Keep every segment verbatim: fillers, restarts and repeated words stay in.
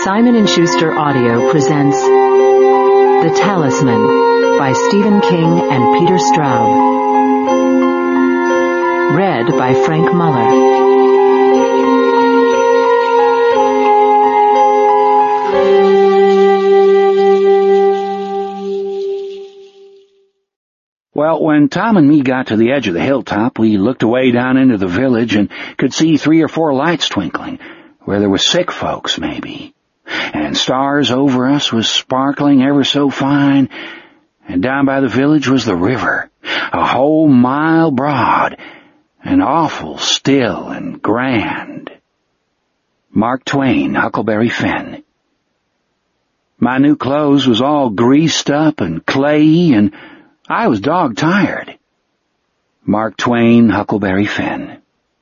Simon and Schuster Audio presents The Talisman by Stephen King and Peter Straub. Read by Frank Muller. Well, when Tom and me got to the edge of the hilltop, we looked away down into the village and could see three or four lights twinkling, where there were sick folks, maybe. And stars over us was sparkling ever so fine, and down by the village was the river, a whole mile broad, and awful still and grand. Mark Twain, Huckleberry Finn. My new clothes was all greased up and clayey, and I was dog-tired. Mark Twain, Huckleberry Finn.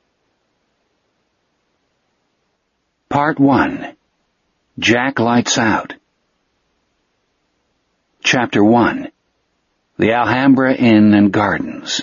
Part one. Jack Lights Out. Chapter one. The Alhambra Inn and Gardens.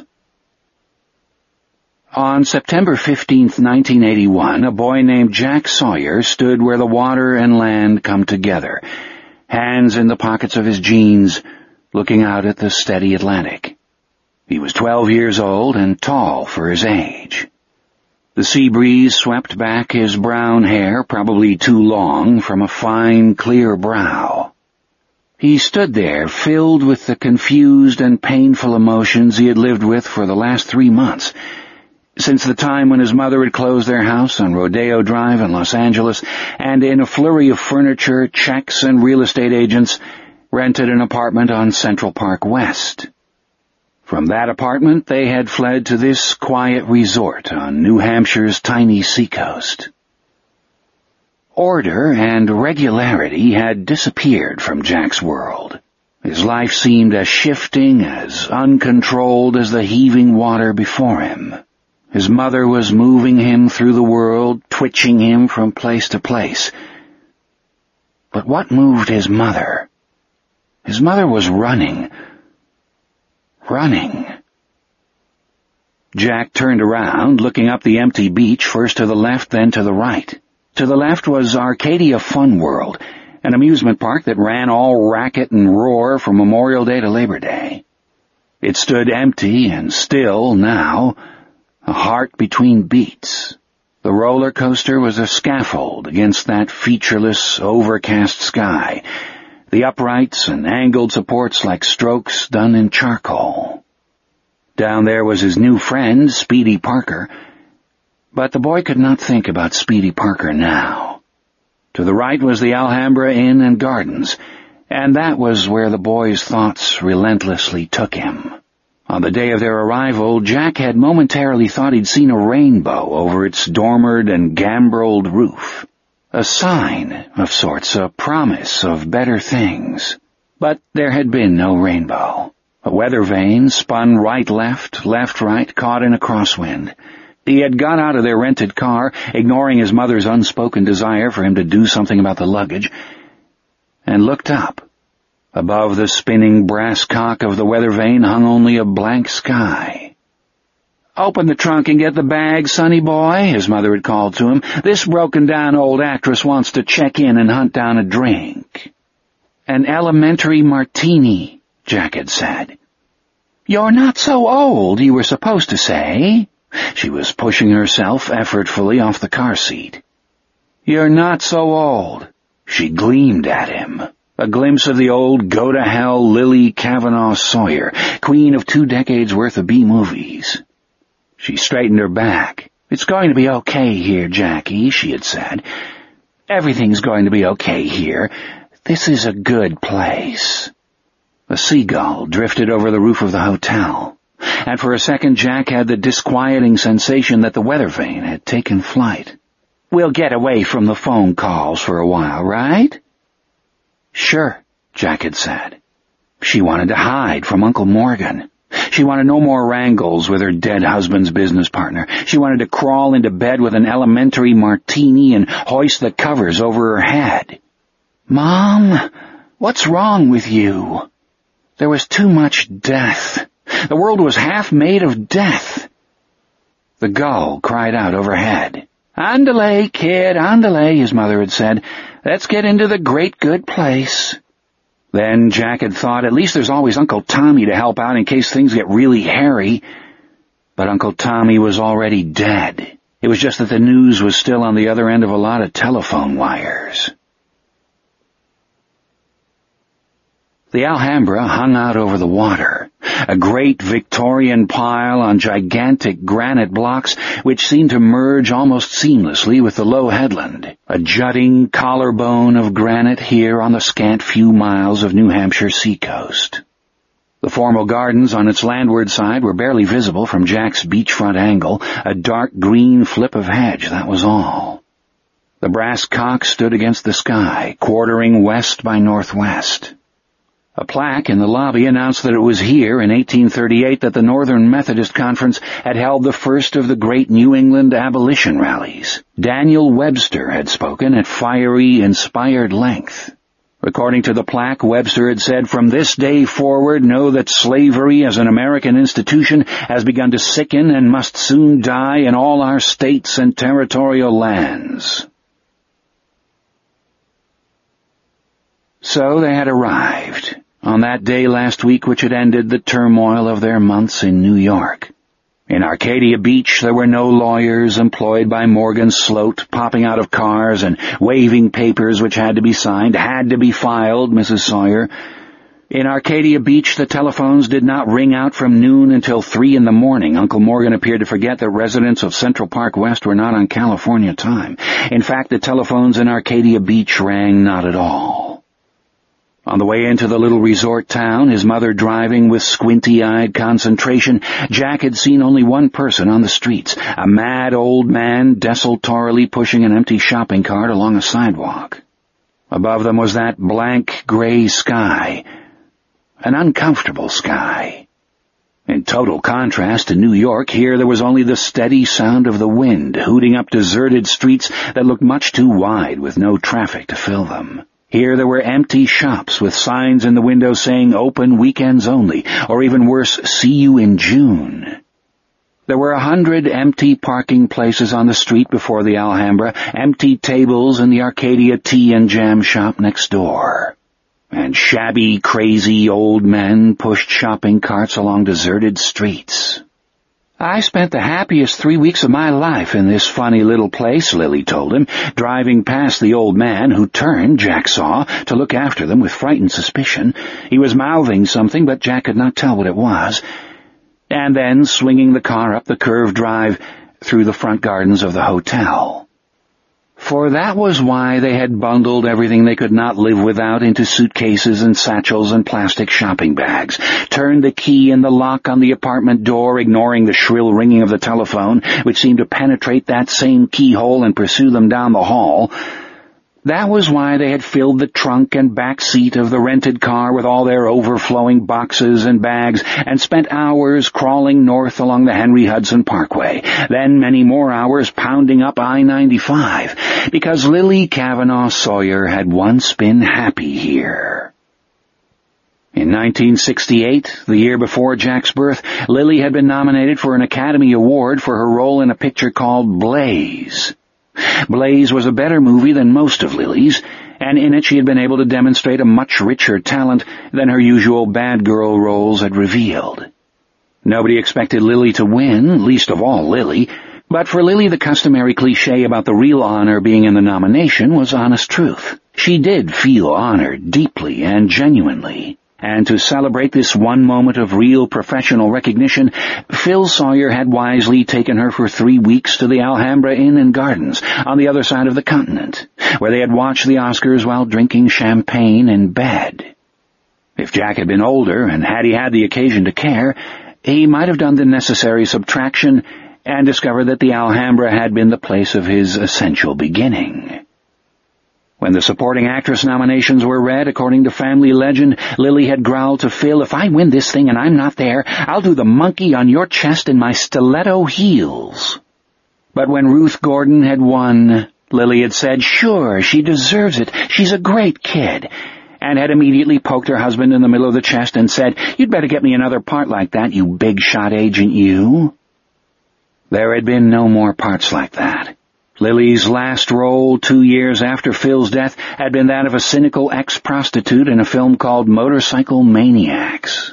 On September fifteenth, nineteen eighty-one, a boy named Jack Sawyer stood where the water and land come together, hands in the pockets of his jeans, looking out at the steady Atlantic. He was twelve years old and tall for his age. The sea breeze swept back his brown hair, probably too long, from a fine, clear brow. He stood there, filled with the confused and painful emotions he had lived with for the last three months, since the time when his mother had closed their house on Rodeo Drive in Los Angeles, and in a flurry of furniture, checks, and real estate agents, rented an apartment on Central Park West. From that apartment, they had fled to this quiet resort on New Hampshire's tiny seacoast. Order and regularity had disappeared from Jack's world. His life seemed as shifting, as uncontrolled as the heaving water before him. His mother was moving him through the world, twitching him from place to place. But what moved his mother? His mother was running. Running. Jack turned around, looking up the empty beach, first to the left, then to the right. To the left was Arcadia Fun World, an amusement park that ran all racket and roar from Memorial Day to Labor Day. It stood empty and still now, a heart between beats. The roller coaster was a scaffold against that featureless, overcast sky, the uprights and angled supports like strokes done in charcoal. Down there was his new friend, Speedy Parker, but the boy could not think about Speedy Parker now. To the right was the Alhambra Inn and Gardens, and that was where the boy's thoughts relentlessly took him. On the day of their arrival, Jack had momentarily thought he'd seen a rainbow over its dormered and gambreled roof. A sign of sorts, a promise of better things. But there had been no rainbow. A weather vane spun right-left, left-right, caught in a crosswind. He had got out of their rented car, ignoring his mother's unspoken desire for him to do something about the luggage, and looked up. Above the spinning brass cock of the weather vane hung only a blank sky. "Open the trunk and get the bag, sonny boy," his mother had called to him. "This broken-down old actress wants to check in and hunt down a drink." "An elementary martini," Jack had said. "You're not so old, you were supposed to say." She was pushing herself effortfully off the car seat. "You're not so old." She gleamed at him. A glimpse of the old go-to-hell Lily Kavanaugh Sawyer, queen of two decades' worth of B-movies. She straightened her back. "It's going to be okay here, Jackie," she had said. "Everything's going to be okay here. This is a good place." A seagull drifted over the roof of the hotel, and for a second Jack had the disquieting sensation that the weather vane had taken flight. "We'll get away from the phone calls for a while, right?" "Sure," Jack had said. She wanted to hide from Uncle Morgan. She wanted no more wrangles with her dead husband's business partner. She wanted to crawl into bed with an elementary martini and hoist the covers over her head. "Mom, what's wrong with you?" There was too much death. The world was half made of death. The gull cried out overhead. "Andale, kid, andale," his mother had said. Let's get into the great good place. Then Jack had thought, at least there's always Uncle Tommy to help out in case things get really hairy. But Uncle Tommy was already dead. It was just that the news was still on the other end of a lot of telephone wires. The Alhambra hung out over the water, a great Victorian pile on gigantic granite blocks which seemed to merge almost seamlessly with the low headland, a jutting collarbone of granite here on the scant few miles of New Hampshire seacoast. The formal gardens on its landward side were barely visible from Jack's beachfront angle, a dark green flip of hedge, that was all. The brass cock stood against the sky, quartering west by northwest. A plaque in the lobby announced that it was here in eighteen thirty-eight that the Northern Methodist Conference had held the first of the great New England abolition rallies. Daniel Webster had spoken at fiery, inspired length. According to the plaque, Webster had said, "From this day forward, know that slavery as an American institution has begun to sicken and must soon die in all our states and territorial lands." So they had arrived, on that day last week which had ended the turmoil of their months in New York. In Arcadia Beach there were no lawyers employed by Morgan Sloat popping out of cars and waving papers which had to be signed, had to be filed, Missus Sawyer. In Arcadia Beach the telephones did not ring out from noon until three in the morning. Uncle Morgan appeared to forget that residents of Central Park West were not on California time. In fact, the telephones in Arcadia Beach rang not at all. On the way into the little resort town, his mother driving with squinty-eyed concentration, Jack had seen only one person on the streets, a mad old man desultorily pushing an empty shopping cart along a sidewalk. Above them was that blank gray sky, an uncomfortable sky. In total contrast to New York, here there was only the steady sound of the wind hooting up deserted streets that looked much too wide with no traffic to fill them. Here there were empty shops with signs in the windows saying open weekends only, or even worse, see you in June. There were a hundred empty parking places on the street before the Alhambra, empty tables in the Arcadia Tea and Jam shop next door. And shabby, crazy old men pushed shopping carts along deserted streets. "I spent the happiest three weeks of my life in this funny little place," Lily told him, driving past the old man, who turned, Jack saw, to look after them with frightened suspicion. He was mouthing something, but Jack could not tell what it was. And then swinging the car up the curved drive through the front gardens of the hotel. For that was why they had bundled everything they could not live without into suitcases and satchels and plastic shopping bags, turned the key in the lock on the apartment door, ignoring the shrill ringing of the telephone, which seemed to penetrate that same keyhole and pursue them down the hall. That was why they had filled the trunk and back seat of the rented car with all their overflowing boxes and bags, and spent hours crawling north along the Henry Hudson Parkway, then many more hours pounding up I ninety-five, because Lily Kavanaugh Sawyer had once been happy here. In nineteen sixty-eight, the year before Jack's birth, Lily had been nominated for an Academy Award for her role in a picture called Blaze. Blaze was a better movie than most of Lily's, and in it she had been able to demonstrate a much richer talent than her usual bad girl roles had revealed. Nobody expected Lily to win, least of all Lily, but for Lily the customary cliché about the real honor being in the nomination was honest truth. She did feel honored deeply and genuinely. And to celebrate this one moment of real professional recognition, Phil Sawyer had wisely taken her for three weeks to the Alhambra Inn and Gardens on the other side of the continent, where they had watched the Oscars while drinking champagne in bed. If Jack had been older, and had he had the occasion to care, he might have done the necessary subtraction and discovered that the Alhambra had been the place of his essential beginning. When the supporting actress nominations were read, according to family legend, Lily had growled to Phil, "If I win this thing and I'm not there, I'll do the monkey on your chest in my stiletto heels." But when Ruth Gordon had won, Lily had said, "Sure, she deserves it. She's a great kid," and had immediately poked her husband in the middle of the chest and said, "You'd better get me another part like that, you big shot agent, you." There had been no more parts like that. Lily's last role two years after Phil's death had been that of a cynical ex-prostitute in a film called Motorcycle Maniacs.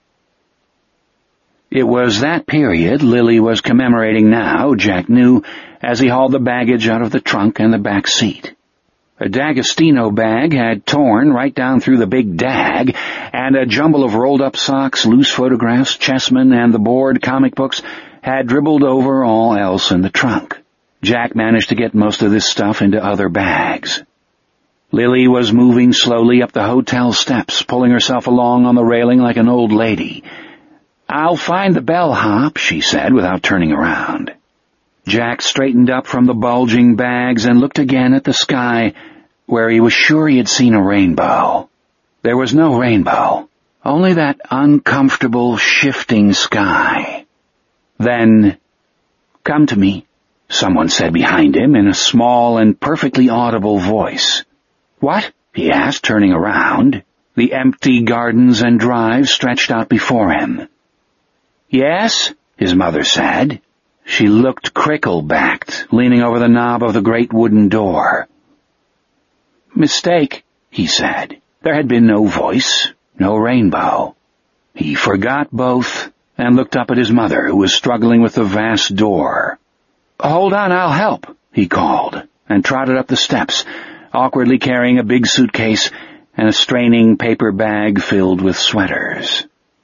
It was that period Lily was commemorating now, Jack knew, as he hauled the baggage out of the trunk and the back seat. A D'Agostino bag had torn right down through the big dag, and a jumble of rolled-up socks, loose photographs, chessmen, and the board comic books had dribbled over all else in the trunk. Jack managed to get most of this stuff into other bags. Lily was moving slowly up the hotel steps, pulling herself along on the railing like an old lady. "I'll find the bellhop," she said without turning around. Jack straightened up from the bulging bags and looked again at the sky, where he was sure he had seen a rainbow. There was no rainbow, only that uncomfortable, shifting sky. Then, "Come to me," someone said behind him in a small and perfectly audible voice. "What?" he asked, turning around. The empty gardens and drive stretched out before him. "Yes?" his mother said. She looked crickle-backed, leaning over the knob of the great wooden door. "Mistake," he said. There had been no voice, no rainbow. He forgot both and looked up at his mother, who was struggling with the vast door. "Hold on, I'll help," he called, and trotted up the steps, awkwardly carrying a big suitcase and a straining paper bag filled with sweaters.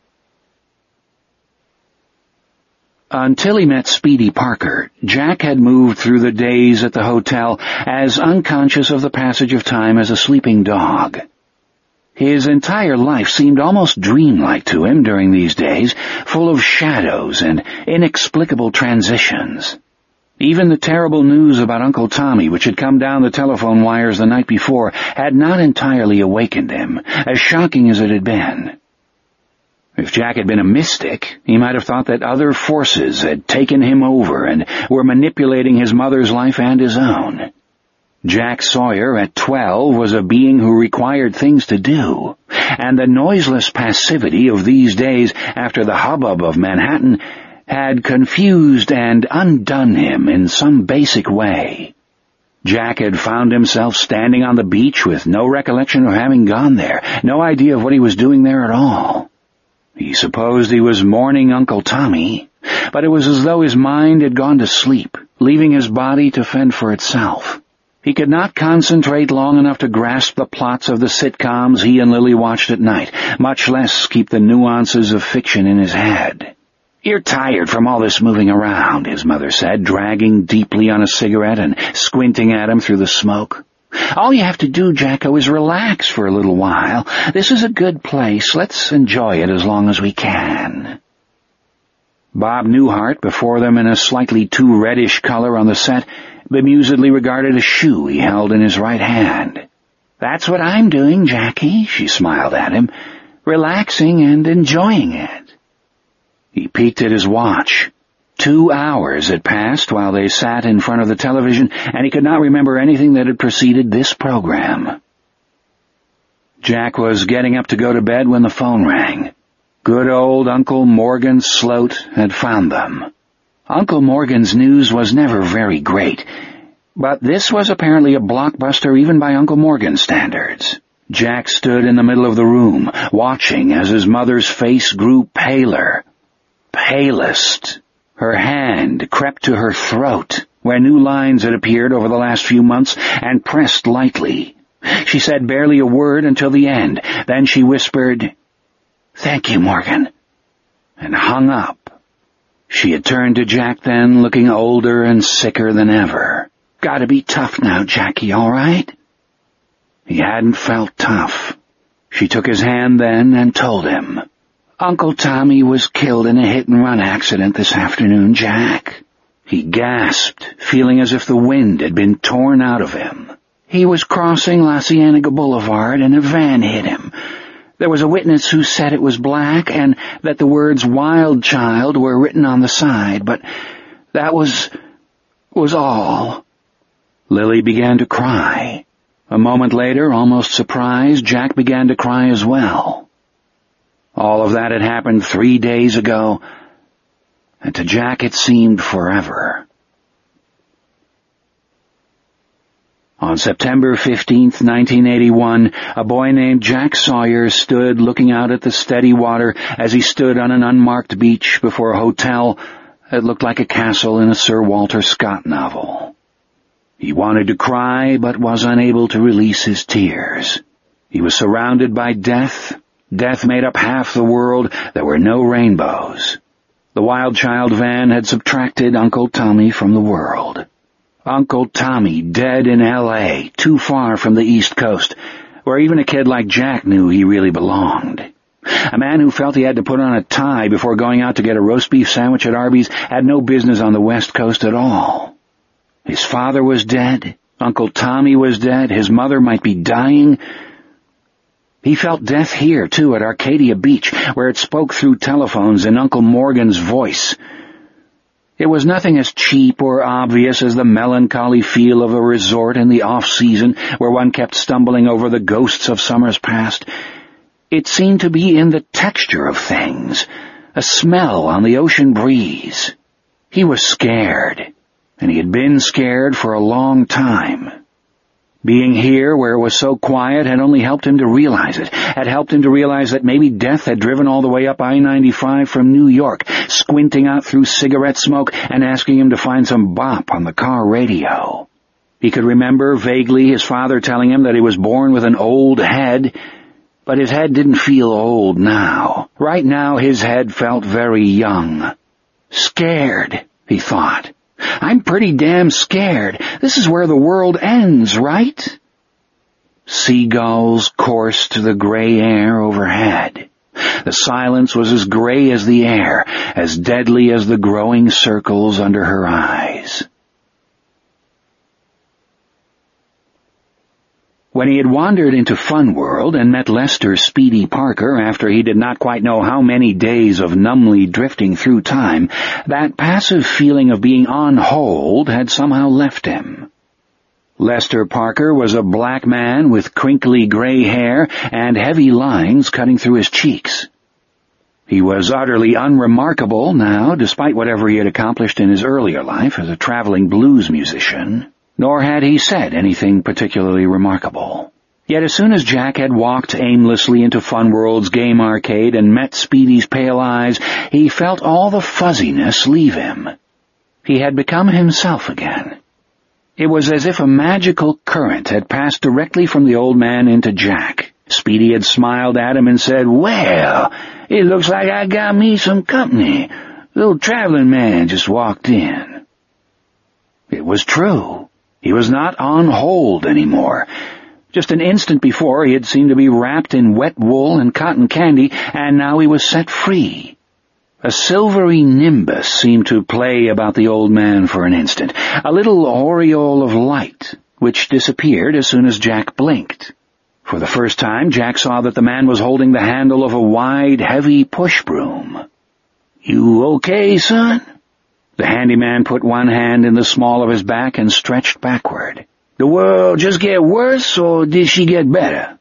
Until he met Speedy Parker, Jack had moved through the days at the hotel as unconscious of the passage of time as a sleeping dog. His entire life seemed almost dreamlike to him during these days, full of shadows and inexplicable transitions. Even the terrible news about Uncle Tommy, which had come down the telephone wires the night before, had not entirely awakened him, as shocking as it had been. If Jack had been a mystic, he might have thought that other forces had taken him over and were manipulating his mother's life and his own. Jack Sawyer, at twelve, was a being who required things to do, and the noiseless passivity of these days after the hubbub of Manhattan had confused and undone him in some basic way. Jack had found himself standing on the beach with no recollection of having gone there, no idea of what he was doing there at all. He supposed he was mourning Uncle Tommy, but it was as though his mind had gone to sleep, leaving his body to fend for itself. He could not concentrate long enough to grasp the plots of the sitcoms he and Lily watched at night, much less keep the nuances of fiction in his head. "You're tired from all this moving around," his mother said, dragging deeply on a cigarette and squinting at him through the smoke. "All you have to do, Jacko, is relax for a little while. This is a good place. Let's enjoy it as long as we can." Bob Newhart, before them in a slightly too reddish color on the set, bemusedly regarded a shoe he held in his right hand. "That's what I'm doing, Jackie," she smiled at him, "relaxing and enjoying it." He peeked at his watch. Two hours had passed while they sat in front of the television, and he could not remember anything that had preceded this program. Jack was getting up to go to bed when the phone rang. Good old Uncle Morgan Sloat had found them. Uncle Morgan's news was never very great, but this was apparently a blockbuster even by Uncle Morgan's standards. Jack stood in the middle of the room, watching as his mother's face grew paler. Palest. Her hand crept to her throat, where new lines had appeared over the last few months, and pressed lightly. She said barely a word until the end. Then she whispered, "Thank you, Morgan," and hung up. She had turned to Jack then, looking older and sicker than ever. "Gotta be tough now, Jackie, all right?" He hadn't felt tough. She took his hand then and told him, "Uncle Tommy was killed in a hit-and-run accident this afternoon, Jack." He gasped, feeling as if the wind had been torn out of him. "He was crossing La Cienega Boulevard and a van hit him. There was a witness who said it was black and that the words Wild Child were written on the side, but that was... was all." Lily began to cry. A moment later, almost surprised, Jack began to cry as well. All of that had happened three days ago, and to Jack it seemed forever. On September fifteenth, nineteen eighty-one, a boy named Jack Sawyer stood looking out at the steady water as he stood on an unmarked beach before a hotel that looked like a castle in a Sir Walter Scott novel. He wanted to cry, but was unable to release his tears. He was surrounded by death. Death made up half the world. There were no rainbows. The Wild Child van had subtracted Uncle Tommy from the world. Uncle Tommy, dead in L A, too far from the East Coast, where even a kid like Jack knew he really belonged. A man who felt he had to put on a tie before going out to get a roast beef sandwich at Arby's had no business on the West Coast at all. His father was dead. Uncle Tommy was dead. His mother might be dying. He felt death here, too, at Arcadia Beach, where it spoke through telephones in Uncle Morgan's voice. It was nothing as cheap or obvious as the melancholy feel of a resort in the off-season where one kept stumbling over the ghosts of summers past. It seemed to be in the texture of things, a smell on the ocean breeze. He was scared, and he had been scared for a long time. Being here, where it was so quiet, had only helped him to realize it, had helped him to realize that maybe death had driven all the way up I ninety-five from New York, squinting out through cigarette smoke and asking him to find some bop on the car radio. He could remember vaguely his father telling him that he was born with an old head, but his head didn't feel old now. Right now his head felt very young. Scared, he thought. I'm pretty damn scared. This is where the world ends, right? Seagulls coursed the gray air overhead. The silence was as gray as the air, as deadly as the growing circles under her eyes. When he had wandered into Fun World and met Lester Speedy Parker after he did not quite know how many days of numbly drifting through time, that passive feeling of being on hold had somehow left him. Lester Parker was a black man with crinkly gray hair and heavy lines cutting through his cheeks. He was utterly unremarkable now, despite whatever he had accomplished in his earlier life as a traveling blues musician. Nor had he said anything particularly remarkable. Yet as soon as Jack had walked aimlessly into Fun World's game arcade and met Speedy's pale eyes, he felt all the fuzziness leave him. He had become himself again. It was as if a magical current had passed directly from the old man into Jack. Speedy had smiled at him and said, "Well, it looks like I got me some company. Little traveling man just walked in." It was true. He was not on hold anymore. Just an instant before, he had seemed to be wrapped in wet wool and cotton candy, and now he was set free. A silvery nimbus seemed to play about the old man for an instant, a little aureole of light, which disappeared as soon as Jack blinked. For the first time, Jack saw that the man was holding the handle of a wide, heavy push broom. "You okay, son?" The handyman put one hand in the small of his back and stretched backward. "The world just get worse, or did she get better?"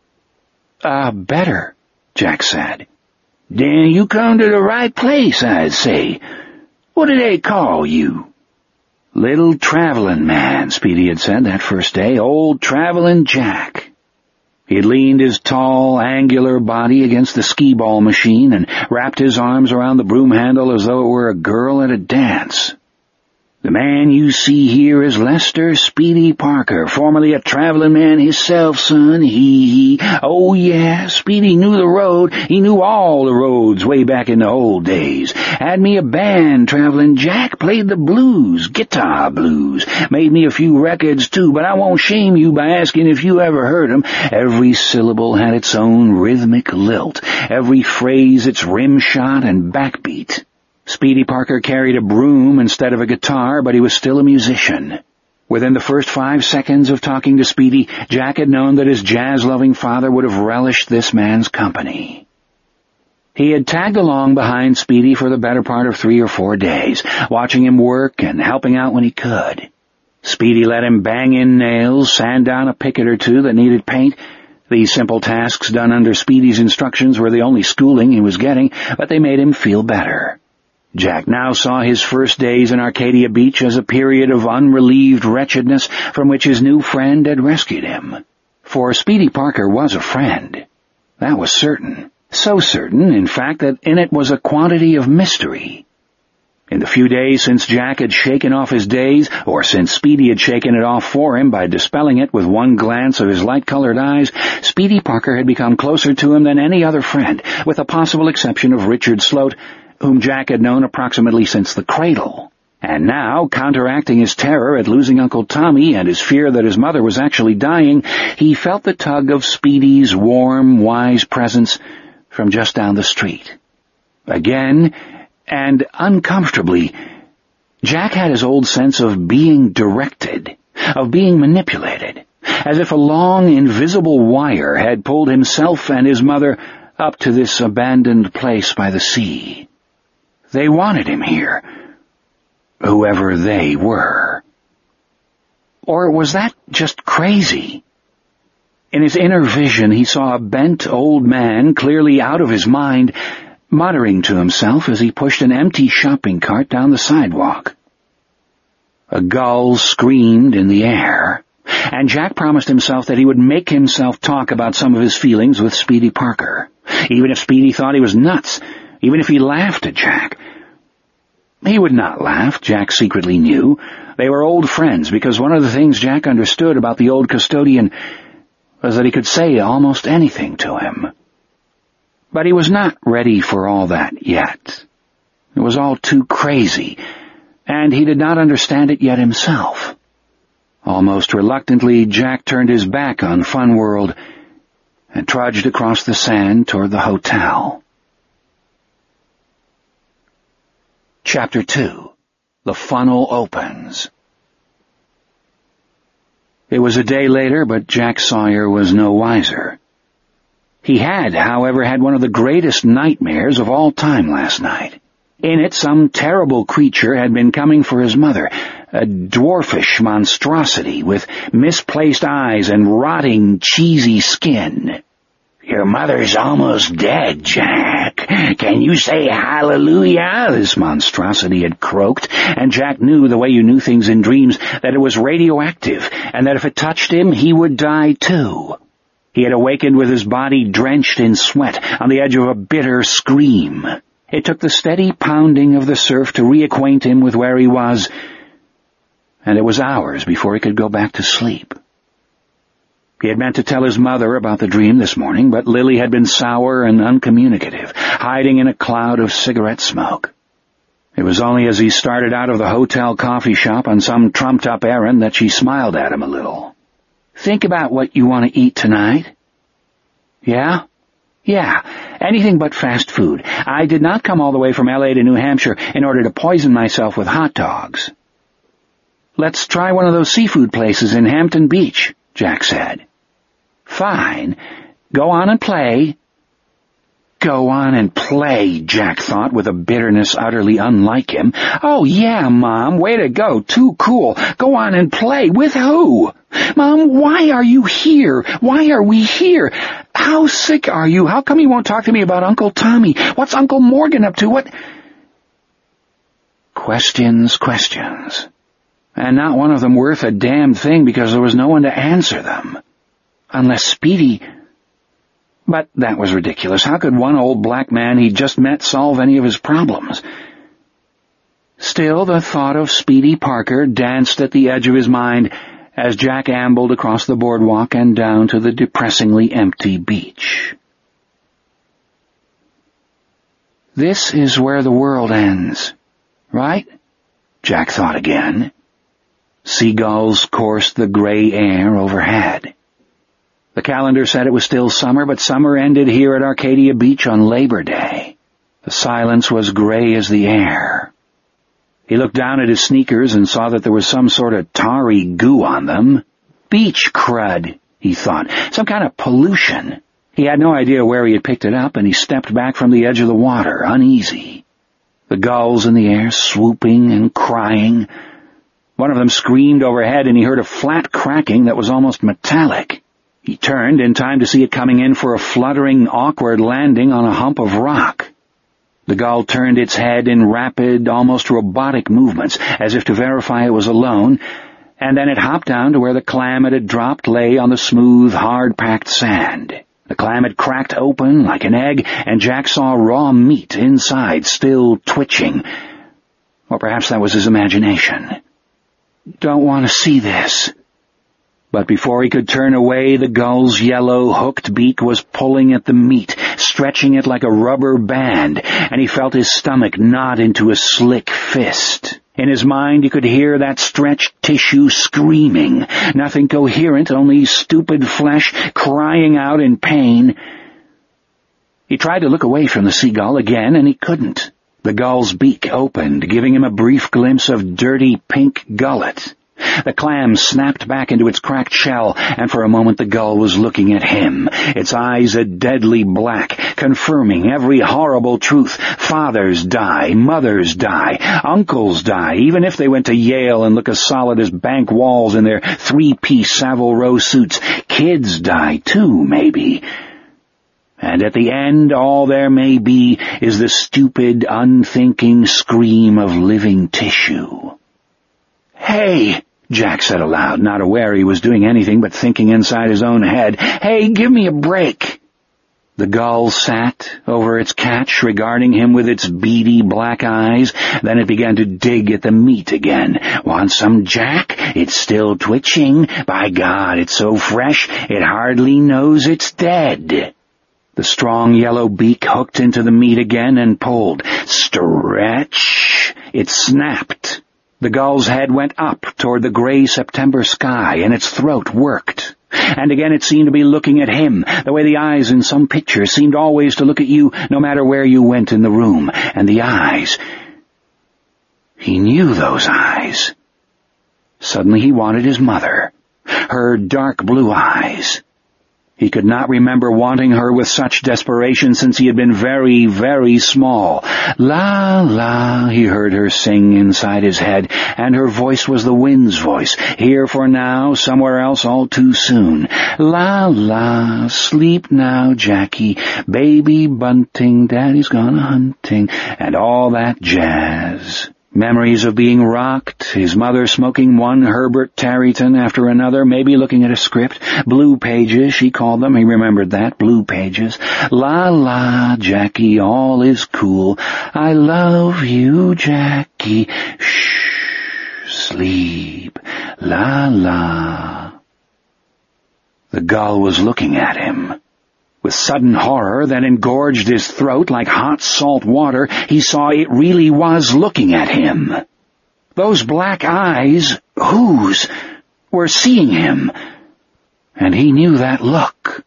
Uh, better, Jack said. "Then you come to the right place, I'd say. What do they call you?" "Little traveling man," Speedy had said that first day. "Old traveling Jack." He had leaned his tall, angular body against the skee-ball machine and wrapped his arms around the broom handle as though it were a girl at a dance. "The man you see here is Lester Speedy Parker, formerly a traveling man himself, son. He, he, oh yeah, Speedy knew the road. He knew all the roads way back in the old days. Had me a band, Traveling Jack, played the blues, guitar blues. Made me a few records too, but I won't shame you by asking if you ever heard 'em. Every syllable had its own rhythmic lilt, every phrase its rim shot and backbeat. Speedy Parker carried a broom instead of a guitar, but he was still a musician. Within the first five seconds of talking to Speedy, Jack had known that his jazz-loving father would have relished this man's company. He had tagged along behind Speedy for the better part of three or four days, watching him work and helping out when he could. Speedy let him bang in nails, sand down a picket or two that needed paint. These simple tasks done under Speedy's instructions were the only schooling he was getting, but they made him feel better. Jack now saw his first days in Arcadia Beach as a period of unrelieved wretchedness from which his new friend had rescued him. For Speedy Parker was a friend. That was certain. So certain, in fact, that in it was a quantity of mystery. In the few days since Jack had shaken off his daze, or since Speedy had shaken it off for him by dispelling it with one glance of his light-colored eyes, Speedy Parker had become closer to him than any other friend, with the possible exception of Richard Sloat, whom Jack had known approximately since the cradle. And now, counteracting his terror at losing Uncle Tommy and his fear that his mother was actually dying, he felt the tug of Speedy's warm, wise presence from just down the street. Again, and uncomfortably, Jack had his old sense of being directed, of being manipulated, as if a long, invisible wire had pulled himself and his mother up to this abandoned place by the sea. They wanted him here, whoever they were. Or was that just crazy? In his inner vision, he saw a bent old man, clearly out of his mind, muttering to himself as he pushed an empty shopping cart down the sidewalk. A gull screamed in the air, and Jack promised himself that he would make himself talk about some of his feelings with Speedy Parker, even if Speedy thought he was nuts, even if he laughed at Jack. He would not laugh, Jack secretly knew. They were old friends, because one of the things Jack understood about the old custodian was that he could say almost anything to him. But he was not ready for all that yet. It was all too crazy, and he did not understand it yet himself. Almost reluctantly, Jack turned his back on Fun World and trudged across the sand toward the hotel. Chapter two. The Funnel Opens. It was a day later, but Jack Sawyer was no wiser. He had, however, had one of the greatest nightmares of all time last night. In it, some terrible creature had been coming for his mother, a dwarfish monstrosity with misplaced eyes and rotting, cheesy skin. "Your mother's almost dead, Jack. Can you say hallelujah?" this monstrosity had croaked, and Jack knew, the way you knew things in dreams, that it was radioactive, and that if it touched him, he would die too. He had awakened with his body drenched in sweat, on the edge of a bitter scream. It took the steady pounding of the surf to reacquaint him with where he was, and it was hours before he could go back to sleep. He had meant to tell his mother about the dream this morning, but Lily had been sour and uncommunicative, hiding in a cloud of cigarette smoke. It was only as he started out of the hotel coffee shop on some trumped-up errand that she smiled at him a little. "Think about what you want to eat tonight." "Yeah? Yeah, anything but fast food. I did not come all the way from L A to New Hampshire in order to poison myself with hot dogs." "Let's try one of those seafood places in Hampton Beach," Jack said. "Fine. Go on and play." Go on and play, Jack thought with a bitterness utterly unlike him. "Oh, yeah, Mom, way to go, too cool. Go on and play. With who? Mom, why are you here? Why are we here? How sick are you? How come you won't talk to me about Uncle Tommy? What's Uncle Morgan up to? What?" Questions, questions. And not one of them worth a damned thing because there was no one to answer them. Unless Speedy... But that was ridiculous. How could one old black man he'd just met solve any of his problems? Still, the thought of Speedy Parker danced at the edge of his mind as Jack ambled across the boardwalk and down to the depressingly empty beach. This is where the world ends, right? Jack thought again. Seagulls coursed the gray air overhead. The calendar said it was still summer, but summer ended here at Arcadia Beach on Labor Day. The silence was gray as the air. He looked down at his sneakers and saw that there was some sort of tarry goo on them. Beach crud, he thought. Some kind of pollution. He had no idea where he had picked it up, and he stepped back from the edge of the water, uneasy. The gulls in the air swooping and crying. One of them screamed overhead, and he heard a flat cracking that was almost metallic. He turned in time to see it coming in for a fluttering, awkward landing on a hump of rock. The gull turned its head in rapid, almost robotic movements, as if to verify it was alone, and then it hopped down to where the clam it had dropped lay on the smooth, hard-packed sand. The clam had cracked open like an egg, and Jack saw raw meat inside, still twitching. Or perhaps that was his imagination. "Don't want to see this." But before he could turn away, the gull's yellow, hooked beak was pulling at the meat, stretching it like a rubber band, and he felt his stomach knot into a slick fist. In his mind, he could hear that stretched tissue screaming, nothing coherent, only stupid flesh crying out in pain. He tried to look away from the seagull again, and he couldn't. The gull's beak opened, giving him a brief glimpse of dirty pink gullet. The clam snapped back into its cracked shell, and for a moment the gull was looking at him, its eyes a deadly black, confirming every horrible truth. Fathers die, mothers die, uncles die, even if they went to Yale and look as solid as bank walls in their three-piece Savile Row suits. Kids die, too, maybe. And at the end, all there may be is the stupid, unthinking scream of living tissue. "Hey!" Jack said aloud, not aware he was doing anything but thinking inside his own head. "Hey, give me a break!" The gull sat over its catch, regarding him with its beady black eyes. Then it began to dig at the meat again. "Want some, Jack? It's still twitching. By God, it's so fresh, it hardly knows it's dead." The strong yellow beak hooked into the meat again and pulled. Stretch! It snapped. The gull's head went up toward the gray September sky, and its throat worked. And again it seemed to be looking at him, the way the eyes in some pictures seemed always to look at you no matter where you went in the room. And the eyes... He knew those eyes. Suddenly he wanted his mother. Her dark blue eyes. He could not remember wanting her with such desperation since he had been very, very small. "La, la," he heard her sing inside his head, and her voice was the wind's voice, here for now, somewhere else all too soon. "La, la, sleep now, Jackie, baby bunting, daddy's gone a-hunting," and all that jazz. Memories of being rocked, his mother smoking one Herbert Tarryton after another, maybe looking at a script. Blue pages, she called them, he remembered that, blue pages. "La, la, Jackie, all is cool. I love you, Jackie. Shh, sleep. La, la." The gull was looking at him. With sudden horror that engorged his throat like hot salt water, he saw it really was looking at him. Those black eyes, whose, were seeing him, and he knew that look.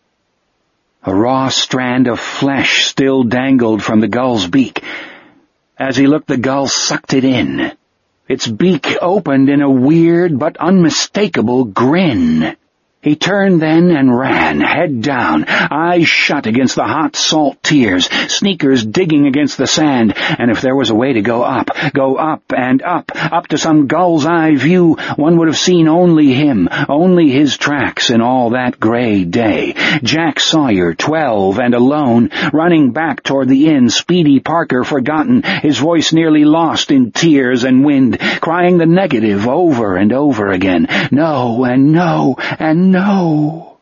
A raw strand of flesh still dangled from the gull's beak. As he looked, the gull sucked it in. Its beak opened in a weird but unmistakable grin. He turned then and ran, head down, eyes shut against the hot salt tears, sneakers digging against the sand, and if there was a way to go up, go up and up, up to some gull's eye view, one would have seen only him, only his tracks in all that gray day. Jack Sawyer, twelve and alone, running back toward the inn, Speedy Parker forgotten, his voice nearly lost in tears and wind, crying the negative over and over again. No and no and no.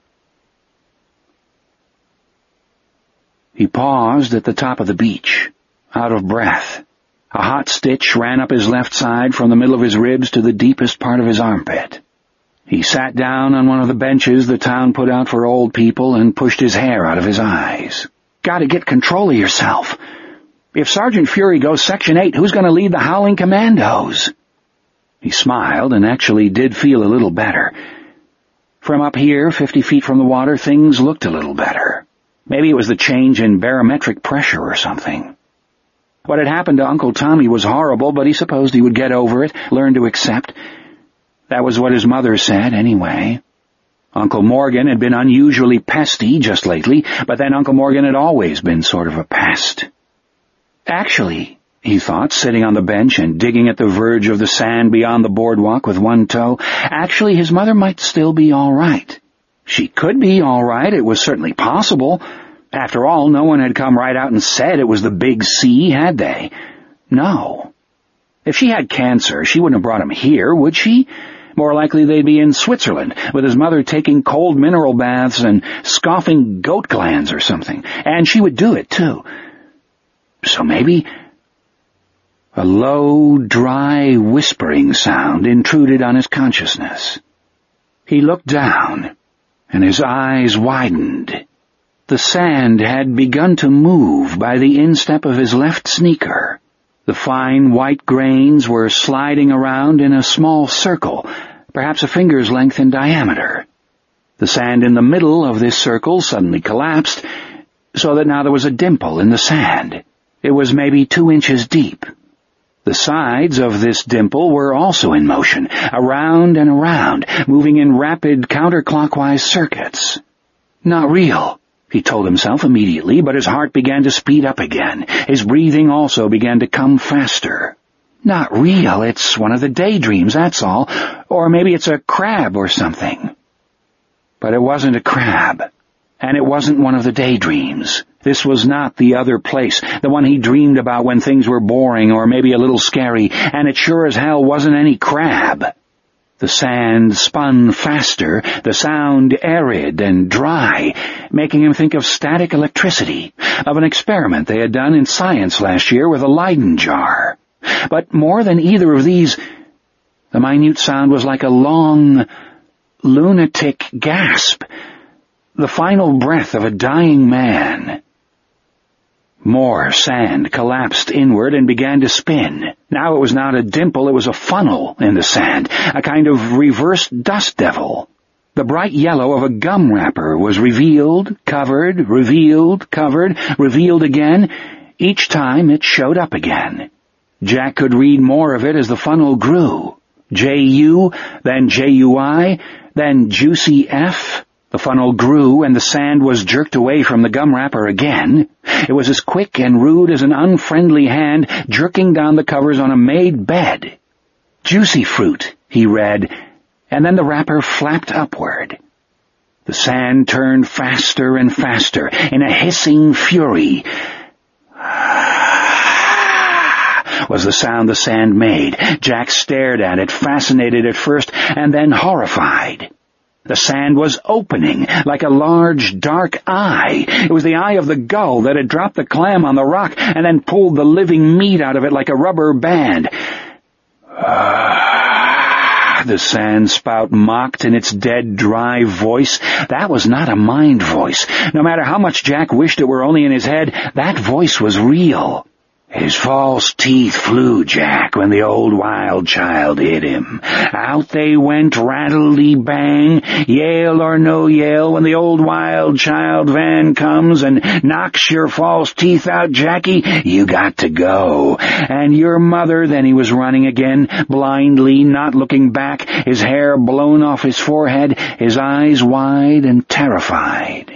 He paused at the top of the beach, out of breath. A hot stitch ran up his left side from the middle of his ribs to the deepest part of his armpit. He sat down on one of the benches the town put out for old people and pushed his hair out of his eyes. "Gotta get control of yourself. If Sergeant Fury goes Section eight, who's going to lead the Howling Commandos?" He smiled and actually did feel a little better. From up here, fifty feet from the water, things looked a little better. Maybe it was the change in barometric pressure or something. What had happened to Uncle Tommy was horrible, but he supposed he would get over it, learn to accept. That was what his mother said, anyway. Uncle Morgan had been unusually pesty just lately, but then Uncle Morgan had always been sort of a pest. Actually, he thought, sitting on the bench and digging at the verge of the sand beyond the boardwalk with one toe, actually his mother might still be all right. She could be all right, it was certainly possible. After all, no one had come right out and said it was the big C, had they? No. If she had cancer, she wouldn't have brought him here, would she? More likely they'd be in Switzerland, with his mother taking cold mineral baths and scoffing goat glands or something. And she would do it, too. So maybe... A low, dry, whispering sound intruded on his consciousness. He looked down, and his eyes widened. The sand had begun to move by the instep of his left sneaker. The fine white grains were sliding around in a small circle, perhaps a finger's length in diameter. The sand in the middle of this circle suddenly collapsed, so that now there was a dimple in the sand. It was maybe two inches deep. The sides of this dimple were also in motion, around and around, moving in rapid counterclockwise circuits. Not real, he told himself immediately, but his heart began to speed up again. His breathing also began to come faster. Not real, it's one of the daydreams, that's all. Or maybe it's a crab or something. But it wasn't a crab, and it wasn't one of the daydreams. This was not the other place, the one he dreamed about when things were boring or maybe a little scary, and it sure as hell wasn't any crab. The sand spun faster, the sound arid and dry, making him think of static electricity, of an experiment they had done in science last year with a Leyden jar. But more than either of these, the minute sound was like a long, lunatic gasp, the final breath of a dying man. More sand collapsed inward and began to spin. Now it was not a dimple, it was a funnel in the sand, a kind of reverse dust devil. The bright yellow of a gum wrapper was revealed, covered, revealed, covered, revealed again. Each time it showed up again. Jack could read more of it as the funnel grew. J U, then J U I, then Juicy F. The funnel grew, and the sand was jerked away from the gum wrapper again. It was as quick and rude as an unfriendly hand jerking down the covers on a made bed. Juicy fruit, he read, and then the wrapper flapped upward. The sand turned faster and faster, in a hissing fury. Was the sound the sand made. Jack stared at it, fascinated at first, and then horrified. The sand was opening, like a large, dark eye. It was the eye of the gull that had dropped the clam on the rock and then pulled the living meat out of it like a rubber band. Ah, the sand spout mocked in its dead, dry voice. That was not a mind voice. No matter how much Jack wished it were only in his head, that voice was real. His false teeth flew, Jack, when the old wild child hit him. Out they went, rattledy-bang, Yale or no Yale, when the old wild child van comes and knocks your false teeth out, Jackie, you got to go. And your mother, then he was running again, blindly, not looking back, his hair blown off his forehead, his eyes wide and terrified.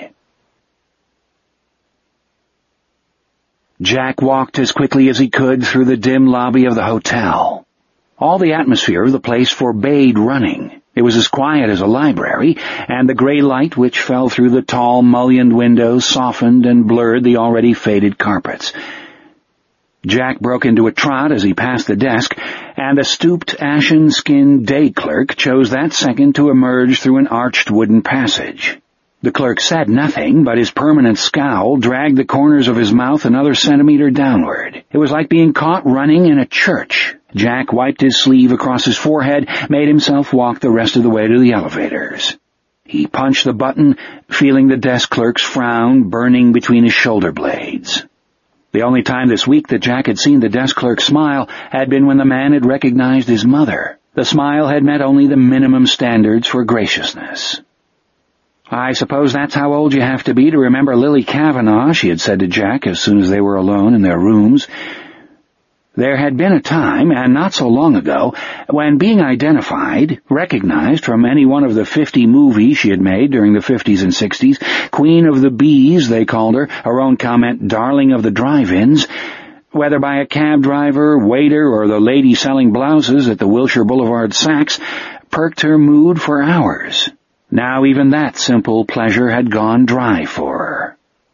Jack walked as quickly as he could through the dim lobby of the hotel. All the atmosphere of the place forbade running. It was as quiet as a library, and the gray light which fell through the tall, mullioned windows softened and blurred the already faded carpets. Jack broke into a trot as he passed the desk, and the stooped, ashen-skinned day clerk chose that second to emerge through an arched wooden passage. The clerk said nothing, but his permanent scowl dragged the corners of his mouth another centimeter downward. It was like being caught running in a church. Jack wiped his sleeve across his forehead, made himself walk the rest of the way to the elevators. He punched the button, feeling the desk clerk's frown burning between his shoulder blades. The only time this week that Jack had seen the desk clerk smile had been when the man had recognized his mother. The smile had met only the minimum standards for graciousness. "I suppose that's how old you have to be to remember Lily Kavanaugh," she had said to Jack as soon as they were alone in their rooms. There had been a time, and not so long ago, when being identified, recognized from any one of the fifty movies she had made during the fifties and sixties, Queen of the Bees, they called her, her own comment, Darling of the Drive-Ins, whether by a cab driver, waiter, or the lady selling blouses at the Wilshire Boulevard Saks, perked her mood for hours. Now even that simple pleasure had gone dry for her.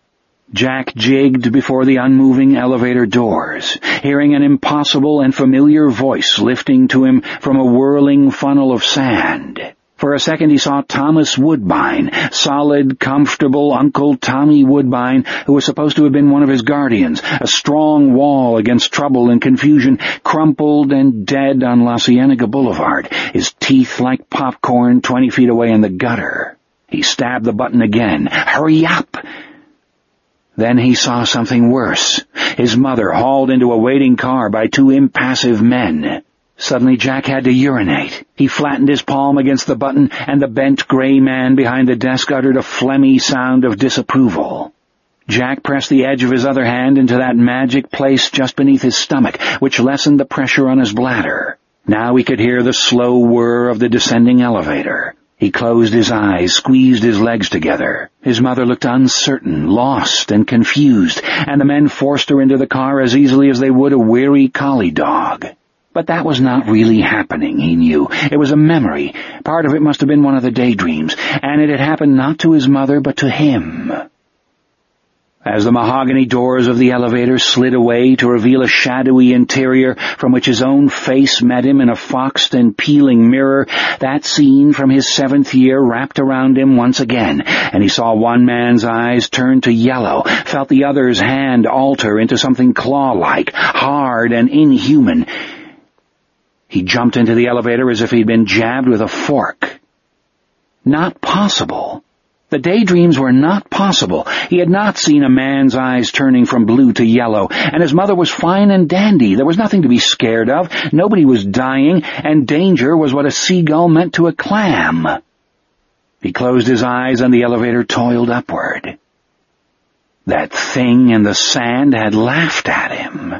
Jack jigged before the unmoving elevator doors, hearing an impossible and familiar voice lifting to him from a whirling funnel of sand. For a second he saw Thomas Woodbine, solid, comfortable Uncle Tommy Woodbine, who was supposed to have been one of his guardians, a strong wall against trouble and confusion, crumpled and dead on La Cienega Boulevard, his teeth like popcorn twenty feet away in the gutter. He stabbed the button again. Hurry up! Then he saw something worse. His mother hauled into a waiting car by two impassive men. Suddenly Jack had to urinate. He flattened his palm against the button, and the bent gray man behind the desk uttered a phlegmy sound of disapproval. Jack pressed the edge of his other hand into that magic place just beneath his stomach, which lessened the pressure on his bladder. Now he could hear the slow whir of the descending elevator. He closed his eyes, squeezed his legs together. His mother looked uncertain, lost, and confused, and the men forced her into the car as easily as they would a weary collie dog. But that was not really happening, he knew. It was a memory. Part of it must have been one of the daydreams, and it had happened not to his mother, but to him. As the mahogany doors of the elevator slid away to reveal a shadowy interior from which his own face met him in a foxed and peeling mirror, that scene from his seventh year wrapped around him once again, and he saw one man's eyes turn to yellow, felt the other's hand alter into something claw-like, hard and inhuman. He jumped into the elevator as if he'd been jabbed with a fork. Not possible. The daydreams were not possible. He had not seen a man's eyes turning from blue to yellow, and his mother was fine and dandy. There was nothing to be scared of. Nobody was dying, and danger was what a seagull meant to a clam. He closed his eyes, and the elevator toiled upward. That thing in the sand had laughed at him.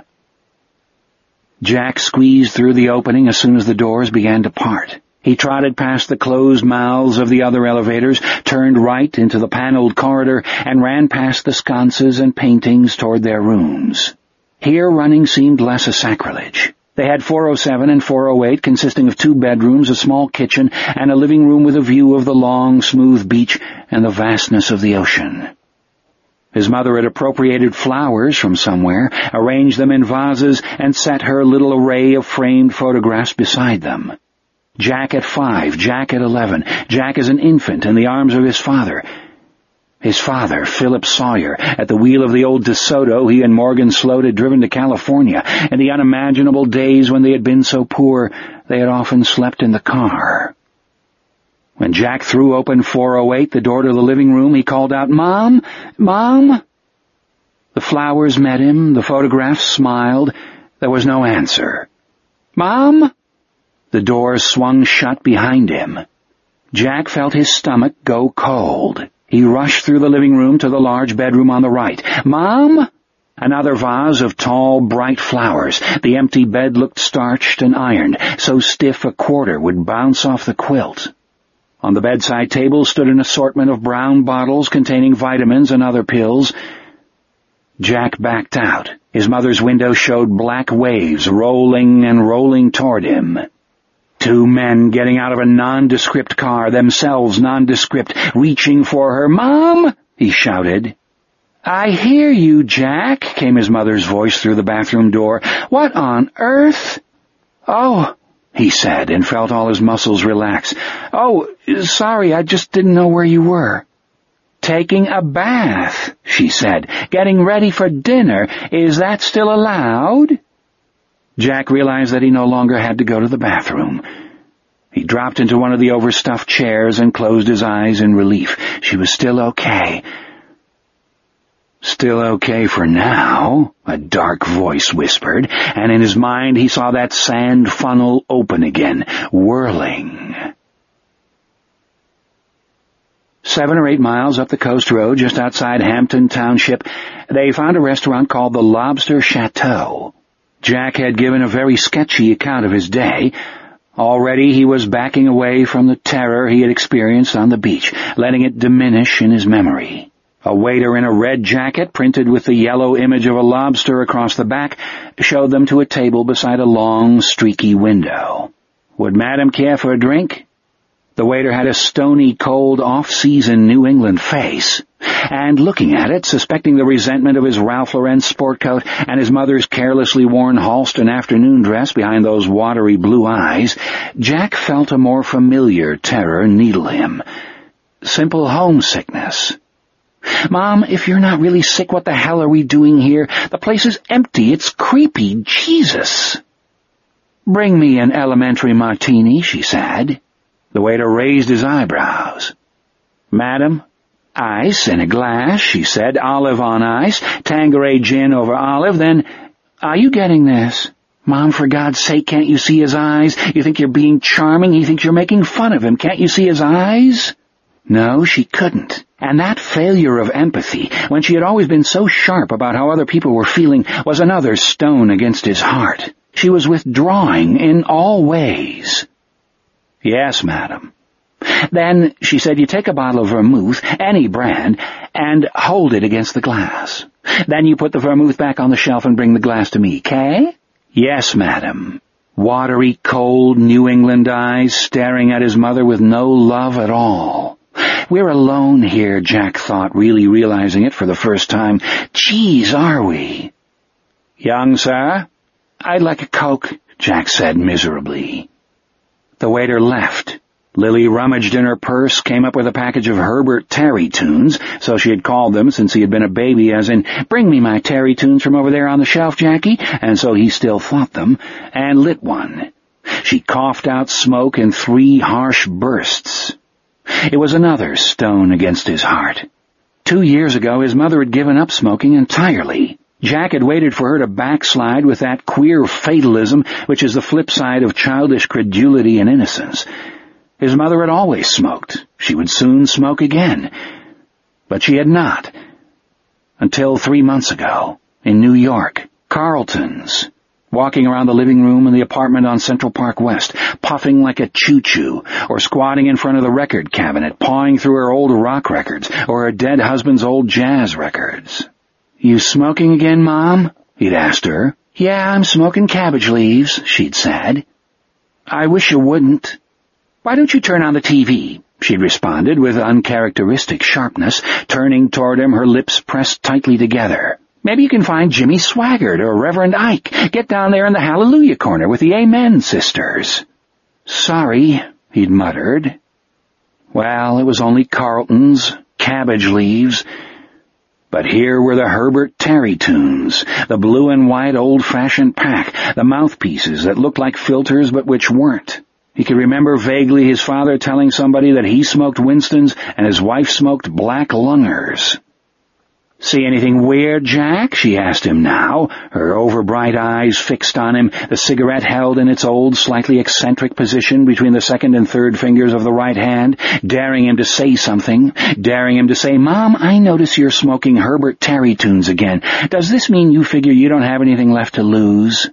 Jack squeezed through the opening as soon as the doors began to part. He trotted past the closed mouths of the other elevators, turned right into the paneled corridor, and ran past the sconces and paintings toward their rooms. Here running seemed less a sacrilege. They had four oh seven and four oh eight, consisting of two bedrooms, a small kitchen, and a living room with a view of the long, smooth beach and the vastness of the ocean. His mother had appropriated flowers from somewhere, arranged them in vases, and set her little array of framed photographs beside them. Jack at five, Jack at eleven, Jack as an infant in the arms of his father. His father, Philip Sawyer, at the wheel of the old DeSoto he and Morgan Sloat had driven to California, in the unimaginable days when they had been so poor they had often slept in the car. When Jack threw open four oh eight, the door to the living room, he called out, "Mom! Mom!" The flowers met him, the photographs smiled. There was no answer. "Mom!" The door swung shut behind him. Jack felt his stomach go cold. He rushed through the living room to the large bedroom on the right. "Mom!" Another vase of tall, bright flowers. The empty bed looked starched and ironed, so stiff a quarter would bounce off the quilt. On the bedside table stood an assortment of brown bottles containing vitamins and other pills. Jack backed out. His mother's window showed black waves rolling and rolling toward him. Two men getting out of a nondescript car, themselves nondescript, reaching for her. "Mom!" he shouted. "I hear you, Jack," came his mother's voice through the bathroom door. "What on earth?" "Oh," he said, and felt all his muscles relax. "Oh, sorry, I just didn't know where you were." "Taking a bath," she said. "Getting ready for dinner. Is that still allowed?" Jack realized that he no longer had to go to the bathroom. He dropped into one of the overstuffed chairs and closed his eyes in relief. She was still okay. "Still okay for now," a dark voice whispered, and in his mind he saw that sand funnel open again, whirling. Seven or eight miles up the coast road, just outside Hampton Township, they found a restaurant called the Lobster Chateau. Jack had given a very sketchy account of his day. Already he was backing away from the terror he had experienced on the beach, letting it diminish in his memory. A waiter in a red jacket, printed with the yellow image of a lobster across the back, showed them to a table beside a long, streaky window. "Would Madam care for a drink?" The waiter had a stony, cold, off-season New England face. And looking at it, suspecting the resentment of his Ralph Lauren sport coat and his mother's carelessly worn Halston afternoon dress behind those watery blue eyes, Jack felt a more familiar terror needle him. Simple homesickness. "Mom, if you're not really sick, what the hell are we doing here? The place is empty. It's creepy. Jesus." "Bring me an elementary martini," she said. The waiter raised his eyebrows. "Madam, ice in a glass," she said. "Olive on ice, Tanqueray gin over olive, then—" "Are you getting this? Mom, for God's sake, can't you see his eyes? You think you're being charming. He thinks you're making fun of him. Can't you see his eyes?" No, she couldn't. And that failure of empathy, when she had always been so sharp about how other people were feeling, was another stone against his heart. She was withdrawing in all ways. "Yes, madam." "Then," she said, "you take a bottle of vermouth, any brand, and hold it against the glass. Then you put the vermouth back on the shelf and bring the glass to me, 'kay?" "Yes, madam." Watery, cold New England eyes staring at his mother with no love at all. We're alone here, Jack thought, really realizing it for the first time. Geez, are we? "Young sir?" "I'd like a Coke," Jack said miserably. The waiter left. Lily rummaged in her purse, came up with a package of Herbert Terry tunes, so she had called them since he had been a baby, as in, "Bring me my Terry tunes from over there on the shelf, Jackie," and so he still thought them, and lit one. She coughed out smoke in three harsh bursts. It was another stone against his heart. Two years ago, his mother had given up smoking entirely. Jack had waited for her to backslide with that queer fatalism which is the flip side of childish credulity and innocence. His mother had always smoked. She would soon smoke again. But she had not. Until three months ago, in New York, Carlton's, walking around the living room in the apartment on Central Park West, puffing like a choo-choo, or squatting in front of the record cabinet, pawing through her old rock records, or her dead husband's old jazz records. "You smoking again, Mom?" he'd asked her. "Yeah, I'm smoking cabbage leaves," she'd said. "I wish you wouldn't." "Why don't you turn on the T V?" she'd responded with uncharacteristic sharpness, turning toward him, her lips pressed tightly together. "Maybe you can find Jimmy Swaggart or Reverend Ike. Get down there in the Hallelujah corner with the Amen sisters." "Sorry," he'd muttered. Well, it was only Carlton's, cabbage leaves. But here were the Herbert Terry tunes, the blue and white old-fashioned pack, the mouthpieces that looked like filters but which weren't. He could remember vaguely his father telling somebody that he smoked Winston's and his wife smoked Black Lungers. "See anything weird, Jack?" she asked him now, her overbright eyes fixed on him, the cigarette held in its old, slightly eccentric position between the second and third fingers of the right hand, daring him to say something, daring him to say, "Mom, I notice you're smoking Herbert Terry tunes again. Does this mean you figure you don't have anything left to lose?"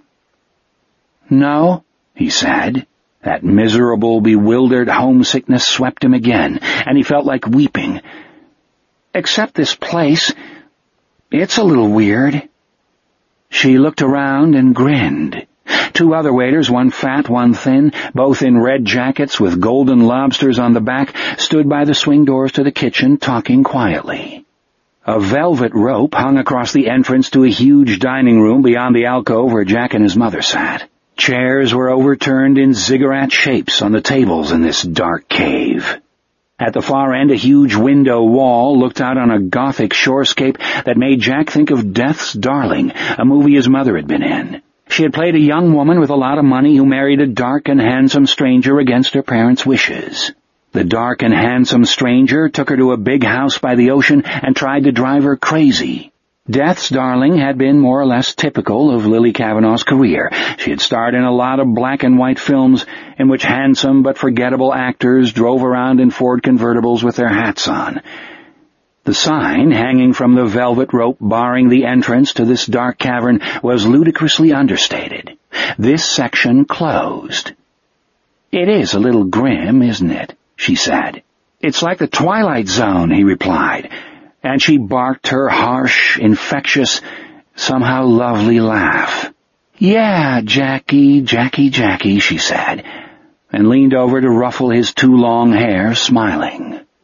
"No," he said. That miserable, bewildered homesickness swept him again, and he felt like weeping. "Except this place. It's a little weird." She looked around and grinned. Two other waiters, one fat, one thin, both in red jackets with golden lobsters on the back, stood by the swing doors to the kitchen, talking quietly. A velvet rope hung across the entrance to a huge dining room beyond the alcove where Jack and his mother sat. Chairs were overturned in ziggurat shapes on the tables in this dark cave. At the far end, a huge window wall looked out on a Gothic shorescape that made Jack think of Death's Darling, a movie his mother had been in. She had played a young woman with a lot of money who married a dark and handsome stranger against her parents' wishes. The dark and handsome stranger took her to a big house by the ocean and tried to drive her crazy. Death's Darling had been more or less typical of Lily Kavanaugh's career. She had starred in a lot of black and white films in which handsome but forgettable actors drove around in Ford convertibles with their hats on. The sign hanging from the velvet rope barring the entrance to this dark cavern was ludicrously understated. This section closed. "It is a little grim, isn't it?" she said. "It's like the Twilight Zone," he replied. And she barked her harsh, infectious, somehow lovely laugh. "Yeah, Jackie, Jackie, Jackie," she said, and leaned over to ruffle his too long hair, smiling.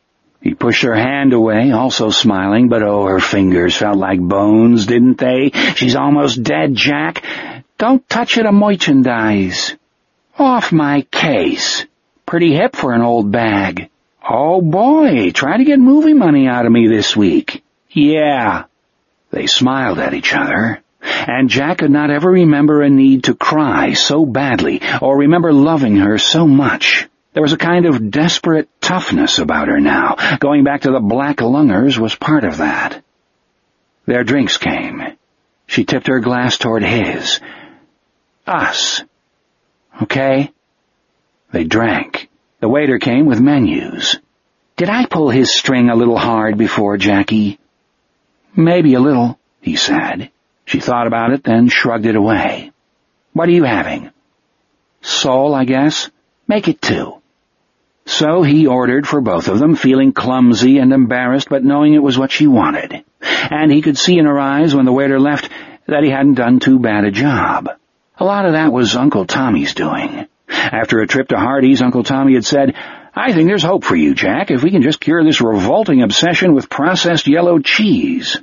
He pushed her hand away, also smiling, but oh, her fingers felt like bones, didn't they? She's almost dead, Jack. Don't touch it a merchandise. Off my case. Pretty hip for an old bag. Oh boy, try to get movie money out of me this week. Yeah. They smiled at each other, and Jack could not ever remember a need to cry so badly or remember loving her so much. There was a kind of desperate toughness about her now. Going back to the Black Lungers was part of that. Their drinks came. She tipped her glass toward his. Us. Okay? They drank. The waiter came with menus. Did I pull his string a little hard before, Jackie? Maybe a little, he said. She thought about it, then shrugged it away. What are you having? Sole, I guess. Make it two. So he ordered for both of them, feeling clumsy and embarrassed, but knowing it was what she wanted. And he could see in her eyes when the waiter left that he hadn't done too bad a job. A lot of that was Uncle Tommy's doing. After a trip to Hardee's, Uncle Tommy had said, I think there's hope for you, Jack, if we can just cure this revolting obsession with processed yellow cheese.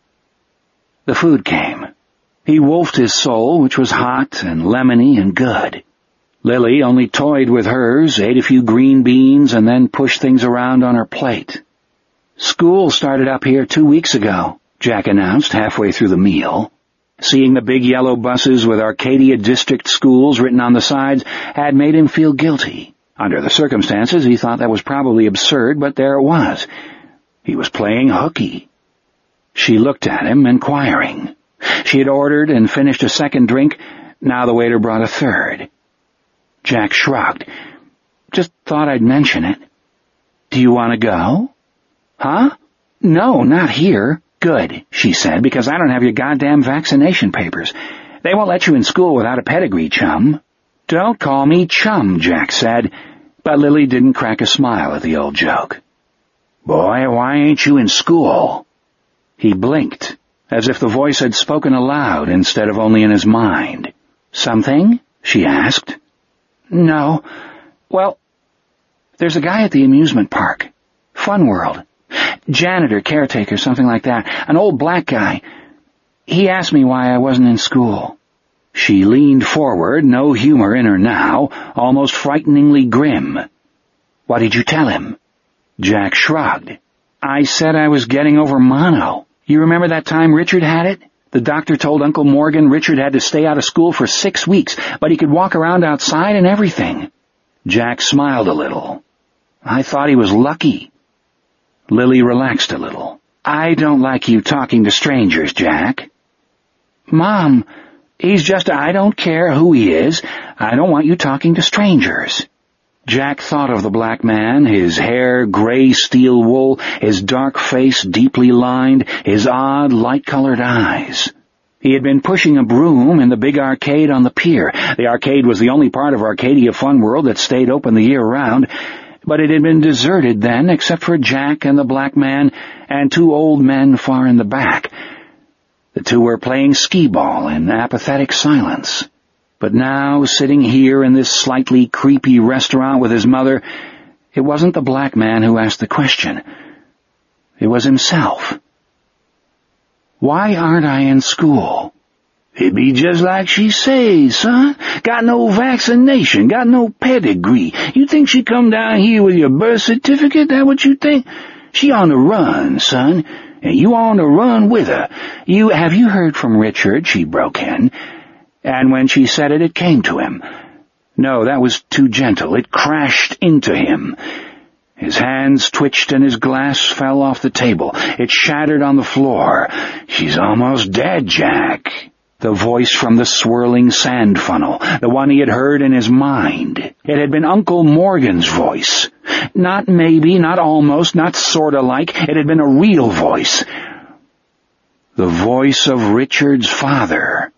The food came. He wolfed his sole, which was hot and lemony and good. Lily only toyed with hers, ate a few green beans, and then pushed things around on her plate. School started up here two weeks ago, Jack announced halfway through the meal. Seeing the big yellow buses with Arcadia District Schools written on the sides had made him feel guilty. Under the circumstances, he thought that was probably absurd, but there it was. He was playing hooky. She looked at him, inquiring. She had ordered and finished a second drink. Now the waiter brought a third. Jack shrugged. Just thought I'd mention it. Do you want to go? Huh? No, not here. Good, she said, because I don't have your goddamn vaccination papers. They won't let you in school without a pedigree, chum. Don't call me chum, Jack said, but Lily didn't crack a smile at the old joke. Boy, why ain't you in school? He blinked, as if the voice had spoken aloud instead of only in his mind. Something? She asked. No. Well, there's a guy at the amusement park. Fun World. Janitor, caretaker, something like that. An old black guy. He asked me why I wasn't in school. She leaned forward, no humor in her now, almost frighteningly grim. What did you tell him? Jack shrugged. I said I was getting over mono. You remember that time Richard had it? The doctor told Uncle Morgan Richard had to stay out of school for six weeks, but he could walk around outside and everything. Jack smiled a little. I thought he was lucky. Lily relaxed a little. I don't like you talking to strangers, Jack. Mom, he's just a I don't care who he is. I don't want you talking to strangers. Jack thought of the black man, his hair gray steel wool, his dark face deeply lined, his odd light-colored eyes. He had been pushing a broom in the big arcade on the pier. The arcade was the only part of Arcadia Fun World that stayed open the year round, but it had been deserted then except for Jack and the black man and two old men far in the back. The two were playing skee-ball in apathetic silence. But now, sitting here in this slightly creepy restaurant with his mother, it wasn't the black man who asked the question. It was himself. Why aren't I in school? It be just like she says, son. Got no vaccination, got no pedigree. You think she come down here with your birth certificate? That what you think? She on the run, son, and you on the run with her. You, have you heard from Richard? She broke in. And when she said it, it came to him. No, that was too gentle. It crashed into him. His hands twitched and his glass fell off the table. It shattered on the floor. She's almost dead, Jack. The voice from the swirling sand funnel, the one he had heard in his mind. It had been Uncle Morgan's voice. Not maybe, not almost, not sorta like. It had been a real voice. The voice of Richard's father.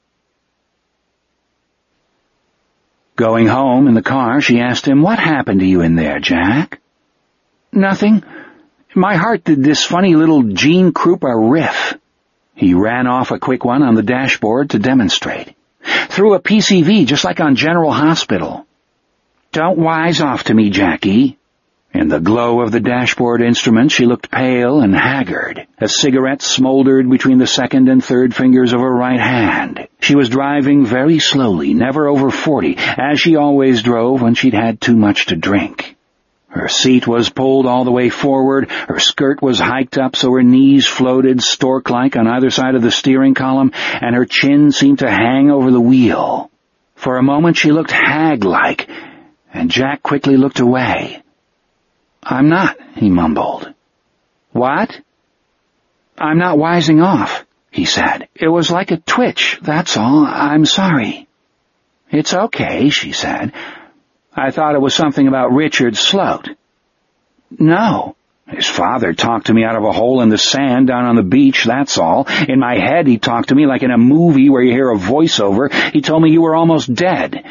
Going home in the car, she asked him, What happened to you in there, Jack? Nothing. My heart did this funny little Gene Krupa riff. He ran off a quick one on the dashboard to demonstrate. Through a P C V, just like on General Hospital. Don't wise off to me, Jackie. In the glow of the dashboard instrument, she looked pale and haggard. A cigarette smoldered between the second and third fingers of her right hand. She was driving very slowly, never over forty, as she always drove when she'd had too much to drink. Her seat was pulled all the way forward, her skirt was hiked up so her knees floated stork-like on either side of the steering column, and her chin seemed to hang over the wheel. For a moment she looked hag-like, and Jack quickly looked away. "I'm not," he mumbled. "What?" "I'm not wising off," he said. "It was like a twitch, that's all. I'm sorry." "It's okay," she said. "I thought it was something about Richard Sloat." "No. His father talked to me out of a hole in the sand down on the beach, that's all. In my head he talked to me like in a movie where you hear a voiceover. He told me you were almost dead."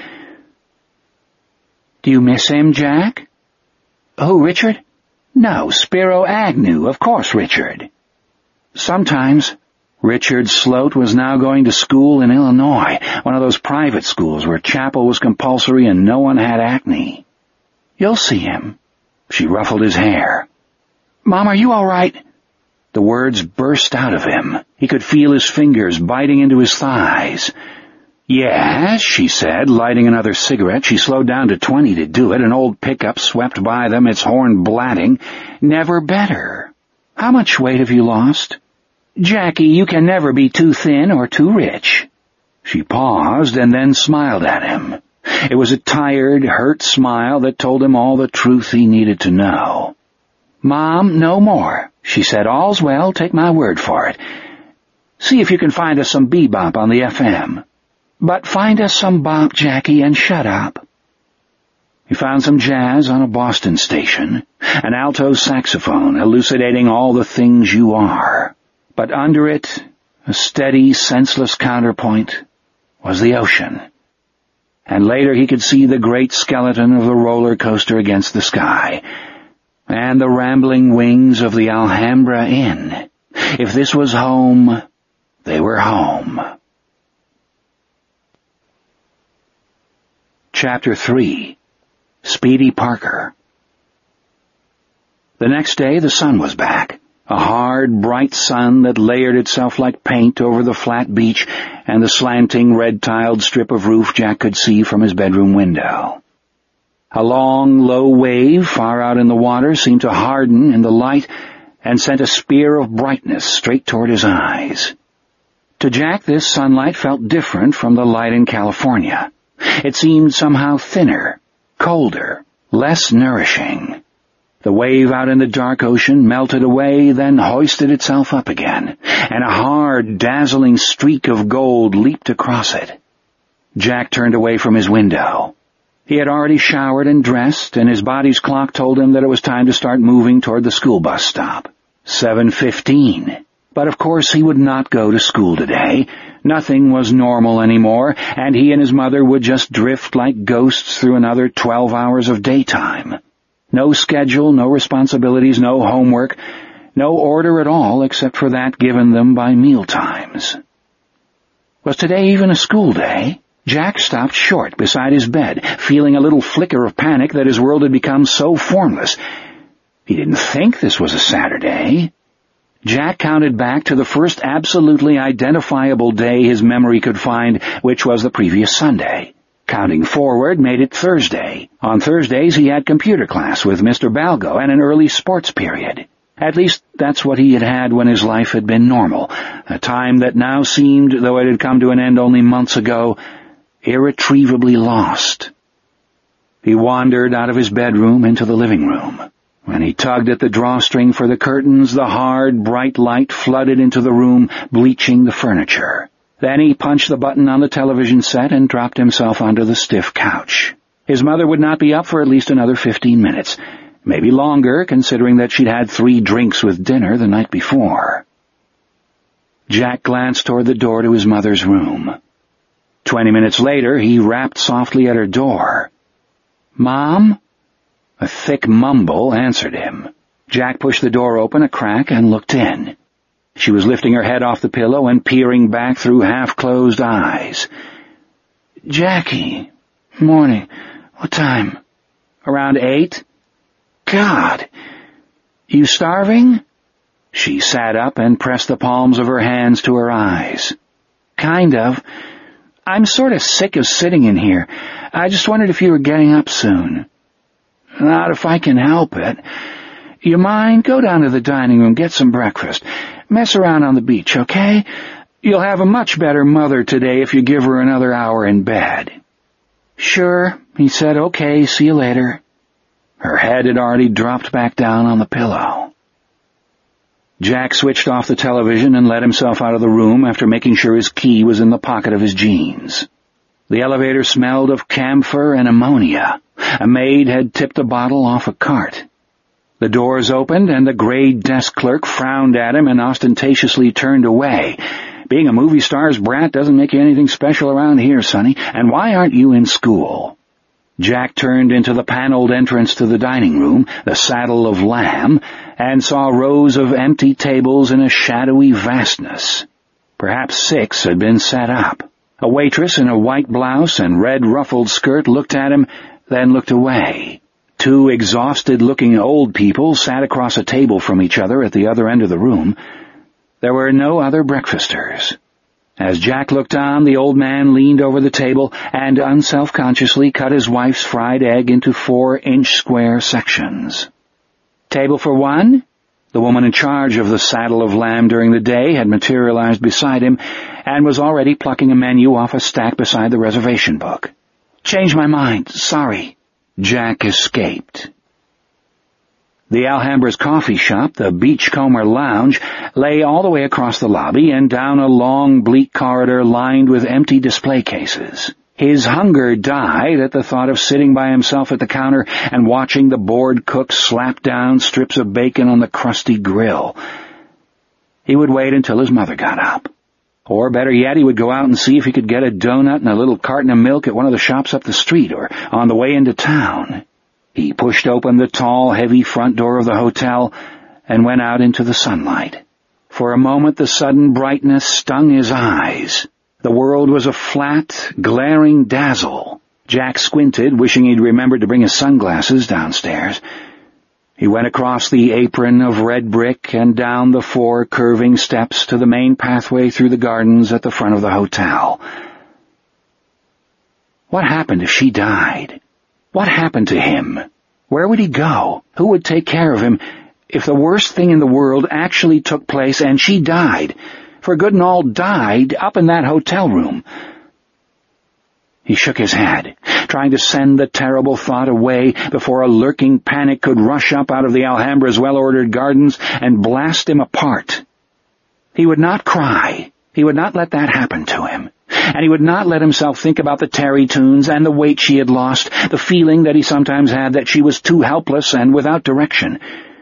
"Do you miss him, Jack?" "Who, Richard?" "No, Spiro Agnew, of course, Richard." "Sometimes." Richard Sloat was now going to school in Illinois, one of those private schools where chapel was compulsory and no one had acne. "You'll see him." She ruffled his hair. "Mom, are you all right?" The words burst out of him. He could feel his fingers biting into his thighs. "Yes," she said, lighting another cigarette. She slowed down to twenty to do it. An old pickup swept by them, its horn blatting. "Never better. How much weight have you lost?" "Jackie, you can never be too thin or too rich." She paused and then smiled at him. It was a tired, hurt smile that told him all the truth he needed to know. "Mom, no more," she said. "All's well, take my word for it. See if you can find us some bebop on the F M. But find us some bop, Jackie, and shut up." He found some jazz on a Boston station, an alto saxophone elucidating all the things you are. But under it, a steady, senseless counterpoint, was the ocean. And later he could see the great skeleton of the roller coaster against the sky, and the rambling wings of the Alhambra Inn. If this was home, they were home. Chapter three. Speedy Parker. The next day the sun was back, a hard, bright sun that layered itself like paint over the flat beach and the slanting, red-tiled strip of roof Jack could see from his bedroom window. A long, low wave far out in the water seemed to harden in the light and sent a spear of brightness straight toward his eyes. To Jack, this sunlight felt different from the light in California. It seemed somehow thinner, colder, less nourishing. The wave out in the dark ocean melted away, then hoisted itself up again, and a hard, dazzling streak of gold leaped across it. Jack turned away from his window. He had already showered and dressed, and his body's clock told him that it was time to start moving toward the school bus stop. seven fifteen. But of course he would not go to school today. Nothing was normal anymore, and he and his mother would just drift like ghosts through another twelve hours of daytime. No schedule, no responsibilities, no homework, no order at all except for that given them by mealtimes. Was today even a school day? Jack stopped short beside his bed, feeling a little flicker of panic that his world had become so formless. He didn't think this was a Saturday. Jack counted back to the first absolutely identifiable day his memory could find, which was the previous Sunday. Counting forward made it Thursday. On Thursdays he had computer class with Mister Balgo and an early sports period. At least that's what he had had when his life had been normal, a time that now seemed, though it had come to an end only months ago, irretrievably lost. He wandered out of his bedroom into the living room. When he tugged at the drawstring for the curtains, the hard, bright light flooded into the room, bleaching the furniture. Then he punched the button on the television set and dropped himself onto the stiff couch. His mother would not be up for at least another fifteen minutes, maybe longer, considering that she'd had three drinks with dinner the night before. Jack glanced toward the door to his mother's room. Twenty minutes later, he rapped softly at her door. "Mom?" A thick mumble answered him. Jack pushed the door open a crack and looked in. She was lifting her head off the pillow and peering back through half-closed eyes. "Jackie. Morning. What time?" "Around eight." God. You starving? She sat up and pressed the palms of her hands to her eyes. Kind of. I'm sort of sick of sitting in here. I just wondered if you were getting up soon. Not if I can help it. You mind? Go down to the dining room, get some breakfast. Mess around on the beach, okay? You'll have a much better mother today if you give her another hour in bed. Sure, he said. Okay, see you later. Her head had already dropped back down on the pillow. Jack switched off the television and let himself out of the room after making sure his key was in the pocket of his jeans. The elevator smelled of camphor and ammonia. A maid had tipped a bottle off a cart. The doors opened, and the gray desk clerk frowned at him and ostentatiously turned away. Being a movie star's brat doesn't make you anything special around here, sonny, and why aren't you in school? Jack turned into the paneled entrance to the dining room, the Saddle of Lamb, and saw rows of empty tables in a shadowy vastness. Perhaps six had been set up. A waitress in a white blouse and red ruffled skirt looked at him, then looked away. Two exhausted-looking old people sat across a table from each other at the other end of the room. There were no other breakfasters. As Jack looked on, the old man leaned over the table and unselfconsciously cut his wife's fried egg into four-inch square sections. Table for one? The woman in charge of the Saddle of Lamb during the day had materialized beside him and was already plucking a menu off a stack beside the reservation book. Change my mind. Sorry. Jack escaped. The Alhambra's coffee shop, the Beachcomber Lounge, lay all the way across the lobby and down a long, bleak corridor lined with empty display cases. His hunger died at the thought of sitting by himself at the counter and watching the bored cook slap down strips of bacon on the crusty grill. He would wait until his mother got up. Or, better yet, he would go out and see if he could get a donut and a little carton of milk at one of the shops up the street or on the way into town. He pushed open the tall, heavy front door of the hotel and went out into the sunlight. For a moment the sudden brightness stung his eyes. The world was a flat, glaring dazzle. Jack squinted, wishing he'd remembered to bring his sunglasses downstairs. He went across the apron of red brick and down the four curving steps to the main pathway through the gardens at the front of the hotel. What happened if she died? What happened to him? Where would he go? Who would take care of him if the worst thing in the world actually took place and she died, for good and all died, up in that hotel room? He shook his head, trying to send the terrible thought away before a lurking panic could rush up out of the Alhambra's well-ordered gardens and blast him apart. He would not cry. He would not let that happen to him. And he would not let himself think about the Terry tunes and the weight she had lost, the feeling that he sometimes had that she was too helpless and without direction.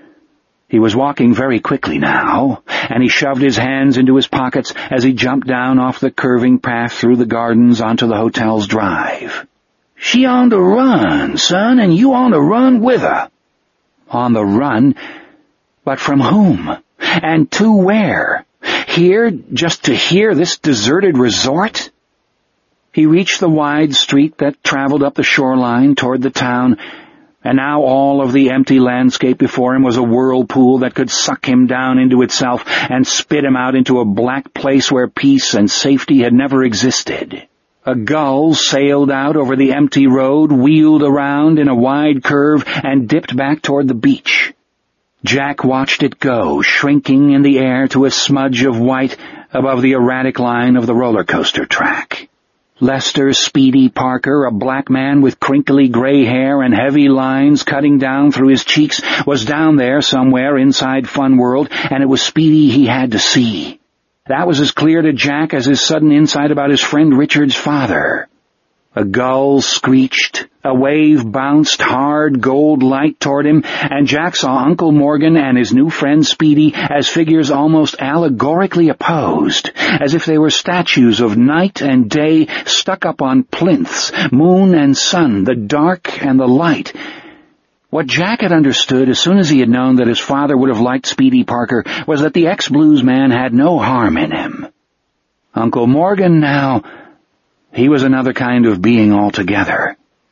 He was walking very quickly now, and he shoved his hands into his pockets as he jumped down off the curving path through the gardens onto the hotel's drive. She on the run, son, and you on the run with her. On the run? But from whom? And to where? Here, just to hear this deserted resort? He reached the wide street that traveled up the shoreline toward the town, and now all of the empty landscape before him was a whirlpool that could suck him down into itself and spit him out into a black place where peace and safety had never existed. A gull sailed out over the empty road, wheeled around in a wide curve, and dipped back toward the beach. Jack watched it go, shrinking in the air to a smudge of white above the erratic line of the roller coaster track. Lester Speedy Parker, a black man with crinkly gray hair and heavy lines cutting down through his cheeks, was down there somewhere inside Fun World, and it was Speedy he had to see. That was as clear to Jack as his sudden insight about his friend Richard's father. A gull screeched, a wave bounced hard gold light toward him, and Jack saw Uncle Morgan and his new friend Speedy as figures almost allegorically opposed, as if they were statues of night and day stuck up on plinths, moon and sun, the dark and the light. What Jack had understood as soon as he had known that his father would have liked Speedy Parker was that the ex-blues man had no harm in him. Uncle Morgan now... He was another kind of being altogether.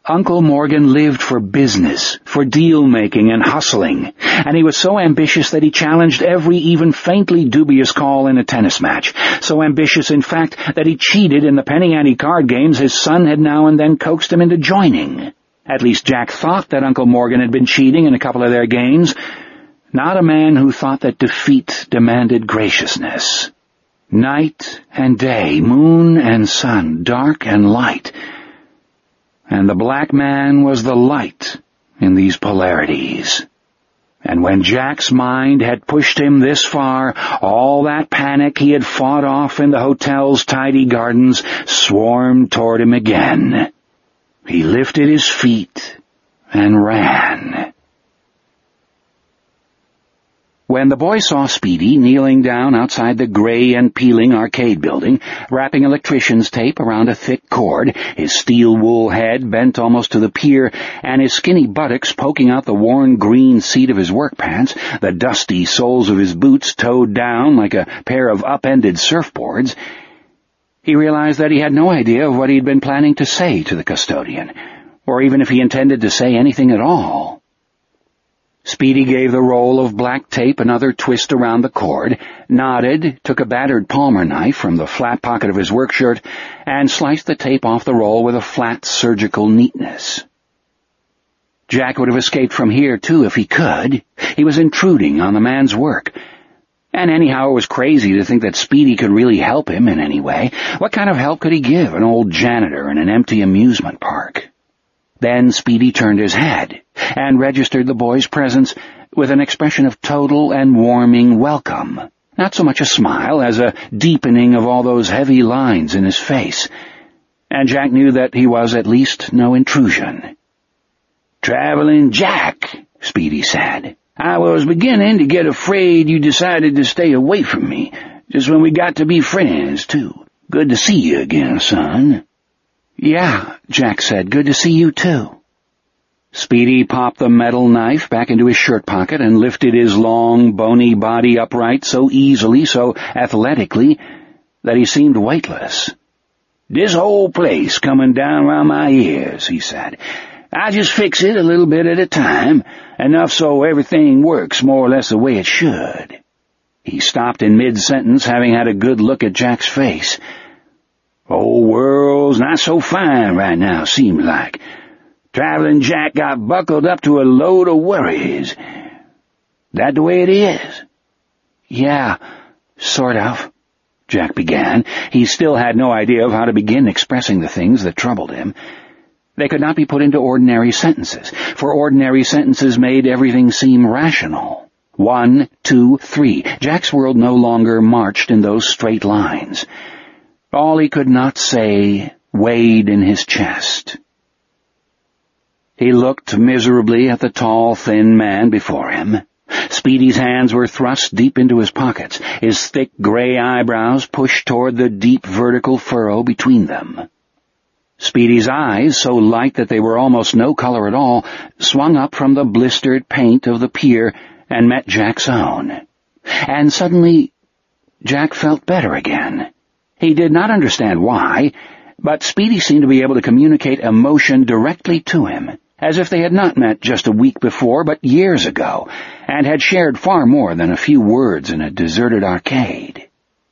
Uncle Morgan lived for business, for deal-making and hustling, and he was so ambitious that he challenged every even faintly dubious call in a tennis match. So ambitious, in fact, that he cheated in the penny ante card games his son had now and then coaxed him into joining. At least Jack thought that Uncle Morgan had been cheating in a couple of their games. Not a man who thought that defeat demanded graciousness. Night and day, moon and sun, dark and light. And the black man was the light in these polarities. And when Jack's mind had pushed him this far, all that panic he had fought off in the hotel's tidy gardens swarmed toward him again. He lifted his feet and ran. When the boy saw Speedy kneeling down outside the gray and peeling arcade building, wrapping electrician's tape around a thick cord, his steel-wool head bent almost to the pier, and his skinny buttocks poking out the worn green seat of his work pants, the dusty soles of his boots towed down like a pair of upended surfboards, he realized that he had no idea of what he'd been planning to say to the custodian, or even if he intended to say anything at all. Speedy gave the roll of black tape another twist around the cord, nodded, took a battered palmer knife from the flat pocket of his work shirt, and sliced the tape off the roll with a flat surgical neatness. Jack would have escaped from here, too, if he could. He was intruding on the man's work. And anyhow, it was crazy to think that Speedy could really help him in any way. What kind of help could he give an old janitor in an empty amusement park? Then Speedy turned his head and registered the boy's presence with an expression of total and warming welcome. Not so much a smile as a deepening of all those heavy lines in his face. And Jack knew that he was at least no intrusion. "Traveling Jack," Speedy said. "I was beginning to get afraid you decided to stay away from me, just when we got to be friends, too. Good to see you again, son." "Yeah," Jack said. "Good to see you, too." Speedy popped the metal knife back into his shirt pocket and lifted his long, bony body upright so easily, so athletically, that he seemed weightless. "This whole place coming down round my ears," he said. "I just fix it a little bit at a time, enough so everything works more or less the way it should." He stopped in mid-sentence, having had a good look at Jack's face. "Whole world's not so fine right now, seems like. Traveling Jack got buckled up to a load of worries. That the way it is?" "Yeah, sort of," Jack began. He still had no idea of how to begin expressing the things that troubled him. They could not be put into ordinary sentences, for ordinary sentences made everything seem rational. One, two, three. Jack's world no longer marched in those straight lines. All he could not say weighed in his chest. He looked miserably at the tall, thin man before him. Speedy's hands were thrust deep into his pockets, his thick gray eyebrows pushed toward the deep vertical furrow between them. Speedy's eyes, so light that they were almost no color at all, swung up from the blistered paint of the pier and met Jack's own. And suddenly, Jack felt better again. He did not understand why, but Speedy seemed to be able to communicate emotion directly to him, as if they had not met just a week before, but years ago, and had shared far more than a few words in a deserted arcade.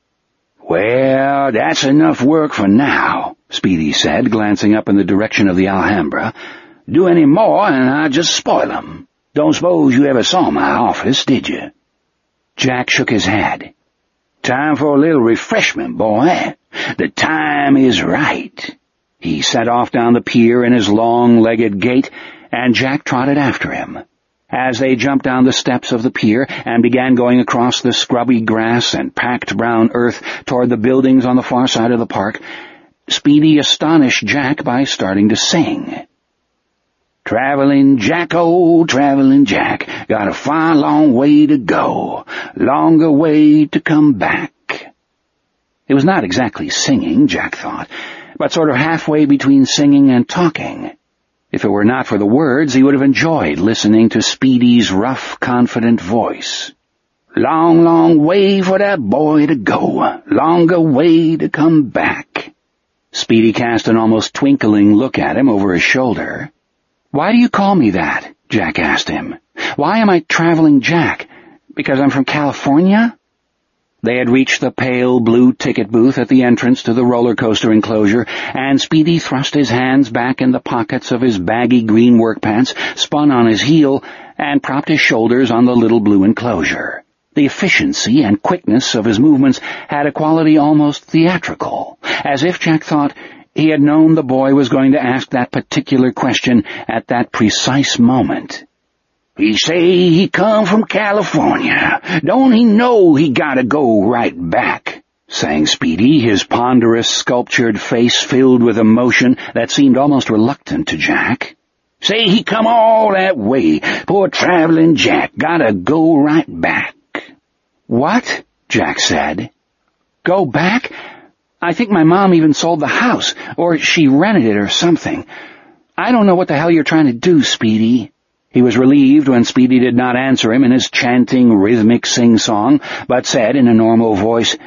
"Well, that's enough work for now," Speedy said, glancing up in the direction of the Alhambra. "Do any more, and I'll just spoil 'em. Don't suppose you ever saw my office, did you?" Jack shook his head. "Time for a little refreshment, boy. The time is right." He set off down the pier in his long-legged gait, and Jack trotted after him. As they jumped down the steps of the pier and began going across the scrubby grass and packed brown earth toward the buildings on the far side of the park, Speedy astonished Jack by starting to sing. "Traveling Jack, oh, traveling Jack, got a far long way to go, longer way to come back." It was not exactly singing, Jack thought, but sort of halfway between singing and talking. If it were not for the words, he would have enjoyed listening to Speedy's rough, confident voice. "Long, long way for that boy to go, longer way to come back." Speedy cast an almost twinkling look at him over his shoulder. "Why do you call me that?" Jack asked him. "Why am I Traveling Jack? Because I'm from California?" They had reached the pale blue ticket booth at the entrance to the roller coaster enclosure, and Speedy thrust his hands back in the pockets of his baggy green work pants, spun on his heel, and propped his shoulders on the little blue enclosure. The efficiency and quickness of his movements had a quality almost theatrical, as if Jack thought he had known the boy was going to ask that particular question at that precise moment. "He say he come from California. Don't he know he gotta go right back?" sang Speedy, his ponderous, sculptured face filled with emotion that seemed almost reluctant to Jack. "Say he come all that way. Poor Traveling Jack gotta go right back." "What?" Jack said. "Go back? I think my mom even sold the house, or she rented it or something. I don't know what the hell you're trying to do, Speedy." He was relieved when Speedy did not answer him in his chanting, rhythmic sing-song, but said in a normal voice,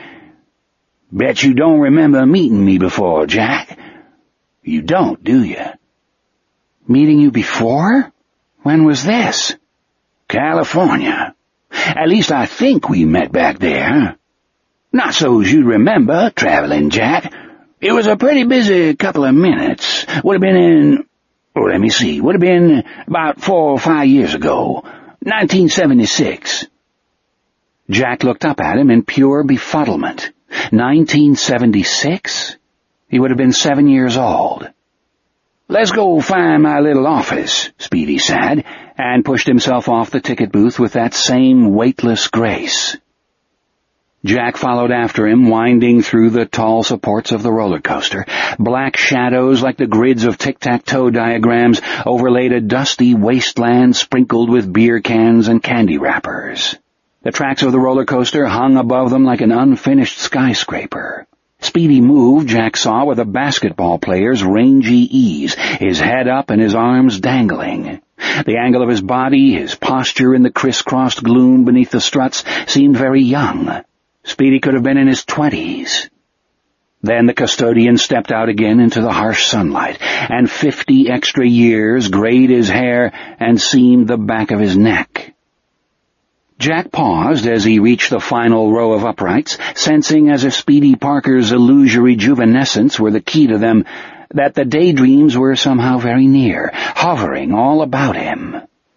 "Bet you don't remember meeting me before, Jack. You don't, do you?" "Meeting you before? When was this?" "California. At least I think we met back there. Not so's you'd remember, Traveling Jack. It was a pretty busy couple of minutes. Would have been in, oh, let me see, would have been about four or five years ago, nineteen seventy-six. Jack looked up at him in pure befuddlement. nineteen seventy-six? He would have been seven years old. "Let's go find my little office," Speedy said, and pushed himself off the ticket booth with that same weightless grace. Jack followed after him, winding through the tall supports of the roller coaster. Black shadows like the grids of tic-tac-toe diagrams overlaid a dusty wasteland sprinkled with beer cans and candy wrappers. The tracks of the roller coaster hung above them like an unfinished skyscraper. Speedy moved, Jack saw, with a basketball player's rangy ease, his head up and his arms dangling. The angle of his body, his posture in the crisscrossed gloom beneath the struts, seemed very young. Speedy could have been in his twenties. Then the custodian stepped out again into the harsh sunlight, and fifty extra years grayed his hair and seamed the back of his neck. Jack paused as he reached the final row of uprights, sensing as if Speedy Parker's illusory juvenescence were the key to them, that the daydreams were somehow very near, hovering all about him.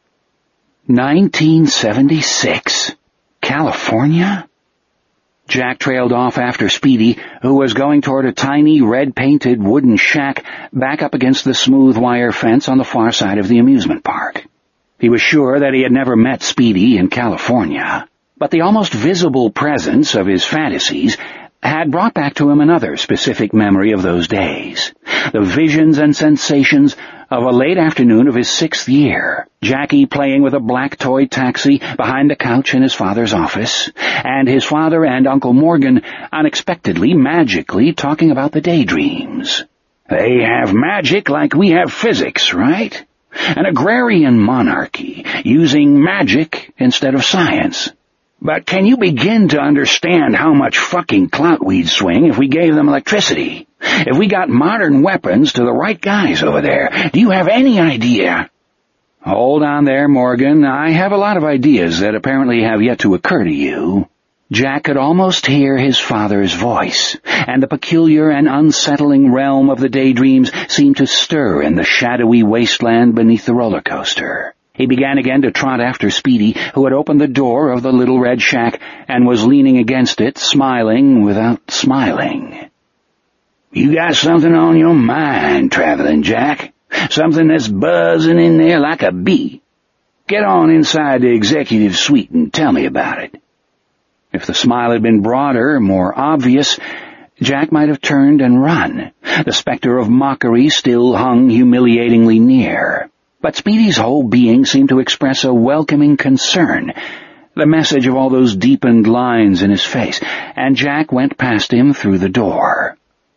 nineteen seventy-six. California? Jack trailed off after Speedy, who was going toward a tiny, red-painted wooden shack back up against the smooth wire fence on the far side of the amusement park. He was sure that he had never met Speedy in California, but the almost visible presence of his fantasies had brought back to him another specific memory of those days, the visions and sensations of a late afternoon of his sixth year, Jackie playing with a black toy taxi behind the couch in his father's office, and his father and Uncle Morgan unexpectedly, magically talking about the daydreams. "They have magic like we have physics, right? An agrarian monarchy, using magic instead of science. But can you begin to understand how much fucking clout we'd swing if we gave them electricity? If we got modern weapons to the right guys over there? Do you have any idea?" "Hold on there, Morgan. I have a lot of ideas that apparently have yet to occur to you." Jack could almost hear his father's voice, and the peculiar and unsettling realm of the daydreams seemed to stir in the shadowy wasteland beneath the roller coaster. He began again to trot after Speedy, who had opened the door of the little red shack and was leaning against it, smiling without smiling. "You got something on your mind, Traveling Jack. Something that's buzzing in there like a bee. Get on inside the executive suite and tell me about it." If the smile had been broader, more obvious, Jack might have turned and run. The specter of mockery still hung humiliatingly near. But Speedy's whole being seemed to express a welcoming concern, the message of all those deepened lines in his face, and Jack went past him through the door.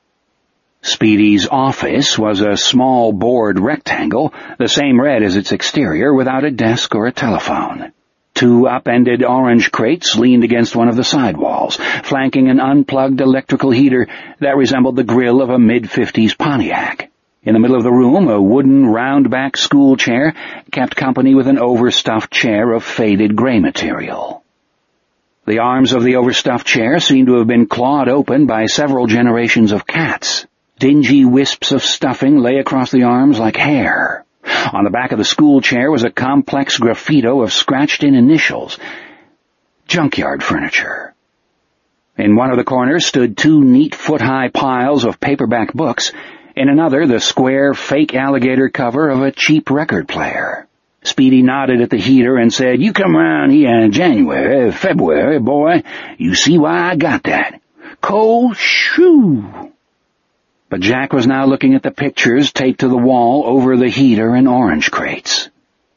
Speedy's office was a small board rectangle, the same red as its exterior, without a desk or a telephone. Two upended orange crates leaned against one of the sidewalls, flanking an unplugged electrical heater that resembled the grill of a mid-fifties Pontiac. In the middle of the room, a wooden round-back school chair kept company with an overstuffed chair of faded gray material. The arms of the overstuffed chair seemed to have been clawed open by several generations of cats. Dingy wisps of stuffing lay across the arms like hair. On the back of the school chair was a complex graffito of scratched-in initials. Junkyard furniture. In one of the corners stood two neat foot-high piles of paperback books. In another, the square, fake alligator cover of a cheap record player. Speedy nodded at the heater and said, "You come around here in January, February, boy. You see why I got that. Cold shoo." But Jack was now looking at the pictures taped to the wall over the heater and orange crates.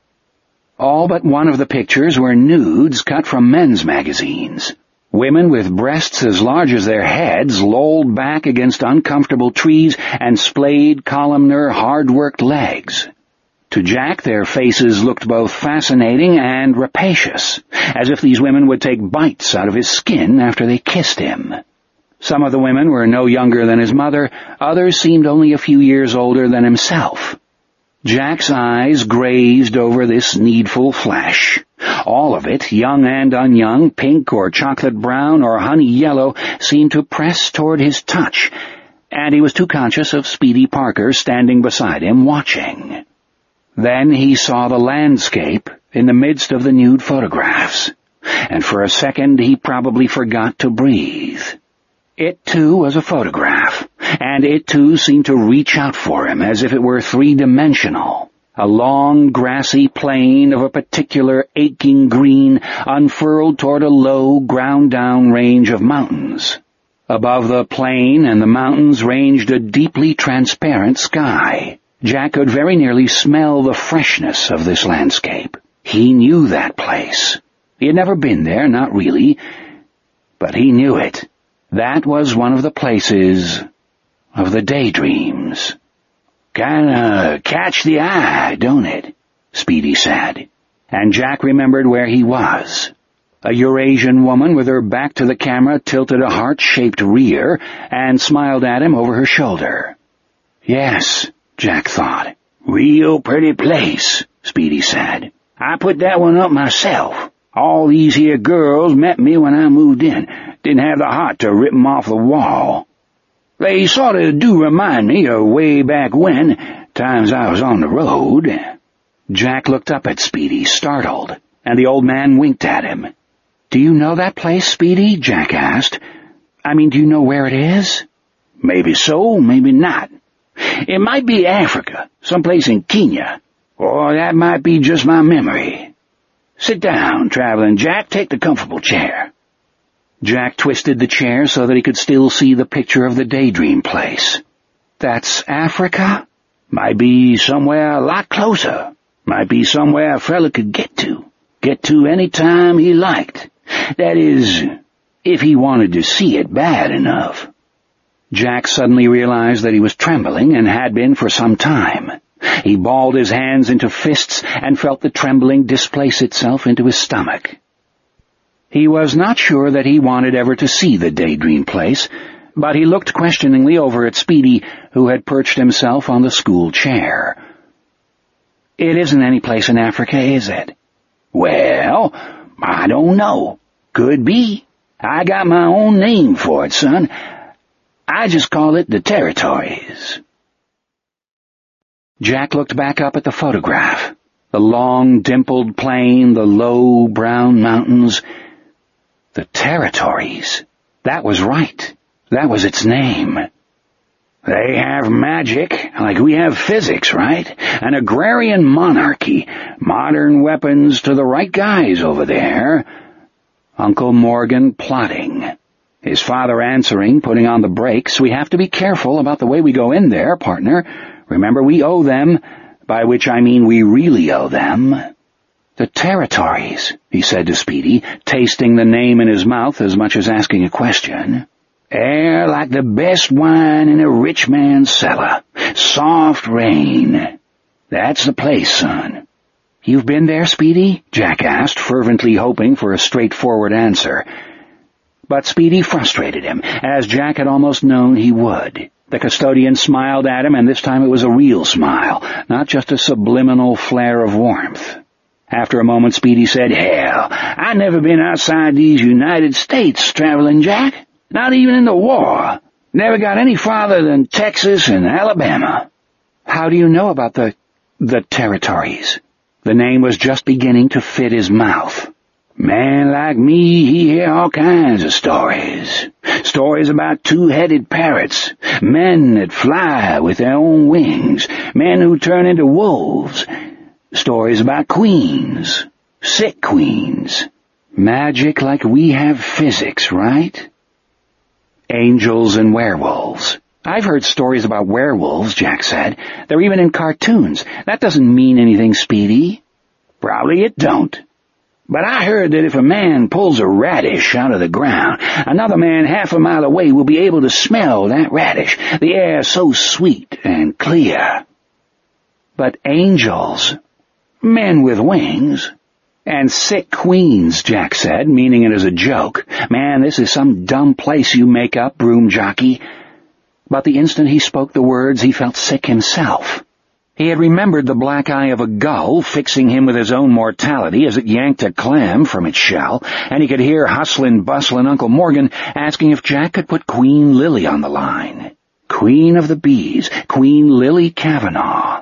All but one of the pictures were nudes cut from men's magazines. Women with breasts as large as their heads lolled back against uncomfortable trees and splayed, columnar, hard-worked legs. To Jack, their faces looked both fascinating and rapacious, as if these women would take bites out of his skin after they kissed him. Some of the women were no younger than his mother, others seemed only a few years older than himself. Jack's eyes grazed over this needful flesh. All of it, young and unyoung, pink or chocolate brown or honey yellow, seemed to press toward his touch, and he was too conscious of Speedy Parker standing beside him watching. Then he saw the landscape in the midst of the nude photographs, and for a second he probably forgot to breathe. It, too, was a photograph, and it, too, seemed to reach out for him as if it were three-dimensional. A long, grassy plain of a particular aching green unfurled toward a low, ground-down range of mountains. Above the plain and the mountains ranged a deeply transparent sky. Jack could very nearly smell the freshness of this landscape. He knew that place. He had never been there, not really, but he knew it. That was one of the places of the daydreams. "Kinda catch the eye, don't it?" Speedy said. And Jack remembered where he was. A Eurasian woman with her back to the camera tilted a heart-shaped rear and smiled at him over her shoulder. Yes, Jack thought. "Real pretty place," Speedy said. "I put that one up myself. All these here girls met me when I moved in. Didn't have the heart to rip 'em off the wall. They sort of do remind me of way back when, times I was on the road." Jack looked up at Speedy, startled, and the old man winked at him. "Do you know that place, Speedy?" Jack asked. "I mean, do you know where it is?" "Maybe so, maybe not. It might be Africa, someplace in Kenya, or that might be just my memory. Sit down, traveling Jack. Take the comfortable chair." Jack twisted the chair so that he could still see the picture of the daydream place. "That's Africa?" "Might be somewhere a lot closer. Might be somewhere a fella could get to. Get to any time he liked. That is, if he wanted to see it bad enough." Jack suddenly realized that he was trembling and had been for some time. He balled his hands into fists and felt the trembling displace itself into his stomach. He was not sure that he wanted ever to see the daydream place, but he looked questioningly over at Speedy, who had perched himself on the school chair. "It isn't any place in Africa, is it?" "Well, I don't know. Could be. I got my own name for it, son. I just call it the Territories." Jack looked back up at the photograph. The long, dimpled plain, the low, brown mountains. The Territories. That was right. That was its name. They have magic, like we have physics, right? An agrarian monarchy. Modern weapons to the right guys over there. Uncle Morgan plotting. His father answering, putting on the brakes. "We have to be careful about the way we go in there, partner. Remember, we owe them, by which I mean we really owe them." "The Territories," he said to Speedy, tasting the name in his mouth as much as asking a question. "They're like the best wine in a rich man's cellar. Soft rain. That's the place, son. "You've been there, Speedy?" Jack asked, fervently hoping for a straightforward answer. But Speedy frustrated him, as Jack had almost known he would. The custodian smiled at him, and this time it was a real smile, not just a subliminal flare of warmth. After a moment, Speedy said, "Hell, I never been outside these United States, Traveling Jack. Not even in the war. Never got any farther than Texas and Alabama." "How do you know about the... the territories?" The name was just beginning to fit his mouth. "Man like me, he hear all kinds of stories. Stories about two-headed parrots, men that fly with their own wings, men who turn into wolves. Stories about queens, sick queens. Magic like we have physics, right? Angels and werewolves. I've heard stories about werewolves," Jack said. "They're even in cartoons. That doesn't mean anything, Speedy." "Probably it don't. But I heard that if a man pulls a radish out of the ground, another man half a mile away will be able to smell that radish. The air is so sweet and clear." "But angels, men with wings, and sick queens," Jack said, meaning it as a joke. "Man, this is some dumb place you make up, broom jockey." But the instant he spoke the words, he felt sick himself. He had remembered the black eye of a gull fixing him with his own mortality as it yanked a clam from its shell, and he could hear hustlin' bustlin' Uncle Morgan asking if Jack could put Queen Lily on the line. Queen of the Bees, Queen Lily Kavanaugh.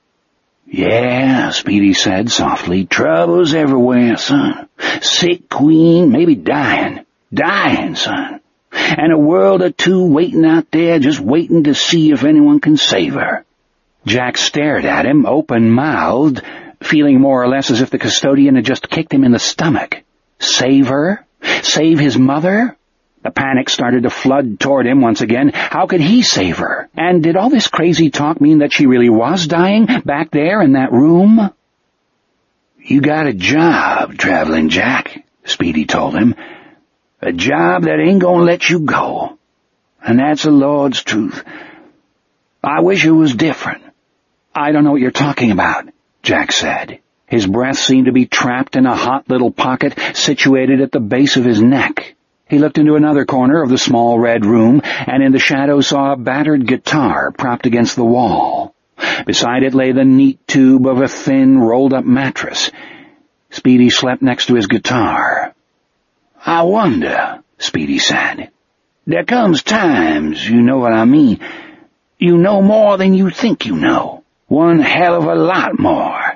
"Yeah," Speedy said softly, "troubles everywhere, son. Sick queen, maybe dying. Dying, son. And a world or two waiting out there, just waiting to see if anyone can save her." Jack stared at him, open-mouthed, feeling more or less as if the custodian had just kicked him in the stomach. Save her? Save his mother? The panic started to flood toward him once again. How could he save her? And did all this crazy talk mean that she really was dying, back there in that room? "You got a job, Traveling Jack," Speedy told him. "A job that ain't gonna let you go. And that's the Lord's truth. I wish it was different." "I don't know what you're talking about," Jack said. His breath seemed to be trapped in a hot little pocket situated at the base of his neck. He looked into another corner of the small red room, and in the shadow saw a battered guitar propped against the wall. Beside it lay the neat tube of a thin, rolled-up mattress. Speedy slept next to his guitar. "I wonder," Speedy said. "There comes times, you know what I mean. You know more than you think you know. One hell of a lot more."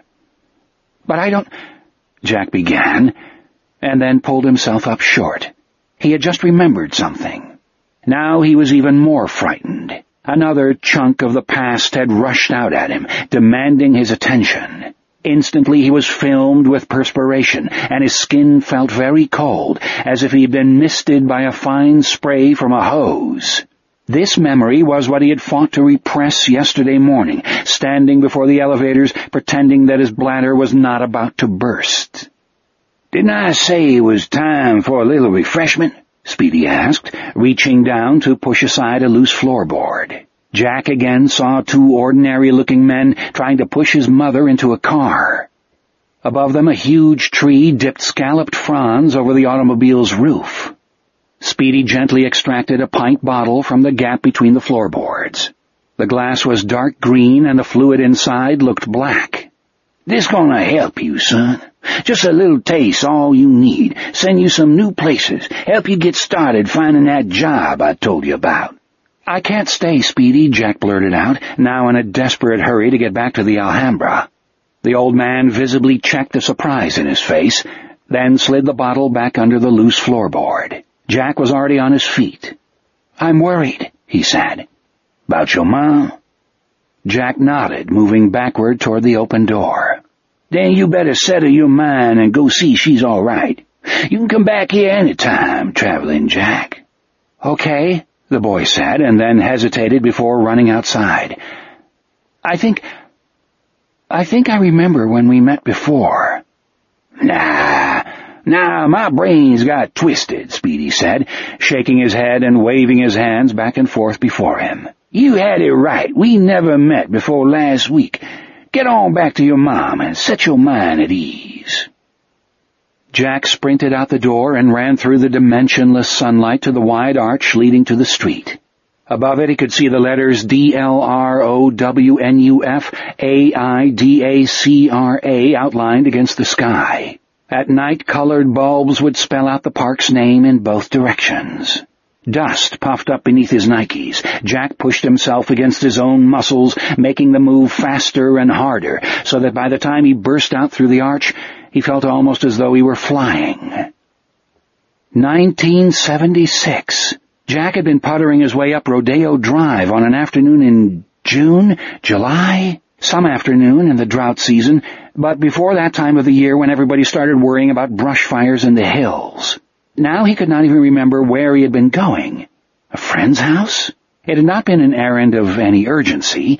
"But I don't—" Jack began, and then pulled himself up short. He had just remembered something. Now he was even more frightened. Another chunk of the past had rushed out at him, demanding his attention. Instantly he was filmed with perspiration, and his skin felt very cold, as if he had been misted by a fine spray from a hose. This memory was what he had fought to repress yesterday morning, standing before the elevators, pretending that his bladder was not about to burst. "Didn't I say it was time for a little refreshment?" Speedy asked, reaching down to push aside a loose floorboard. Jack again saw two ordinary-looking men trying to push his mother into a car. Above them, a huge tree dipped scalloped fronds over the automobile's roof. Speedy gently extracted a pint bottle from the gap between the floorboards. The glass was dark green, and the fluid inside looked black. "This gonna help you, son. Just a little taste, all you need. Send you some new places. Help you get started finding that job I told you about." "I can't stay, Speedy," Jack blurted out, now in a desperate hurry to get back to the Alhambra. The old man visibly checked the surprise in his face, then slid the bottle back under the loose floorboard. Jack was already on his feet. "I'm worried," he said. "About your mom?" Jack nodded, moving backward toward the open door. "Then you better settle your mind and go see she's all right. You can come back here any time, Traveling Jack." "Okay," the boy said, and then hesitated before running outside. I think... I think I remember when we met before." Nah, nah, my brains got twisted," Speedy said, shaking his head and waving his hands back and forth before him. "You had it right. We never met before last week. Get on back to your mom and set your mind at ease." Jack sprinted out the door and ran through the dimensionless sunlight to the wide arch leading to the street. Above it he could see the letters D L R O W N U F A I D A C R A outlined against the sky. At night, colored bulbs would spell out the park's name in both directions. Dust puffed up beneath his Nikes. Jack pushed himself against his own muscles, making the move faster and harder, so that by the time he burst out through the arch, he felt almost as though he were flying. nineteen seventy-six. Jack had been puttering his way up Rodeo Drive on an afternoon in June, July, some afternoon in the drought season, but before that time of the year when everybody started worrying about brush fires in the hills. Now he could not even remember where he had been going. A friend's house? It had not been an errand of any urgency.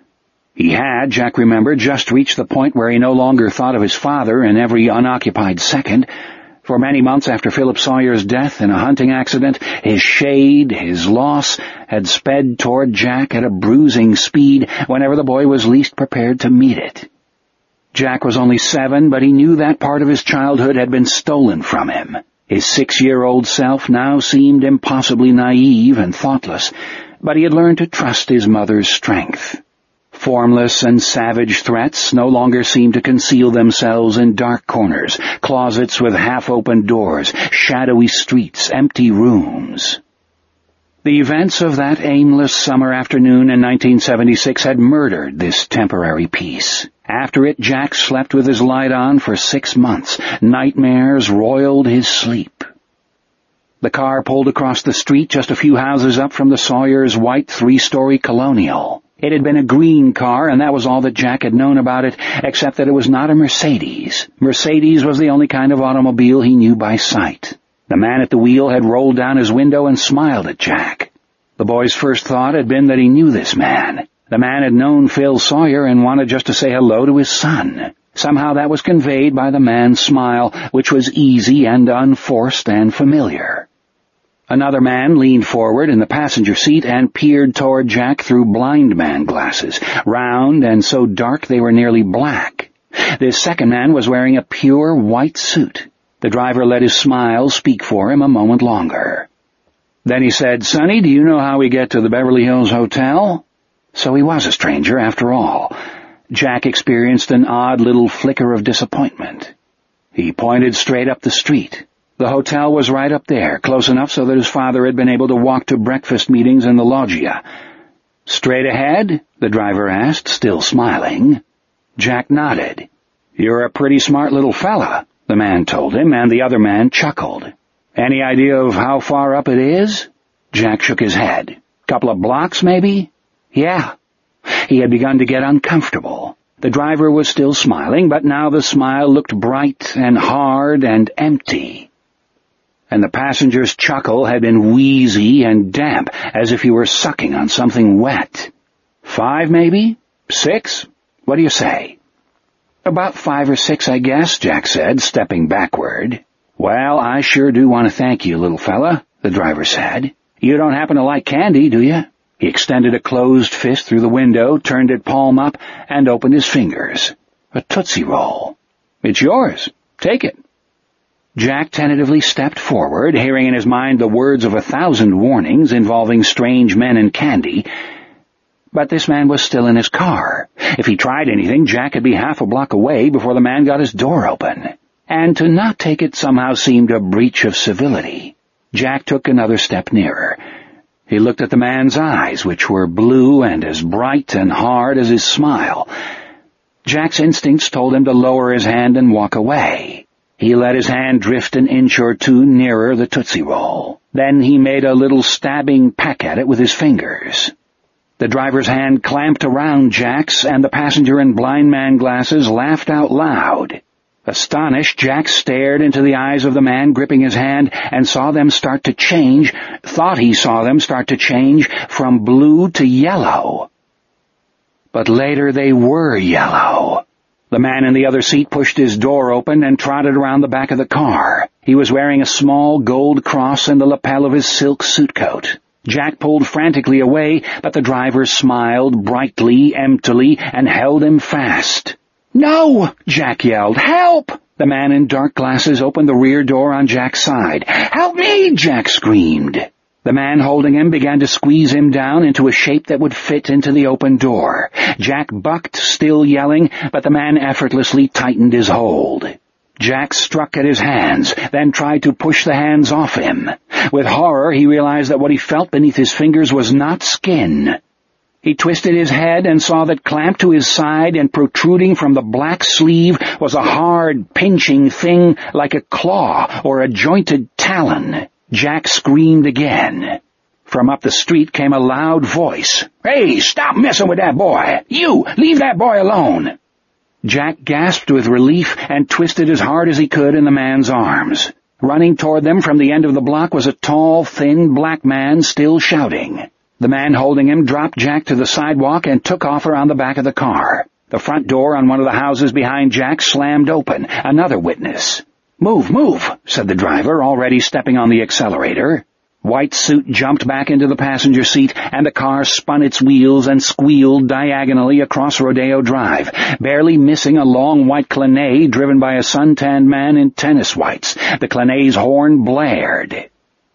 He had, Jack remembered, just reached the point where he no longer thought of his father in every unoccupied second. For many months after Philip Sawyer's death in a hunting accident, his shade, his loss, had sped toward Jack at a bruising speed whenever the boy was least prepared to meet it. Jack was only seven, but he knew that part of his childhood had been stolen from him. His six-year-old self now seemed impossibly naive and thoughtless, but he had learned to trust his mother's strength. Formless and savage threats no longer seemed to conceal themselves in dark corners, closets with half-open doors, shadowy streets, empty rooms. The events of that aimless summer afternoon in nineteen seventy-six had murdered this temporary peace. After it, Jack slept with his light on for six months. Nightmares roiled his sleep. The car pulled across the street just a few houses up from the Sawyers' white three-story colonial. It had been a green car, and that was all that Jack had known about it, except that it was not a Mercedes. Mercedes was the only kind of automobile he knew by sight. The man at the wheel had rolled down his window and smiled at Jack. The boy's first thought had been that he knew this man. The man had known Phil Sawyer and wanted just to say hello to his son. Somehow that was conveyed by the man's smile, which was easy and unforced and familiar. Another man leaned forward in the passenger seat and peered toward Jack through blind man glasses, round and so dark they were nearly black. This second man was wearing a pure white suit. The driver let his smile speak for him a moment longer. Then he said, "Sonny, do you know how we get to the Beverly Hills Hotel?" So he was a stranger, after all. Jack experienced an odd little flicker of disappointment. He pointed straight up the street. The hotel was right up there, close enough so that his father had been able to walk to breakfast meetings in the loggia. "Straight ahead?" the driver asked, still smiling. Jack nodded. "You're a pretty smart little fella," the man told him, and the other man chuckled. "Any idea of how far up it is?" Jack shook his head. "Couple of blocks, maybe?" "Yeah." He had begun to get uncomfortable. The driver was still smiling, but now the smile looked bright and hard and empty. And the passenger's chuckle had been wheezy and damp, as if he were sucking on something wet. "Five, maybe? Six? What do you say?" "About five or six, I guess," Jack said, stepping backward. "Well, I sure do want to thank you, little fella," the driver said. "You don't happen to like candy, do you?" He extended a closed fist through the window, turned it palm up, and opened his fingers. "A Tootsie Roll." "It's yours. Take it." Jack tentatively stepped forward, hearing in his mind the words of a thousand warnings involving strange men and candy. But this man was still in his car. If he tried anything, Jack could be half a block away before the man got his door open. And to not take it somehow seemed a breach of civility. Jack took another step nearer. He looked at the man's eyes, which were blue and as bright and hard as his smile. Jack's instincts told him to lower his hand and walk away. He let his hand drift an inch or two nearer the Tootsie Roll. Then he made a little stabbing peck at it with his fingers. The driver's hand clamped around Jack's, and the passenger in blind man glasses laughed out loud. Astonished, Jack stared into the eyes of the man gripping his hand and saw them start to change, thought he saw them start to change from blue to yellow. But later they were yellow. The man in the other seat pushed his door open and trotted around the back of the car. He was wearing a small gold cross in the lapel of his silk suit coat. Jack pulled frantically away, but the driver smiled brightly, emptily, and held him fast. "No!" Jack yelled. "Help!" The man in dark glasses opened the rear door on Jack's side. "Help me!" Jack screamed. The man holding him began to squeeze him down into a shape that would fit into the open door. Jack bucked, still yelling, but the man effortlessly tightened his hold. Jack struck at his hands, then tried to push the hands off him. With horror, he realized that what he felt beneath his fingers was not skin. He twisted his head and saw that clamped to his side and protruding from the black sleeve was a hard, pinching thing like a claw or a jointed talon. Jack screamed again. From up the street came a loud voice. "Hey, stop messing with that boy! You, leave that boy alone!" Jack gasped with relief and twisted as hard as he could in the man's arms. Running toward them from the end of the block was a tall, thin black man still shouting. The man holding him dropped Jack to the sidewalk and took off around the back of the car. The front door on one of the houses behind Jack slammed open. Another witness. "Move, move," said the driver, already stepping on the accelerator. White Suit jumped back into the passenger seat, and the car spun its wheels and squealed diagonally across Rodeo Drive, barely missing a long white Clanay driven by a suntanned man in tennis whites. The Clanay's horn blared.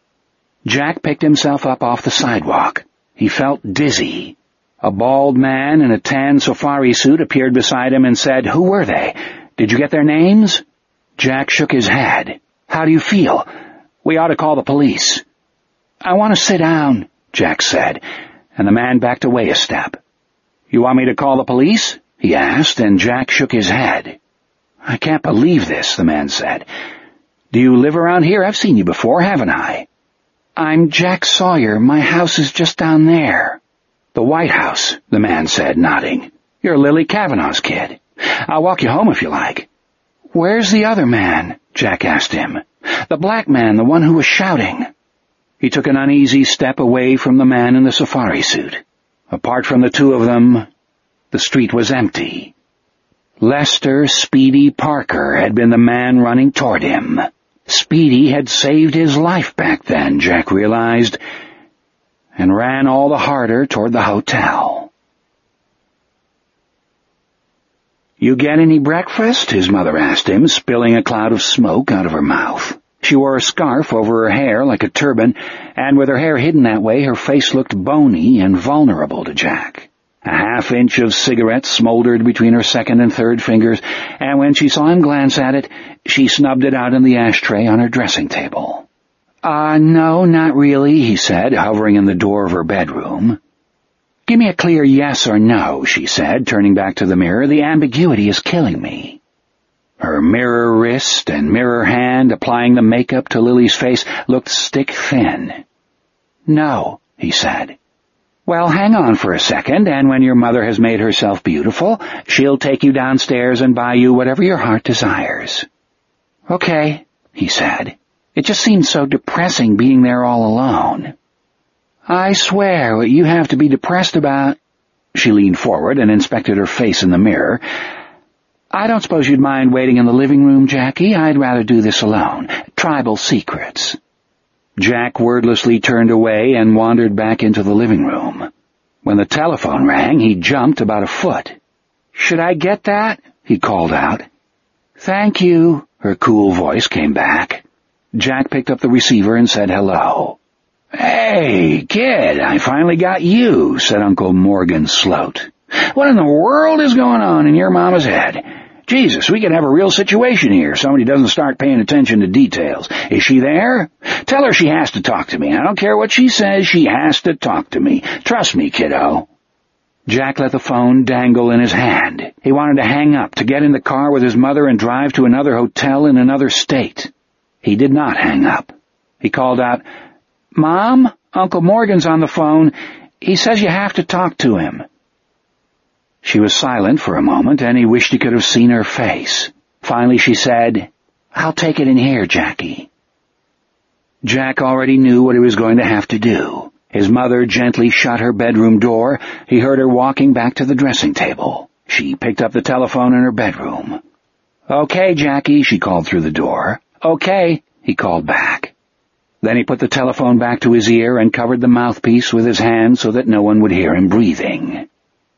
Jack picked himself up off the sidewalk. He felt dizzy. A bald man in a tan safari suit appeared beside him and said, "Who were they? Did you get their names?" Jack shook his head. "How do you feel? We ought to call the police." "I want to sit down," Jack said, and the man backed away a step. "You want me to call the police?" he asked, and Jack shook his head. "I can't believe this," the man said. "Do you live around here? I've seen you before, haven't I?" "I'm Jack Sawyer. My house is just down there." "The White House," the man said, nodding. "You're Lily Kavanaugh's kid. I'll walk you home if you like." "Where's the other man?" Jack asked him. "The black man, the one who was shouting." He took an uneasy step away from the man in the safari suit. Apart from the two of them, the street was empty. Lester Speedy Parker had been the man running toward him. Speedy had saved his life back then, Jack realized, and ran all the harder toward the hotel. "You get any breakfast?" his mother asked him, spilling a cloud of smoke out of her mouth. She wore a scarf over her hair like a turban, and with her hair hidden that way, her face looked bony and vulnerable to Jack. A half inch of cigarette smoldered between her second and third fingers, and when she saw him glance at it, she snubbed it out in the ashtray on her dressing table. Uh, no, not really," he said, hovering in the door of her bedroom. "Give me a clear yes or no," she said, turning back to the mirror. "The ambiguity is killing me." Her mirror wrist and mirror hand applying the makeup to Lily's face looked stick-thin. "No," he said. "Well, hang on for a second, and when your mother has made herself beautiful, she'll take you downstairs and buy you whatever your heart desires." "Okay," he said. It just seemed so depressing being there all alone. "I swear, what you have to be depressed about—" She leaned forward and inspected her face in the mirror. "I don't suppose you'd mind waiting in the living room, Jackie? I'd rather do this alone. Tribal secrets." Jack wordlessly turned away and wandered back into the living room. When the telephone rang, he jumped about a foot. "Should I get that?" he called out. "Thank you," her cool voice came back. Jack picked up the receiver and said hello. "Hey, kid, I finally got you," said Uncle Morgan Sloat. "What in the world is going on in your mama's head? Jesus, we could have a real situation here if somebody doesn't start paying attention to details. Is she there? Tell her she has to talk to me. I don't care what she says, she has to talk to me. Trust me, kiddo." Jack let the phone dangle in his hand. He wanted to hang up, to get in the car with his mother and drive to another hotel in another state. He did not hang up. He called out, "Mom, Uncle Morgan's on the phone. He says you have to talk to him." She was silent for a moment, and he wished he could have seen her face. Finally she said, "I'll take it in here, Jackie." Jack already knew what he was going to have to do. His mother gently shut her bedroom door. He heard her walking back to the dressing table. She picked up the telephone in her bedroom. "Okay, Jackie," she called through the door. "Okay," he called back. Then he put the telephone back to his ear and covered the mouthpiece with his hand so that no one would hear him breathing.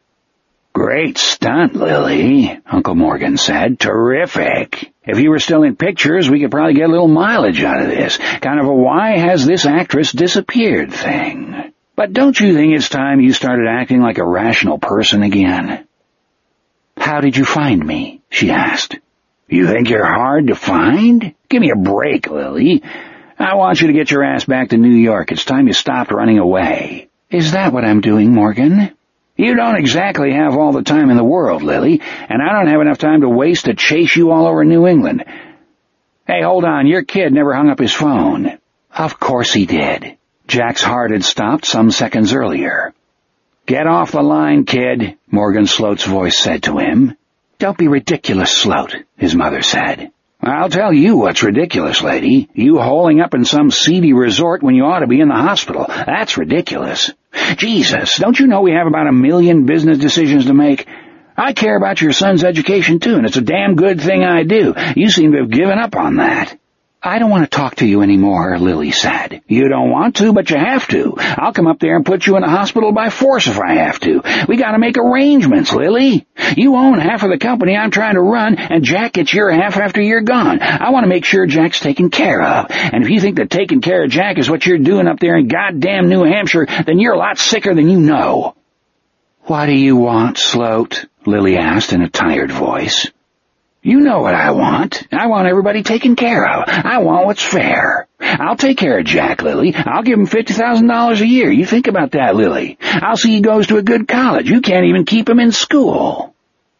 "Great stunt, Lily," Uncle Morgan said. "Terrific. If you were still in pictures, we could probably get a little mileage out of this. Kind of a why has this actress disappeared thing. But don't you think it's time you started acting like a rational person again?" "How did you find me?" she asked. "You think you're hard to find? Give me a break, Lily. I want you to get your ass back to New York. It's time you stopped running away." "Is that what I'm doing, Morgan?" "You don't exactly have all the time in the world, Lily, and I don't have enough time to waste to chase you all over New England. Hey, hold on, your kid never hung up his phone." "Of course he did." Jack's heart had stopped some seconds earlier. "Get off the line, kid," Morgan Sloat's voice said to him. "Don't be ridiculous, Sloat," his mother said. "I'll tell you what's ridiculous, lady. You holing up in some seedy resort when you ought to be in the hospital. That's ridiculous. Jesus, don't you know we have about a million business decisions to make? I care about your son's education, too, and it's a damn good thing I do. You seem to have given up on that." "I don't want to talk to you anymore," Lily said. "You don't want to, but you have to. I'll come up there and put you in the hospital by force if I have to. We gotta make arrangements, Lily. You own half of the company I'm trying to run, and Jack gets your half after you're gone. I want to make sure Jack's taken care of. And if you think that taking care of Jack is what you're doing up there in goddamn New Hampshire, then you're a lot sicker than you know." "What do you want, Sloat?" Lily asked in a tired voice. "You know what I want. I want everybody taken care of. I want what's fair. I'll take care of Jack, Lily. I'll give him fifty thousand dollars a year. You think about that, Lily. I'll see he goes to a good college. You can't even keep him in school."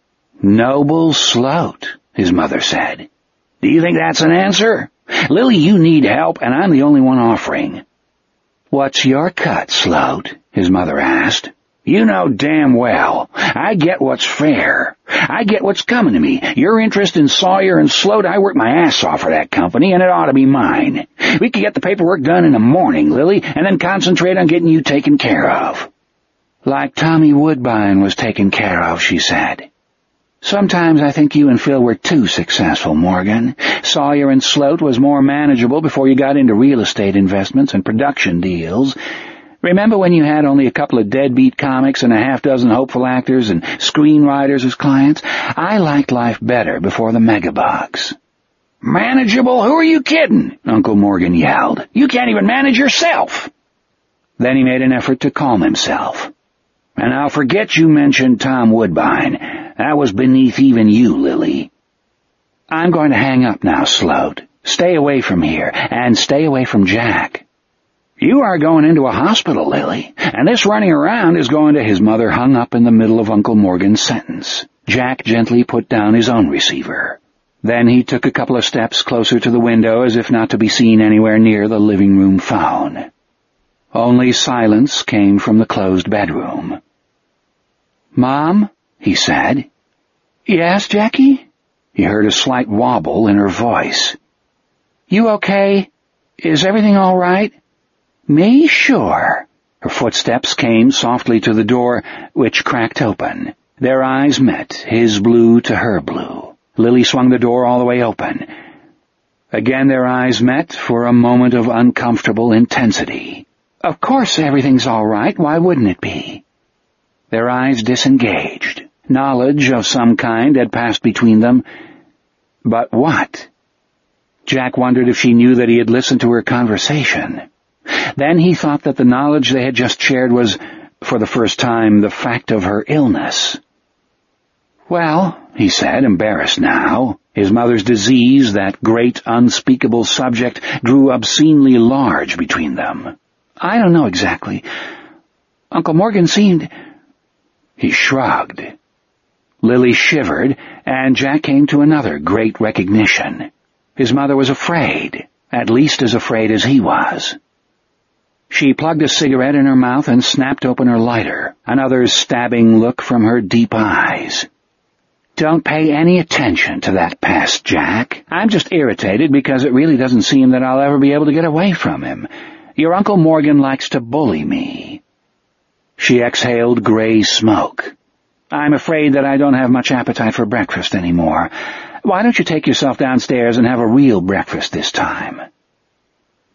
"Noble Sloat," his mother said. "Do you think that's an answer? Lily, you need help, and I'm the only one offering." "What's your cut, Sloat?" his mother asked. "You know damn well. I get what's fair. I get what's coming to me. Your interest in Sawyer and Sloat, I worked my ass off for that company, and it ought to be mine. We could get the paperwork done in the morning, Lily, and then concentrate on getting you taken care of." "Like Tommy Woodbine was taken care of," she said. "Sometimes I think you and Phil were too successful, Morgan. Sawyer and Sloat was more manageable before you got into real estate investments and production deals. Remember when you had only a couple of deadbeat comics and a half dozen hopeful actors and screenwriters as clients? I liked life better before the megabucks." "Manageable? Who are you kidding?" Uncle Morgan yelled. "You can't even manage yourself." Then he made an effort to calm himself. "And I'll forget you mentioned Tom Woodbine. That was beneath even you, Lily." "I'm going to hang up now, Sloat. Stay away from here, and stay away from Jack." "You are going into a hospital, Lily, and this running around is going to—" His mother hung up in the middle of Uncle Morgan's sentence. Jack gently put down his own receiver. Then he took a couple of steps closer to the window as if not to be seen anywhere near the living room phone. Only silence came from the closed bedroom. "Mom?" he said. "Yes, Jackie?" He heard a slight wobble in her voice. "You okay? Is everything all right?" "Me? Sure." Her footsteps came softly to the door, which cracked open. Their eyes met, his blue to her blue. Lily swung the door all the way open. Again their eyes met for a moment of uncomfortable intensity. "Of course everything's all right. Why wouldn't it be?" Their eyes disengaged. Knowledge of some kind had passed between them. But what? Jack wondered if she knew that he had listened to her conversation. Then he thought that the knowledge they had just shared was, for the first time, the fact of her illness. "Well," he said, embarrassed now. His mother's disease, that great, unspeakable subject, grew obscenely large between them. "I don't know exactly. Uncle Morgan seemed—" He shrugged. Lily shivered, and Jack came to another great recognition. His mother was afraid, at least as afraid as he was. She plugged a cigarette in her mouth and snapped open her lighter, another stabbing look from her deep eyes. "Don't pay any attention to that past, Jack. I'm just irritated because it really doesn't seem that I'll ever be able to get away from him. Your Uncle Morgan likes to bully me." She exhaled gray smoke. "I'm afraid that I don't have much appetite for breakfast anymore. Why don't you take yourself downstairs and have a real breakfast this time?"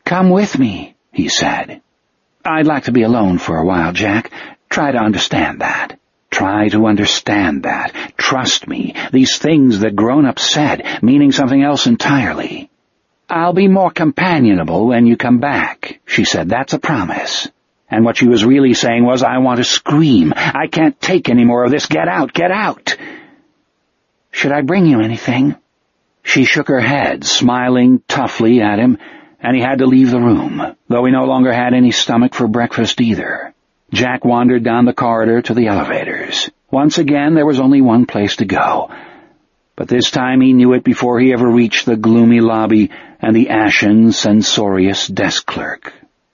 "Come with me," he said. "I'd like to be alone for a while, Jack. Try to understand that. Try to understand that. Trust me, these things that grown-ups said, meaning something else entirely. I'll be more companionable when you come back," she said. "That's a promise." And what she was really saying was, "I want to scream. I can't take any more of this. Get out, get out." "Should I bring you anything?" She shook her head, smiling toughly at him, and he had to leave the room, though he no longer had any stomach for breakfast either. Jack wandered down the corridor to the elevators. Once again, there was only one place to go. But this time he knew it before he ever reached the gloomy lobby and the ashen, censorious desk clerk.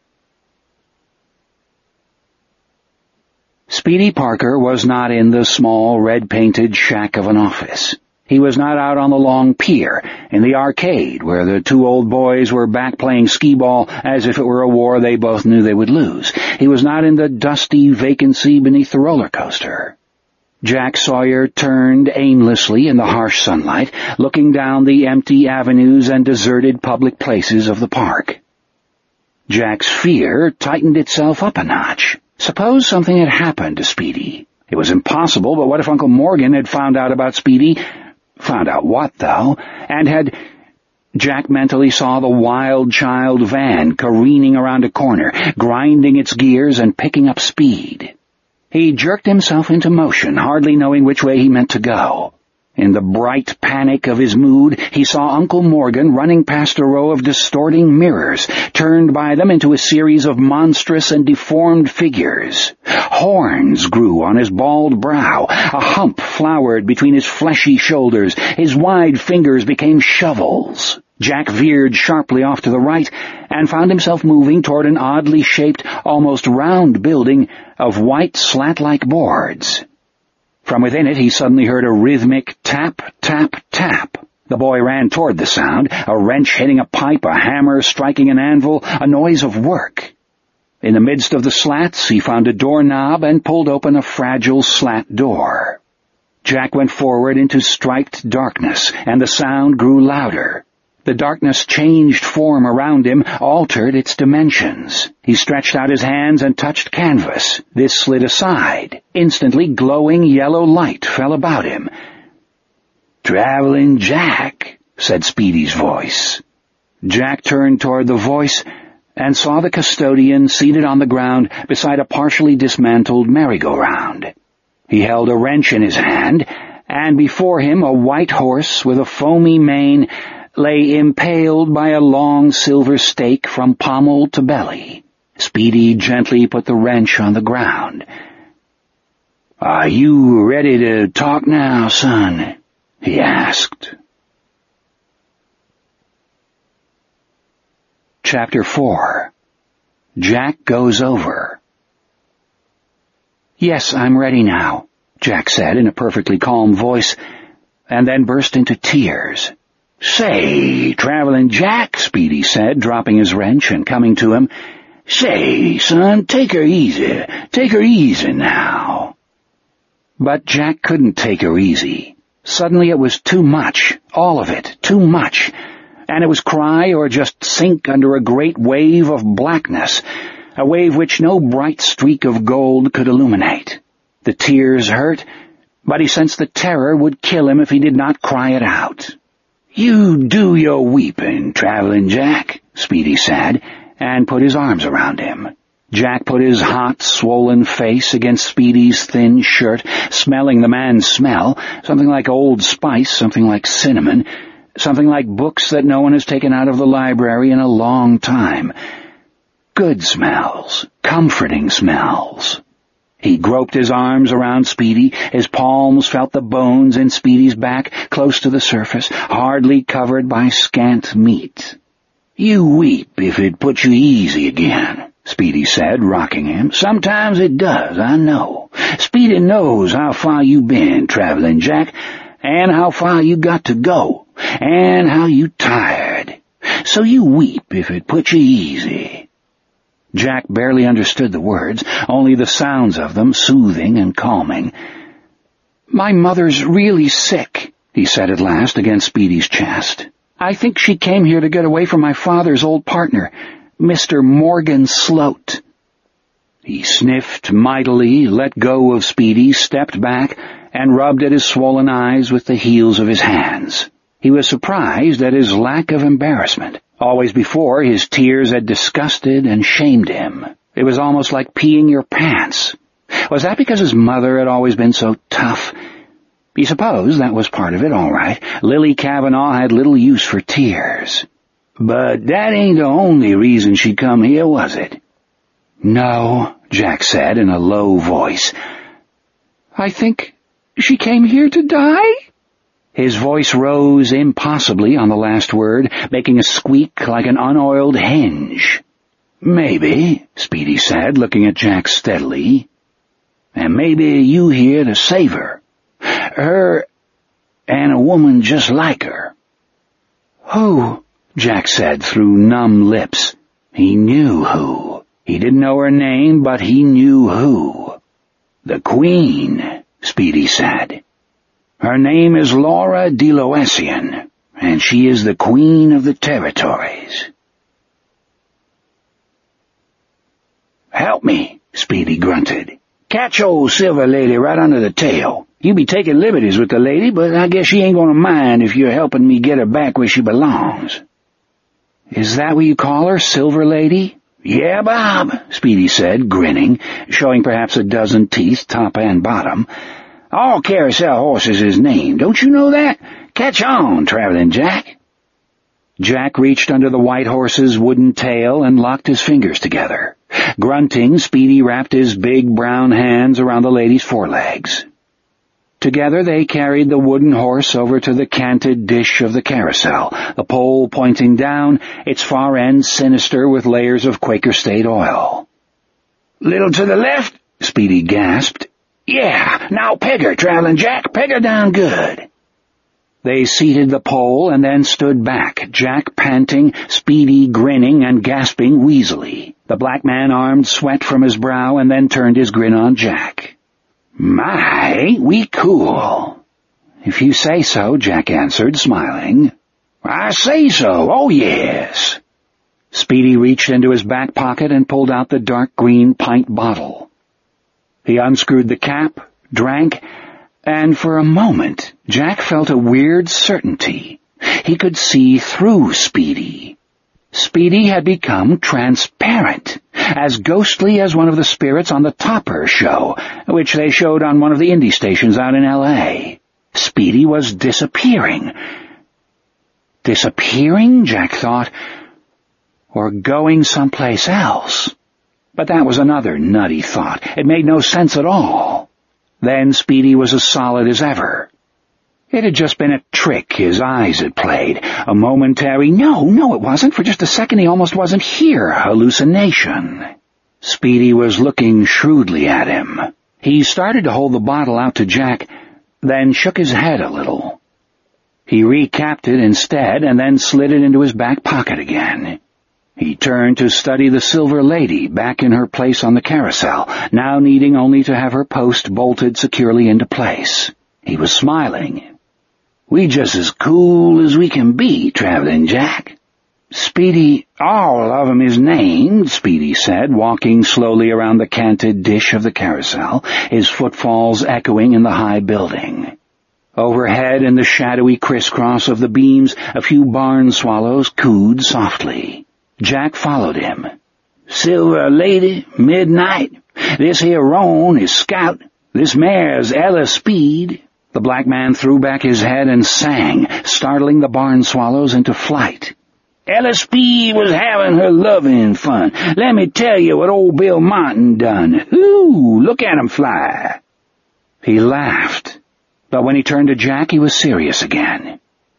Speedy Parker was not in the small, red-painted shack of an office. He was not out on the long pier, in the arcade, where the two old boys were back playing skee-ball as if it were a war they both knew they would lose. He was not in the dusty vacancy beneath the roller coaster. Jack Sawyer turned aimlessly in the harsh sunlight, looking down the empty avenues and deserted public places of the park. Jack's fear tightened itself up a notch. Suppose something had happened to Speedy. It was impossible, but what if Uncle Morgan had found out about Speedy? Found out what, though? And had... Jack mentally saw the wild child van careening around a corner, grinding its gears and picking up speed. He jerked himself into motion, hardly knowing which way he meant to go. In the bright panic of his mood, he saw Uncle Morgan running past a row of distorting mirrors, turned by them into a series of monstrous and deformed figures. Horns grew on his bald brow, a hump flowered between his fleshy shoulders, his wide fingers became shovels. Jack veered sharply off to the right and found himself moving toward an oddly shaped, almost round building of white slat-like boards. From within it, he suddenly heard a rhythmic tap, tap, tap. The boy ran toward the sound, a wrench hitting a pipe, a hammer striking an anvil, a noise of work. In the midst of the slats, he found a doorknob and pulled open a fragile slat door. Jack went forward into striped darkness, and the sound grew louder. The darkness changed form around him, altered its dimensions. He stretched out his hands and touched canvas. This slid aside. Instantly, glowing yellow light fell about him. "Traveling Jack," said Speedy's voice. Jack turned toward the voice and saw the custodian seated on the ground beside a partially dismantled merry-go-round. He held a wrench in his hand, and before him a white horse with a foamy mane lay impaled by a long silver stake from pommel to belly. Speedy gently put the wrench on the ground. "Are you ready to talk now, son?" he asked. Chapter four. Jack Goes Over. "Yes, I'm ready now," Jack said in a perfectly calm voice, and then burst into tears. "Say, Traveling Jack," Speedy said, dropping his wrench and coming to him. "Say, son, take her easy. Take her easy now." But Jack couldn't take her easy. Suddenly it was too much, all of it, too much, and it was cry or just sink under a great wave of blackness, a wave which no bright streak of gold could illuminate. The tears hurt, but he sensed the terror would kill him if he did not cry it out. "You do your weeping, Traveling Jack," Speedy said, and put his arms around him. Jack put his hot, swollen face against Speedy's thin shirt, smelling the man's smell, something like Old Spice, something like cinnamon, something like books that no one has taken out of the library in a long time. Good smells, comforting smells. He groped his arms around Speedy. His palms felt the bones in Speedy's back, close to the surface, hardly covered by scant meat. "You weep if it puts you easy again," Speedy said, rocking him. "Sometimes it does, I know. Speedy knows how far you been, Traveling Jack, and how far you got to go, and how you tired. So you weep if it puts you easy." Jack barely understood the words, only the sounds of them, soothing and calming. "My mother's really sick," he said at last against Speedy's chest. "I think she came here to get away from my father's old partner. Mister Morgan Sloat. He sniffed mightily, let go of Speedy, stepped back, and rubbed at his swollen eyes with the heels of his hands. He was surprised at his lack of embarrassment. Always before, his tears had disgusted and shamed him. It was almost like peeing your pants. Was that because his mother had always been so tough? He supposed that was part of it, all right. Lily Kavanaugh had little use for tears. But that ain't the only reason she come here, was it? No, Jack said in a low voice. I think she came here to die? His voice rose impossibly on the last word, making a squeak like an unoiled hinge. Maybe, Speedy said, looking at Jack steadily. And maybe you here to save her. Her and a woman just like her. Who? Jack said through numb lips. He knew who. He didn't know her name, but he knew who. The Queen, Speedy said. Her name is Laura Deloessian, and she is the Queen of the Territories. Help me, Speedy grunted. Catch old Silver Lady right under the tail. You be taking liberties with the lady, but I guess she ain't gonna mind if you're helping me get her back where she belongs. Is that what you call her, Silver Lady? Yeah, Bob, Speedy said, grinning, showing perhaps a dozen teeth, top and bottom. All carousel horses is named, don't you know that? Catch on, Traveling Jack. Jack reached under the white horse's wooden tail and locked his fingers together. Grunting, Speedy wrapped his big brown hands around the lady's forelegs. Together they carried the wooden horse over to the canted dish of the carousel, the pole pointing down, its far end sinister with layers of Quaker State oil. Little to the left, Speedy gasped. Yeah, now peg her, Traveling Jack, peg her down good. They seated the pole and then stood back, Jack panting, Speedy grinning and gasping wheezily. The black man armed sweat from his brow and then turned his grin on Jack. My, ain't we cool? If you say so, Jack answered, smiling. I say so, oh yes. Speedy reached into his back pocket and pulled out the dark green pint bottle. He unscrewed the cap, drank, and for a moment Jack felt a weird certainty. He could see through Speedy. Speedy had become transparent, as ghostly as one of the spirits on the Topper show, which they showed on one of the indie stations out in L A. Speedy was disappearing. Disappearing, Jack thought, or going someplace else. But that was another nutty thought. It made no sense at all. Then Speedy was as solid as ever. It had just been a trick his eyes had played, a momentary, no, no it wasn't, for just a second he almost wasn't here, hallucination. Speedy was looking shrewdly at him. He started to hold the bottle out to Jack, then shook his head a little. He recapped it instead and then slid it into his back pocket again. He turned to study the Silver Lady back in her place on the carousel, now needing only to have her post bolted securely into place. He was smiling. We just as cool as we can be, Traveling Jack. Speedy, all of 'em is named, Speedy said, walking slowly around the canted dish of the carousel, his footfalls echoing in the high building. Overhead in the shadowy crisscross of the beams, a few barn swallows cooed softly. Jack followed him. Silver Lady, Midnight. This here roan is Scout. This mare's Ella Speed. The black man threw back his head and sang, startling the barn swallows into flight. Ella Speed was having her loving fun. Let me tell you what old Bill Martin done. Ooh, look at him fly. He laughed, but when he turned to Jack, he was serious again.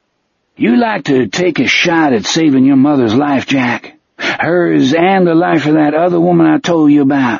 You like to take a shot at saving your mother's life, Jack? Hers and the life of that other woman I told you about.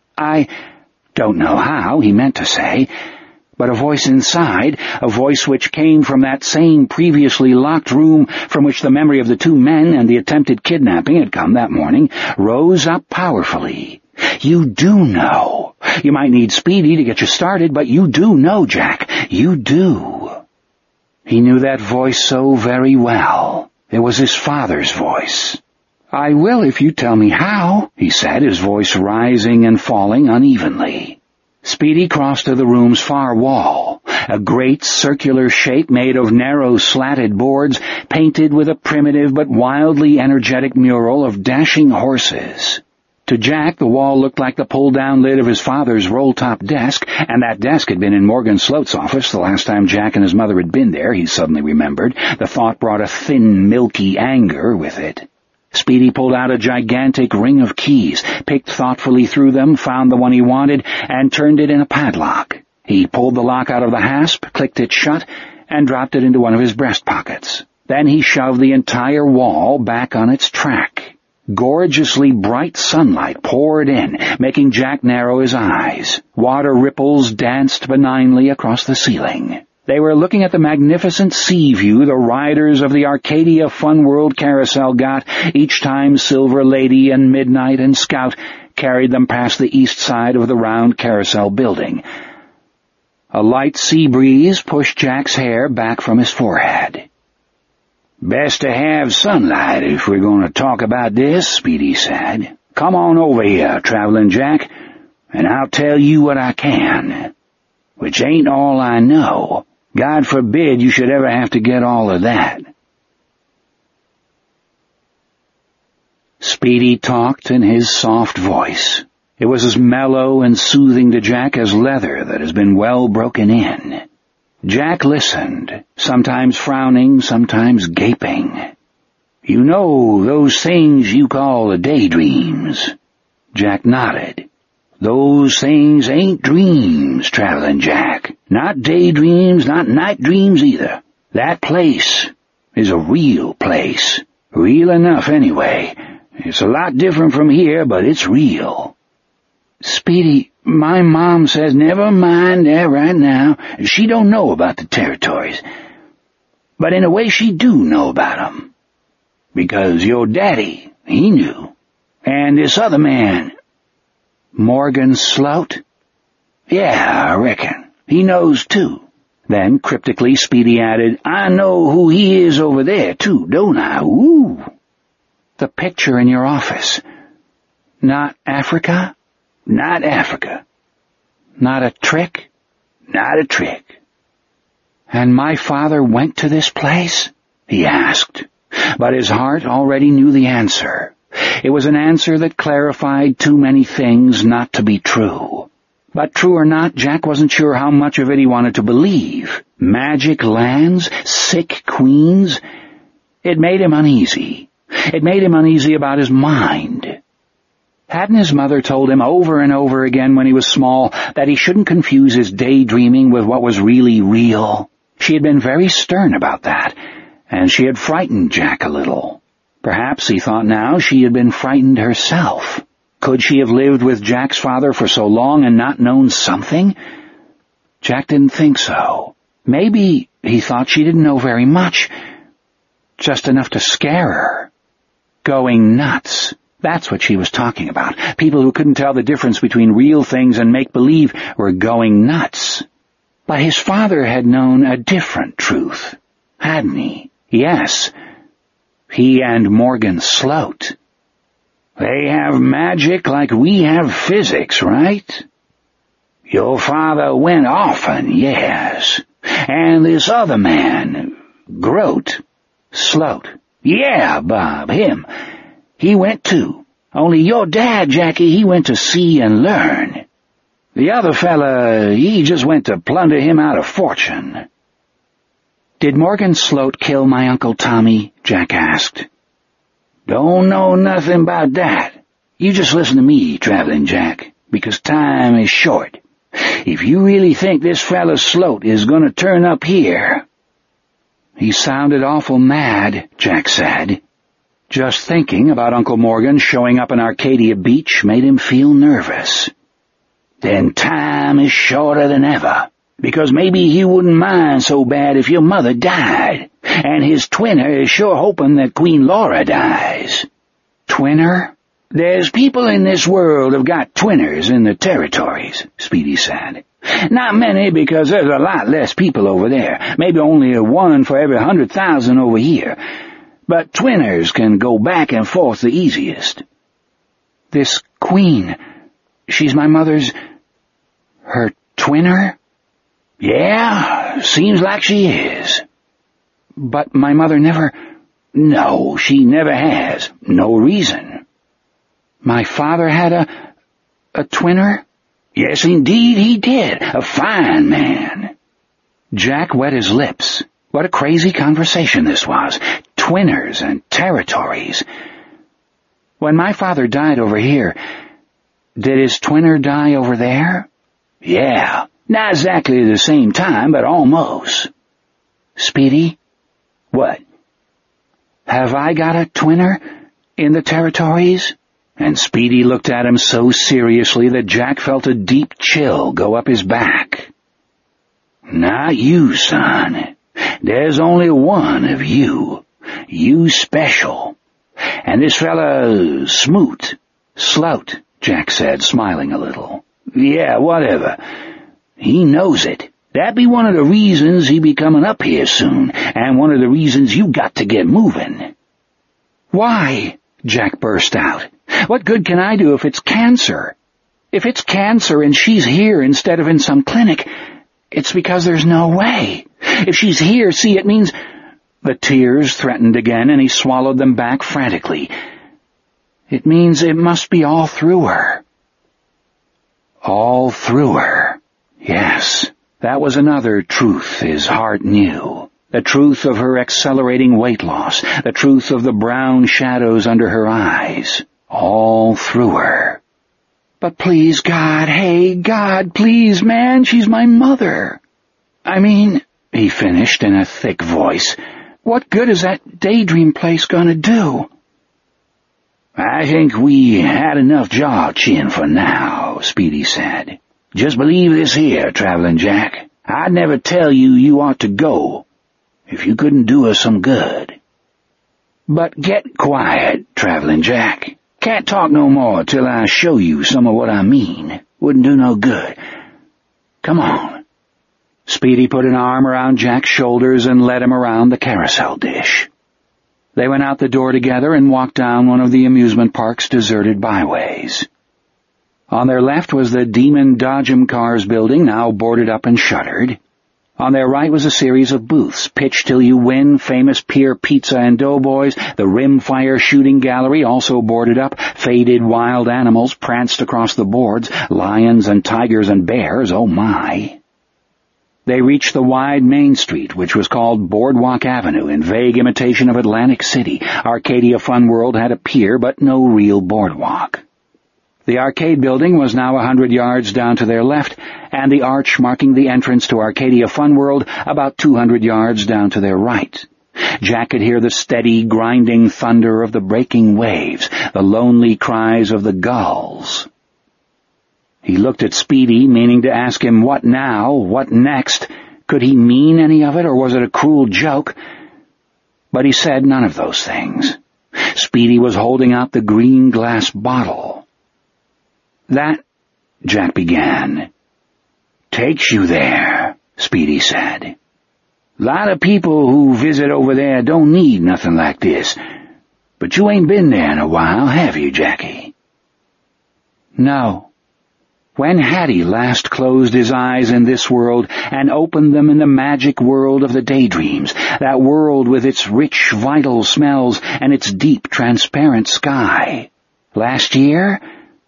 I don't know how, he meant to say, but a voice inside, a voice which came from that same previously locked room from which the memory of the two men and the attempted kidnapping had come that morning, rose up powerfully. You do know. You might need Speedy to get you started, but you do know, Jack. You do. He knew that voice so very well. It was his father's voice. "I will if you tell me how," he said, his voice rising and falling unevenly. Speedy crossed to the room's far wall, a great circular shape made of narrow slatted boards painted with a primitive but wildly energetic mural of dashing horses. To Jack, the wall looked like the pull-down lid of his father's roll-top desk, and that desk had been in Morgan Sloat's office the last time Jack and his mother had been there, he suddenly remembered. The thought brought a thin, milky anger with it. Speedy pulled out a gigantic ring of keys, picked thoughtfully through them, found the one he wanted, and turned it in a padlock. He pulled the lock out of the hasp, clicked it shut, and dropped it into one of his breast pockets. Then he shoved the entire wall back on its track. Gorgeously bright sunlight poured in, making Jack narrow his eyes. Water ripples danced benignly across the ceiling. They were looking at the magnificent sea view the riders of the Arcadia Fun World Carousel got each time Silver Lady and Midnight and Scout carried them past the east side of the round carousel building. A light sea breeze pushed Jack's hair back from his forehead. "Best to have sunlight if we're going to talk about this," Speedy said. "Come on over here, Traveling Jack, and I'll tell you what I can. Which ain't all I know. God forbid you should ever have to get all of that." Speedy talked in his soft voice. It was as mellow and soothing to Jack as leather that has been well broken in. Jack listened, sometimes frowning, sometimes gaping. "You know those things you call the daydreams?" Jack nodded. "Those things ain't dreams, Traveling Jack. Not daydreams, not night dreams either. That place is a real place. Real enough, anyway. It's a lot different from here, but it's real." "Speedy, my mom says never mind that right now. She don't know about the territories. But in a way she do know about 'em. Because your daddy, he knew. And this other man..." "Morgan Sloat?" "Yeah, I reckon. He knows, too." Then, cryptically, Speedy added, "I know who he is over there, too, don't I? Ooh." "The picture in your office. Not Africa?" "Not Africa." "Not a trick?" "Not a trick." "And my father went to this place?" he asked. But his heart already knew the answer. It was an answer that clarified too many things not to be true. But true or not, Jack wasn't sure how much of it he wanted to believe. Magic lands? Sick queens? It made him uneasy. It made him uneasy about his mind. Hadn't his mother told him over and over again when he was small that he shouldn't confuse his daydreaming with what was really real? She had been very stern about that, and she had frightened Jack a little. Perhaps, he thought now, she had been frightened herself. Could she have lived with Jack's father for so long and not known something? Jack didn't think so. Maybe, he thought, she didn't know very much. Just enough to scare her. Going nuts. That's what she was talking about. People who couldn't tell the difference between real things and make-believe were going nuts. But his father had known a different truth, hadn't he? Yes. He and Morgan Sloat. They have magic like we have physics, right? Your father went often, yes. And this other man, Grote, Sloat. Yeah, Bob, him. He went too. Only your dad, Jackie, he went to see and learn. The other fella, he just went to plunder him out of fortune. Did Morgan Sloat kill my Uncle Tommy? Jack asked. Don't know nothing about that. You just listen to me, Traveling Jack, because time is short. If you really think this fella Sloat is going to turn up here... He sounded awful mad, Jack said. Just thinking about Uncle Morgan showing up in Arcadia Beach made him feel nervous. Then time is shorter than ever, because maybe he wouldn't mind so bad if your mother died, and his twinner is sure hoping that Queen Laura dies. Twinner? There's people in this world who've got twinners in the territories, Speedy said. Not many, because there's a lot less people over there, maybe only one for every hundred thousand over here. but twinners can go back and forth the easiest. This queen, she's my mother's... her twinner? Yeah, seems like she is. But my mother never... No, she never has. No reason. My father had a... a twinner? Yes, indeed he did. A fine man. Jack wet his lips. What a crazy conversation this was. Twinners and territories. When my father died over here, did his twinner die over there? Yeah, not exactly the same time, but almost. Speedy? What? Have I got a twinner in the territories? And Speedy looked at him so seriously that Jack felt a deep chill go up his back. Not you, son. There's only one of you. You special. And this fella, Smoot. Slout, Jack said, smiling a little. Yeah, whatever. He knows it. That'd be one of the reasons he be coming up here soon, and one of the reasons you got to get moving. Why? Jack burst out. What good can I do if it's cancer? If it's cancer and she's here instead of in some clinic, it's because there's no way. If she's here, see, it means... The tears threatened again, and he swallowed them back frantically. It means it must be all through her. All through her. Yes, that was another truth his heart knew. The truth of her accelerating weight loss. The truth of the brown shadows under her eyes. All through her. But please, God, hey, God, please, man, she's my mother. I mean, he finished in a thick voice, what good is that daydream place gonna do? I think we had enough jaw-chin for now, Speedy said. Just believe this here, Traveling Jack. I'd never tell you you ought to go if you couldn't do us some good. But get quiet, Traveling Jack. Can't talk no more till I show you some of what I mean. Wouldn't do no good. Come on. Speedy put an arm around Jack's shoulders and led him around the carousel dish. They went out the door together and walked down one of the amusement park's deserted byways. On their left was the Demon Dodgem Cars building, now boarded up and shuttered. On their right was a series of booths, Pitch Till You Win, Famous Pier Pizza and Doughboys, the Rimfire Shooting Gallery, also boarded up, faded wild animals pranced across the boards, lions and tigers and bears, oh my. They reached the wide main street, which was called Boardwalk Avenue, in vague imitation of Atlantic City. Arcadia Fun World had a pier, but no real boardwalk. The arcade building was now a hundred yards down to their left, and the arch marking the entrance to Arcadia Fun World about two hundred yards down to their right. Jack could hear the steady, grinding thunder of the breaking waves, the lonely cries of the gulls. He looked at Speedy, meaning to ask him what now, what next. Could he mean any of it, or was it a cruel joke? But he said none of those things. Speedy was holding out the green glass bottle. That, Jack began. Takes you there, Speedy said. Lot of people who visit over there don't need nothing like this. But you ain't been there in a while, have you, Jackie? No. When had he last closed his eyes in this world and opened them in the magic world of the daydreams, that world with its rich, vital smells and its deep, transparent sky? Last year?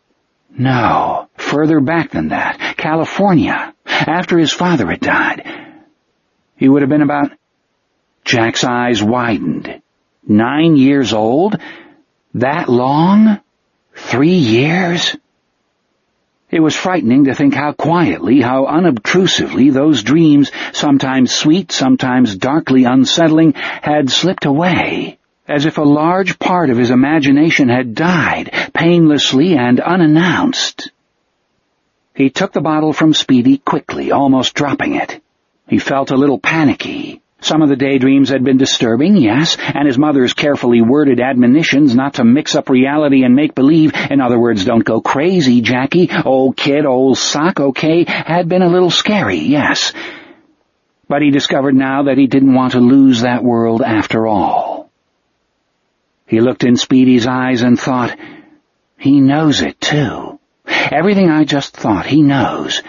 No, further back than that, California, after his father had died. He would have been about... Jack's eyes widened. Nine years old? That long? Three years? It was frightening to think how quietly, how unobtrusively those dreams, sometimes sweet, sometimes darkly unsettling, had slipped away, as if a large part of his imagination had died, painlessly and unannounced. He took the bottle from Speedy quickly, almost dropping it. He felt a little panicky. Some of the daydreams had been disturbing, yes, and his mother's carefully worded admonitions not to mix up reality and make-believe, in other words, don't go crazy, Jackie, old kid, old sock, okay, had been a little scary, yes. But he discovered now that he didn't want to lose that world after all. He looked in Speedy's eyes and thought, he knows it too. Everything I just thought, he knows.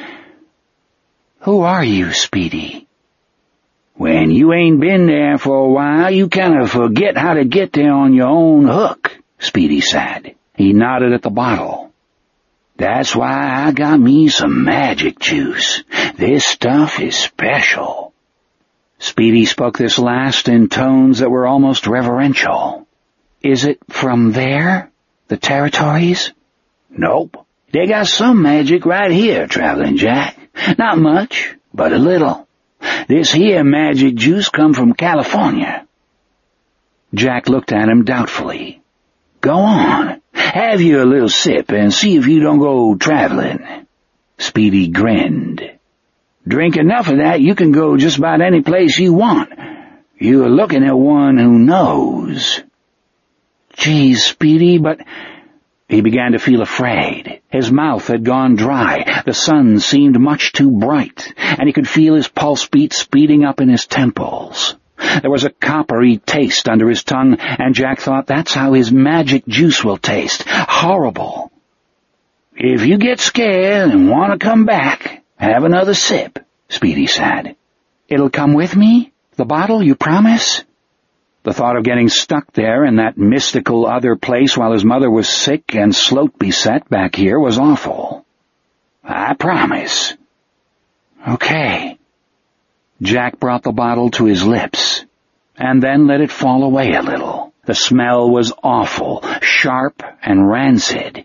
Who are you, Speedy? When you ain't been there for a while, you kind of forget how to get there on your own hook, Speedy said. He nodded at the bottle. That's why I got me some magic juice. This stuff is special. Speedy spoke this last in tones that were almost reverential. Is it from there? The territories? Nope. They got some magic right here, Traveling Jack. Not much, but a little. This here magic juice come from California. Jack looked at him doubtfully. Go on. Have you a little sip and see if you don't go traveling. Speedy grinned. Drink enough of that, you can go just about any place you want. You're looking at one who knows. Geez, Speedy, but... He began to feel afraid. His mouth had gone dry. The sun seemed much too bright, and he could feel his pulse beat speeding up in his temples. There was a coppery taste under his tongue, and Jack thought that's how his magic juice will taste. Horrible. If you get scared and want to come back, have another sip, Speedy said. It'll come with me? The bottle, you promise? The thought of getting stuck there in that mystical other place while his mother was sick and sloat beset back here was awful. I promise. Okay. Jack brought the bottle to his lips, and then let it fall away a little. The smell was awful, sharp and rancid.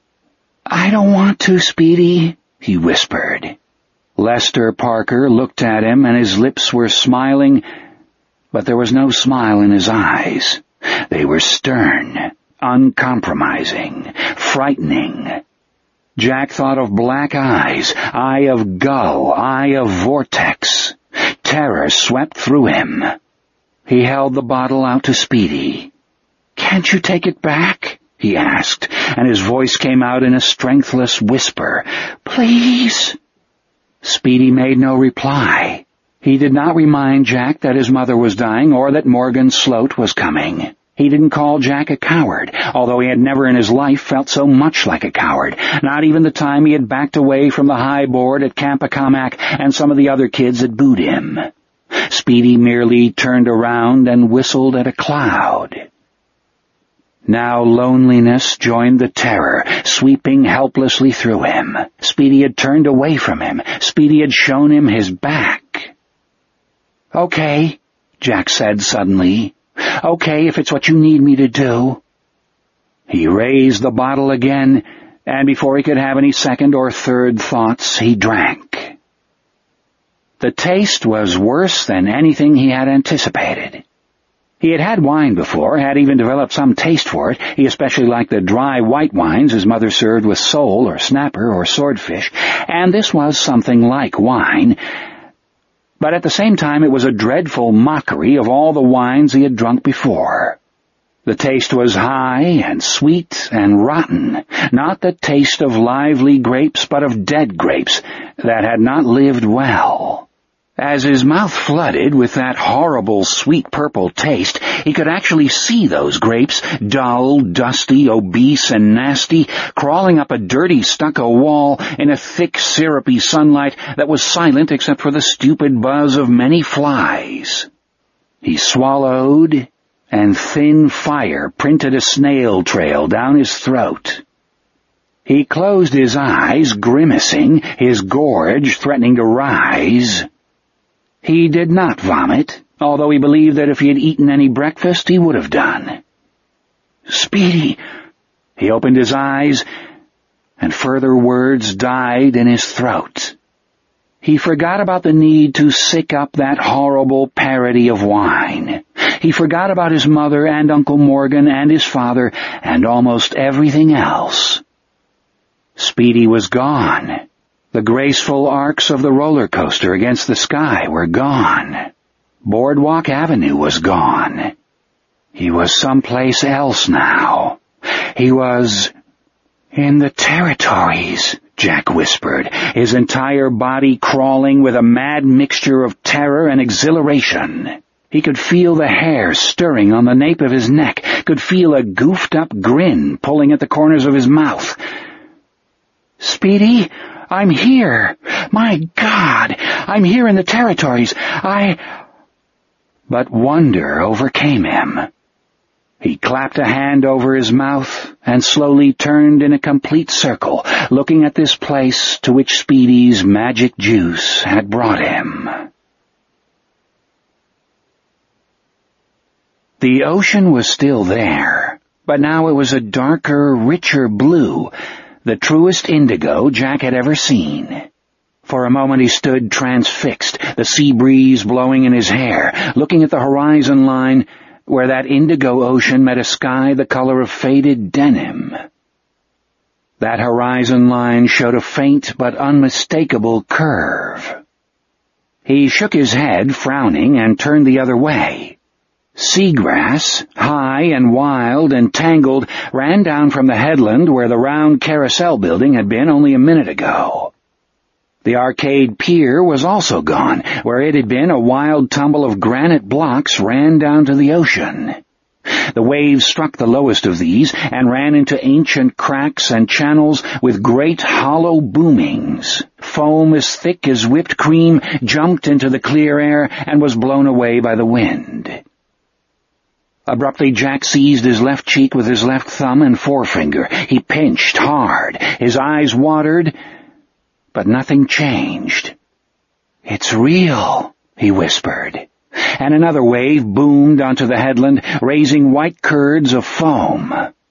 I don't want to, Speedy, he whispered. Lester Parker looked at him, and his lips were smiling, but there was no smile in his eyes. They were stern, uncompromising, frightening. Jack thought of black eyes, eye of gull, eye of vortex. Terror swept through him. He held the bottle out to Speedy. Can't you take it back? He asked, and his voice came out in a strengthless whisper. Please? Speedy made no reply. He did not remind Jack that his mother was dying or that Morgan Sloat was coming. He didn't call Jack a coward, although he had never in his life felt so much like a coward, not even the time he had backed away from the high board at Campacamac and some of the other kids had booed him. Speedy merely turned around and whistled at a cloud. Now loneliness joined the terror, sweeping helplessly through him. Speedy had turned away from him. Speedy had shown him his back. Okay, Jack said suddenly. Okay, if it's what you need me to do. He raised the bottle again, and before he could have any second or third thoughts, he drank. The taste was worse than anything he had anticipated. He had had wine before, had even developed some taste for it. He especially liked the dry white wines his mother served with sole or snapper or swordfish, and this was something like wine. But at the same time it was a dreadful mockery of all the wines he had drunk before. The taste was high and sweet and rotten, not the taste of lively grapes, but of dead grapes that had not lived well. As his mouth flooded with that horrible sweet purple taste, he could actually see those grapes, dull, dusty, obese, and nasty, crawling up a dirty stucco wall in a thick, syrupy sunlight that was silent except for the stupid buzz of many flies. He swallowed, and thin fire printed a snail trail down his throat. He closed his eyes, grimacing, his gorge threatening to rise. He did not vomit, although he believed that if he had eaten any breakfast, he would have done. Speedy! He opened his eyes, and further words died in his throat. He forgot about the need to sick up that horrible parody of wine. He forgot about his mother and Uncle Morgan and his father and almost everything else. Speedy was gone. The graceful arcs of the roller coaster against the sky were gone. Boardwalk Avenue was gone. He was someplace else now. He was in the territories, Jack whispered, his entire body crawling with a mad mixture of terror and exhilaration. He could feel the hair stirring on the nape of his neck, could feel a goofed-up grin pulling at the corners of his mouth. "Speedy, I'm here! My God, I'm here in the territories! I—" But wonder overcame him. He clapped a hand over his mouth and slowly turned in a complete circle, looking at this place to which Speedy's magic juice had brought him. The ocean was still there, but now it was a darker, richer blue, the truest indigo Jack had ever seen. For a moment he stood transfixed, the sea breeze blowing in his hair, looking at the horizon line where that indigo ocean met a sky the color of faded denim. That horizon line showed a faint but unmistakable curve. He shook his head, frowning, and turned the other way. Seagrass, high and wild and tangled, ran down from the headland where the round carousel building had been only a minute ago. The arcade pier was also gone. Where it had been, a wild tumble of granite blocks ran down to the ocean. The waves struck the lowest of these and ran into ancient cracks and channels with great hollow boomings. Foam as thick as whipped cream jumped into the clear air and was blown away by the wind. Abruptly, Jack seized his left cheek with his left thumb and forefinger. He pinched hard. His eyes watered, but nothing changed. "It's real," he whispered. And another wave boomed onto the headland, raising white curds of foam.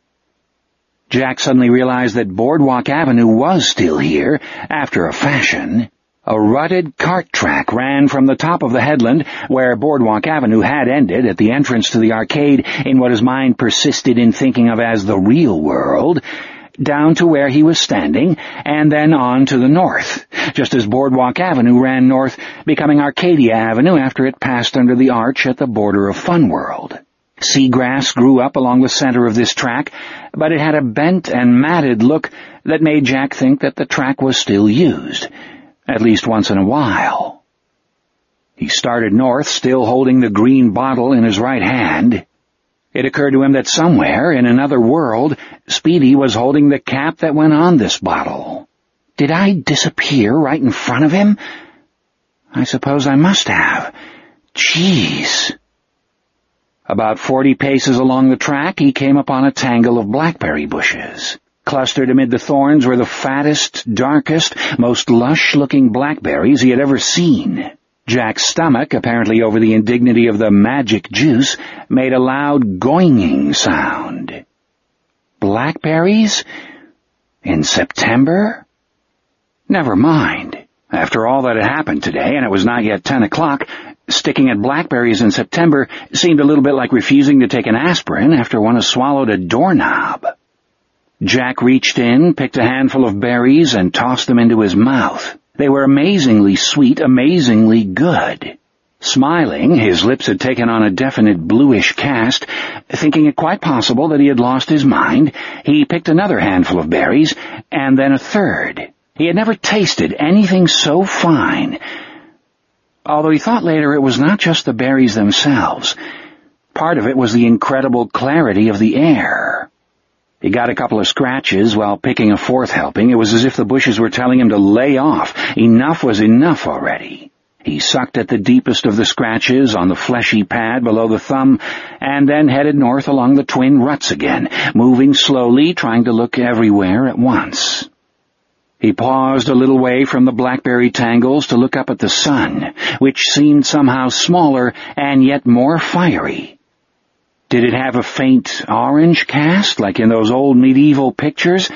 Jack suddenly realized that Boardwalk Avenue was still here, after a fashion. A rutted cart track ran from the top of the headland, where Boardwalk Avenue had ended, at the entrance to the arcade in what his mind persisted in thinking of as the real world, down to where he was standing, and then on to the north, just as Boardwalk Avenue ran north, becoming Arcadia Avenue after it passed under the arch at the border of Fun World. Seagrass grew up along the center of this track, but it had a bent and matted look that made Jack think that the track was still used, at least once in a while. He started north, still holding the green bottle in his right hand. It occurred to him that somewhere, in another world, Speedy was holding the cap that went on this bottle. Did I disappear right in front of him? I suppose I must have. Jeez. About forty paces along the track, he came upon a tangle of blackberry bushes. Clustered amid the thorns were the fattest, darkest, most lush-looking blackberries he had ever seen. Jack's stomach, apparently over the indignity of the magic juice, made a loud goinging sound. Blackberries? In September? Never mind. After all that had happened today, and it was not yet ten o'clock, sticking at blackberries in September seemed a little bit like refusing to take an aspirin after one has swallowed a doorknob. Jack reached in, picked a handful of berries, and tossed them into his mouth. They were amazingly sweet, amazingly good. Smiling, his lips had taken on a definite bluish cast. Thinking it quite possible that he had lost his mind, he picked another handful of berries, and then a third. He had never tasted anything so fine. Although he thought later it was not just the berries themselves. Part of it was the incredible clarity of the air. He got a couple of scratches while picking a fourth helping. It was as if the bushes were telling him to lay off. Enough was enough already. He sucked at the deepest of the scratches on the fleshy pad below the thumb, and then headed north along the twin ruts again, moving slowly, trying to look everywhere at once. He paused a little way from the blackberry tangles to look up at the sun, which seemed somehow smaller and yet more fiery. Did it have a faint orange cast, like in those old medieval pictures?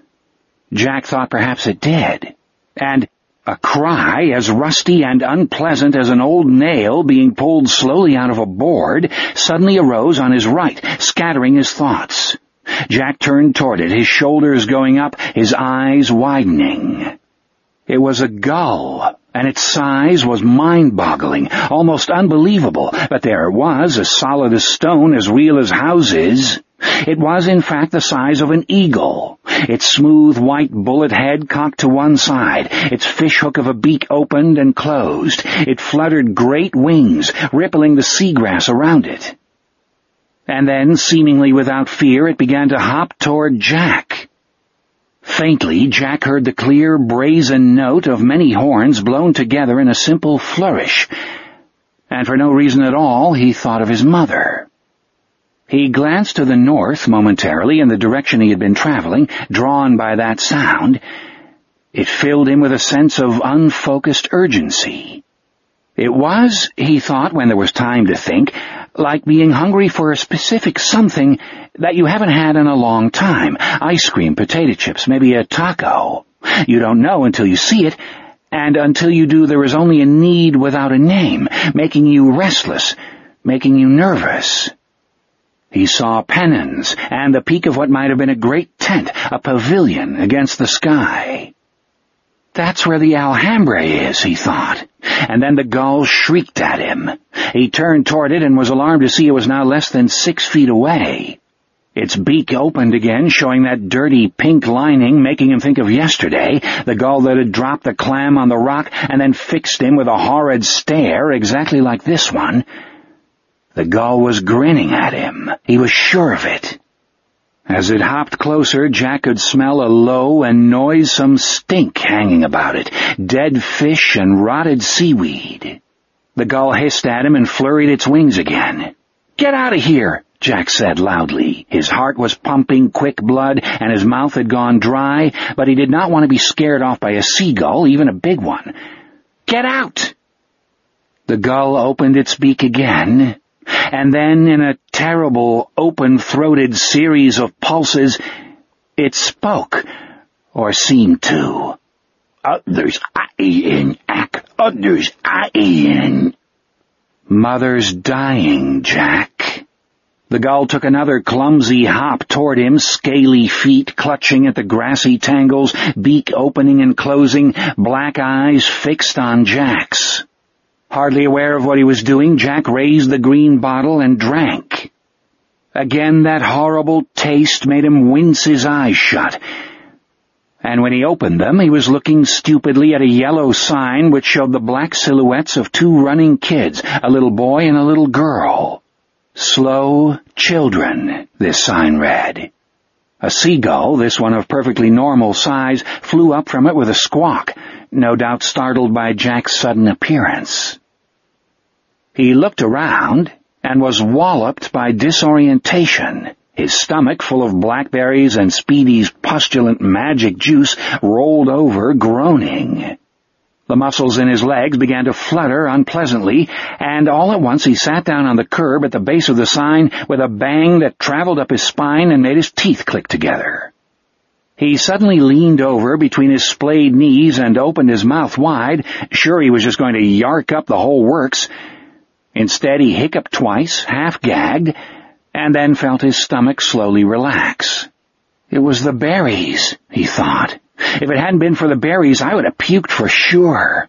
Jack thought perhaps it did. And a cry as rusty and unpleasant as an old nail being pulled slowly out of a board suddenly arose on his right, scattering his thoughts. Jack turned toward it, his shoulders going up, his eyes widening. It was a gull, and its size was mind-boggling, almost unbelievable, but there it was, as solid as stone, as real as houses. It was, in fact, the size of an eagle, its smooth white bullet head cocked to one side, its fishhook of a beak opened and closed. It fluttered great wings, rippling the seagrass around it. And then, seemingly without fear, it began to hop toward Jack. Faintly, Jack heard the clear, brazen note of many horns blown together in a simple flourish, and for no reason at all, he thought of his mother. He glanced to the north momentarily in the direction he had been traveling, drawn by that sound. It filled him with a sense of unfocused urgency. It was, he thought when there was time to think, like being hungry for a specific something that you haven't had in a long time. Ice cream, potato chips, maybe a taco. You don't know until you see it, and until you do there is only a need without a name, making you restless, making you nervous. He saw pennons and the peak of what might have been a great tent, a pavilion against the sky. That's where the Alhambra is, he thought, and then the gull shrieked at him. He turned toward it and was alarmed to see it was now less than six feet away. Its beak opened again, showing that dirty pink lining, making him think of yesterday, the gull that had dropped the clam on the rock and then fixed him with a horrid stare exactly like this one. The gull was grinning at him. He was sure of it. As it hopped closer, Jack could smell a low and noisome stink hanging about it, dead fish and rotted seaweed. The gull hissed at him and flurried its wings again. "Get out of here!" Jack said loudly. His heart was pumping quick blood, and his mouth had gone dry, but he did not want to be scared off by a seagull, even a big one. "Get out!" The gull opened its beak again, and then in a terrible, open-throated series of pulses, it spoke, or seemed to. "Others in ack, others in." "Mother's dying, Jack." The gull took another clumsy hop toward him, scaly feet clutching at the grassy tangles, beak opening and closing, black eyes fixed on Jack's. Hardly aware of what he was doing, Jack raised the green bottle and drank. Again that horrible taste made him wince his eyes shut. And when he opened them, he was looking stupidly at a yellow sign which showed the black silhouettes of two running kids, a little boy and a little girl. "Slow children," this sign read. A seagull, this one of perfectly normal size, flew up from it with a squawk, no doubt startled by Jack's sudden appearance. He looked around and was walloped by disorientation. His stomach, full of blackberries and Speedy's pustulant magic juice, rolled over, groaning. The muscles in his legs began to flutter unpleasantly, and all at once he sat down on the curb at the base of the sign with a bang that traveled up his spine and made his teeth click together. He suddenly leaned over between his splayed knees and opened his mouth wide, sure he was just going to yark up the whole works. Instead, he hiccuped twice, half-gagged, and then felt his stomach slowly relax. It was the berries, he thought. If it hadn't been for the berries, I would have puked for sure.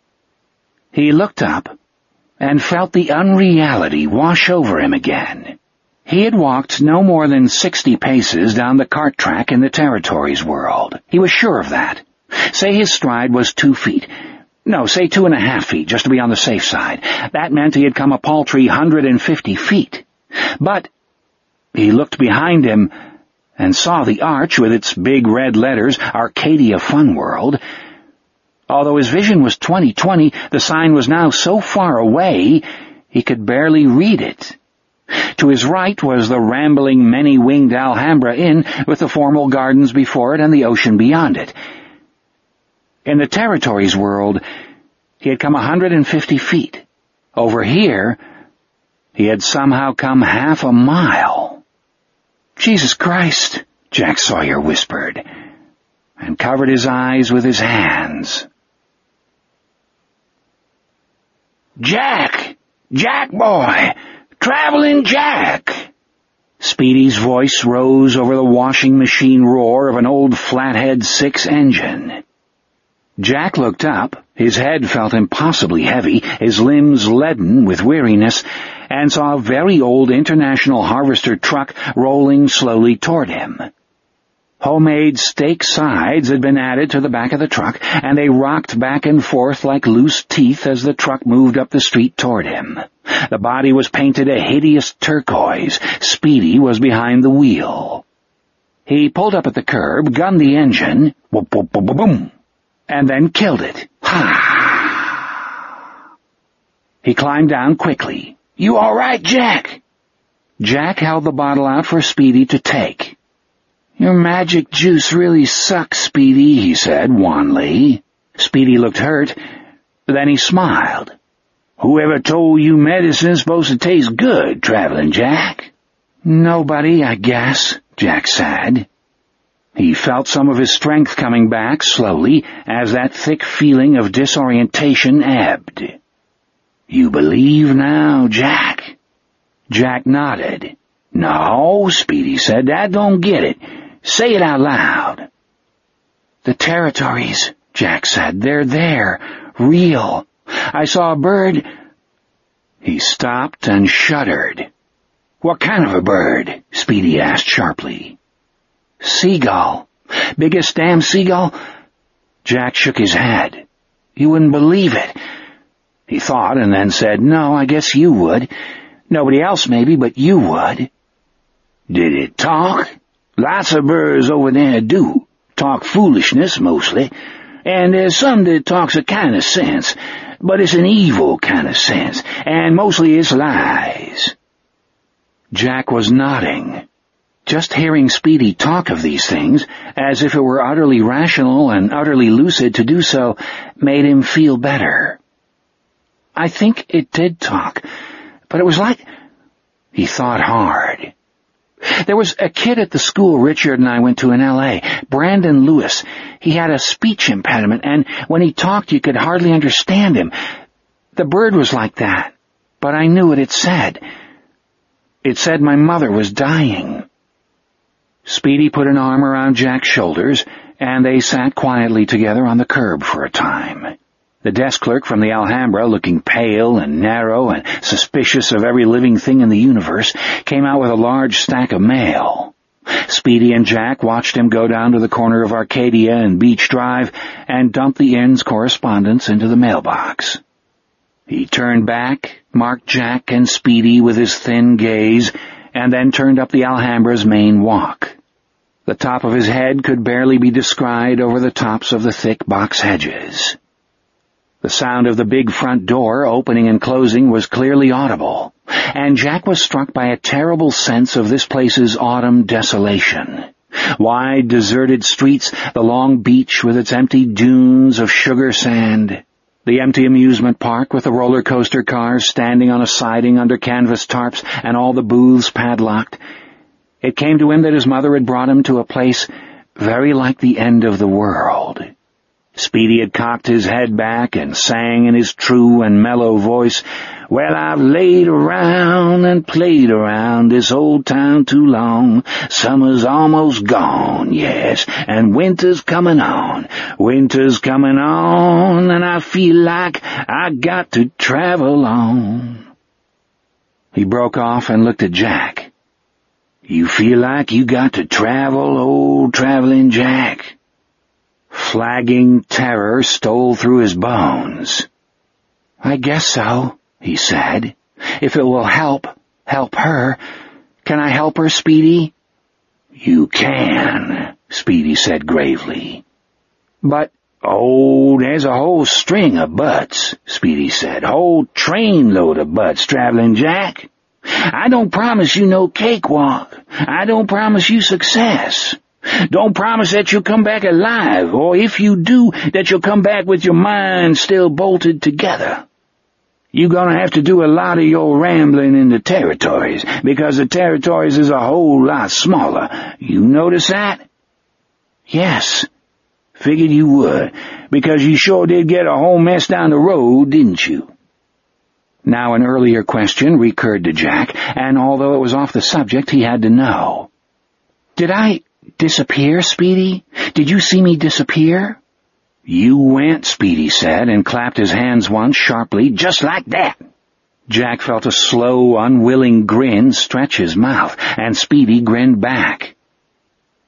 He looked up and felt the unreality wash over him again. He had walked no more than sixty paces down the cart track in the Territories world. He was sure of that. Say his stride was two feet. No, say two and a half feet, just to be on the safe side. That meant he had come a paltry hundred and fifty feet. But he looked behind him and saw the arch with its big red letters, Arcadia Fun World. Although his vision was twenty twenty, the sign was now so far away he could barely read it. To his right was the rambling, many-winged Alhambra Inn with the formal gardens before it and the ocean beyond it. In the Territories world, he had come a hundred and fifty feet. Over here, he had somehow come half a mile. "Jesus Christ," Jack Sawyer whispered, and covered his eyes with his hands. "Jack! Jack boy! Traveling Jack!" Speedy's voice rose over the washing machine roar of an old Flathead six engine. Jack looked up. His head felt impossibly heavy, his limbs leaden with weariness, and saw a very old International Harvester truck rolling slowly toward him. Homemade steak sides had been added to the back of the truck, and they rocked back and forth like loose teeth as the truck moved up the street toward him. The body was painted a hideous turquoise. Speedy was behind the wheel. He pulled up at the curb, gunned the engine, whoop, whoop, whoop, whoop, boom, and then killed it. Ha! He climbed down quickly. "You all right, Jack?" Jack held the bottle out for Speedy to take. "Your magic juice really sucks, Speedy," he said wanly. Speedy looked hurt. Then he smiled. "Whoever told you medicine's supposed to taste good, Traveling Jack?" "Nobody, I guess," Jack said. He felt some of his strength coming back slowly as that thick feeling of disorientation ebbed. "You believe now, Jack?" Jack nodded. "No," Speedy said, "that don't get it. Say it out loud." "The territories," Jack said. "They're there. Real. I saw a bird." He stopped and shuddered. "What kind of a bird?" Speedy asked sharply. "Seagull. Biggest damn seagull." Jack shook his head. "You wouldn't believe it." He thought and then said, "No, I guess you would. Nobody else maybe, but you would." "Did it talk?" "Lots of birds over there do. Talk foolishness, mostly. And there's some that talks a kind of sense, but it's an evil kind of sense, and mostly it's lies." Jack was nodding. Just hearing Speedy talk of these things, as if it were utterly rational and utterly lucid to do so, made him feel better. "I think it did talk, but it was like—" He thought hard. "There was a kid at the school Richard and I went to in L A, Brandon Lewis. He had a speech impediment, and when he talked you could hardly understand him. The bird was like that, but I knew what it said. It said my mother was dying." Speedy put an arm around Jack's shoulders, and they sat quietly together on the curb for a time. The desk clerk from the Alhambra, looking pale and narrow and suspicious of every living thing in the universe, came out with a large stack of mail. Speedy and Jack watched him go down to the corner of Arcadia and Beach Drive and dump the inn's correspondence into the mailbox. He turned back, marked Jack and Speedy with his thin gaze, and then turned up the Alhambra's main walk. The top of his head could barely be descried over the tops of the thick box hedges. The sound of the big front door opening and closing was clearly audible, and Jack was struck by a terrible sense of this place's autumn desolation. Wide, deserted streets, the long beach with its empty dunes of sugar sand, the empty amusement park with the roller coaster cars standing on a siding under canvas tarps and all the booths padlocked. It came to him that his mother had brought him to a place very like the end of the world. Speedy had cocked his head back and sang in his true and mellow voice, "Well, I've laid around and played around this old town too long. Summer's almost gone, yes, and winter's coming on. Winter's coming on, and I feel like I got to travel on." He broke off and looked at Jack. "You feel like you got to travel, old Traveling Jack?" Flagging terror stole through his bones. "I guess so," he said. "If it will help, help her. Can I help her, Speedy?" "You can," Speedy said gravely. "But—" "Oh, there's a whole string of buts," Speedy said. "Whole trainload of buts, Traveling Jack. I don't promise you no cakewalk. I don't promise you success. Don't promise that you'll come back alive, or if you do, that you'll come back with your mind still bolted together. You're gonna have to do a lot of your rambling in the territories, because the territories is a whole lot smaller. You notice that?" "Yes." "Figured you would, because you sure did get a whole mess down the road, didn't you?" Now an earlier question recurred to Jack, and although it was off the subject, he had to know. "Did I disappear, Speedy? Did you see me disappear?" "You went," Speedy said, and clapped his hands once sharply, "just like that." Jack felt a slow, unwilling grin stretch his mouth, and Speedy grinned back.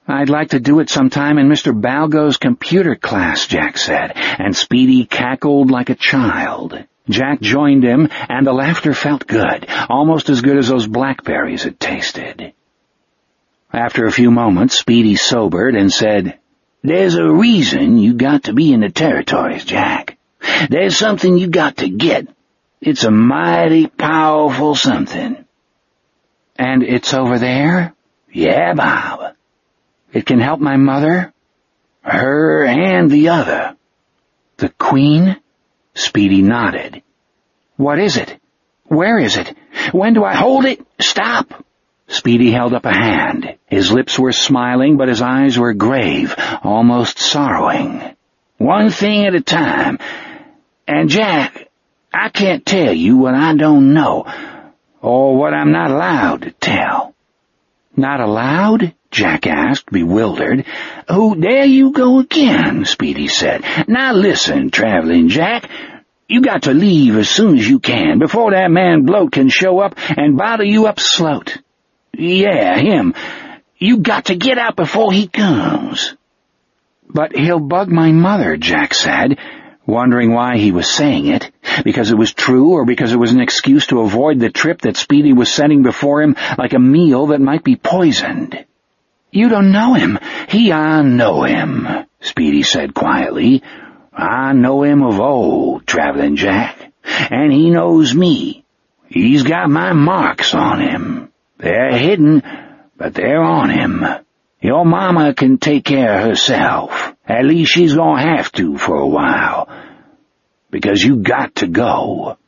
"I'd like to do it sometime in Mister Balgo's computer class," Jack said, and Speedy cackled like a child. Jack joined him, and the laughter felt good, almost as good as those blackberries had tasted. After a few moments, Speedy sobered and said, "There's a reason you got to be in the territories, Jack. There's something you got to get. It's a mighty powerful something." "And it's over there?" "Yeah, Bob. It can help my mother?" "Her and the other." "The Queen?" Speedy nodded. "What is it? Where is it? When do I hold it? Stop!" Speedy held up a hand. His lips were smiling, but his eyes were grave, almost sorrowing. "One thing at a time. And, Jack, I can't tell you what I don't know, or what I'm not allowed to tell." "Not allowed?" Jack asked, bewildered. "Oh, there you go again," Speedy said. "Now listen, Traveling Jack. You got to leave as soon as you can, before that man Bloat can show up and bother you up Sloat. Yeah, him. You got to get out before he comes." "But he'll bug my mother," Jack said, wondering why he was saying it, because it was true or because it was an excuse to avoid the trip that Speedy was setting before him like a meal that might be poisoned. "You don't know him. He, I know him," Speedy said quietly. "I know him of old, Traveling Jack, and he knows me. He's got my marks on him. They're hidden, but they're on him. Your mama can take care of herself. At least she's gonna have to for a while. Because you got to go."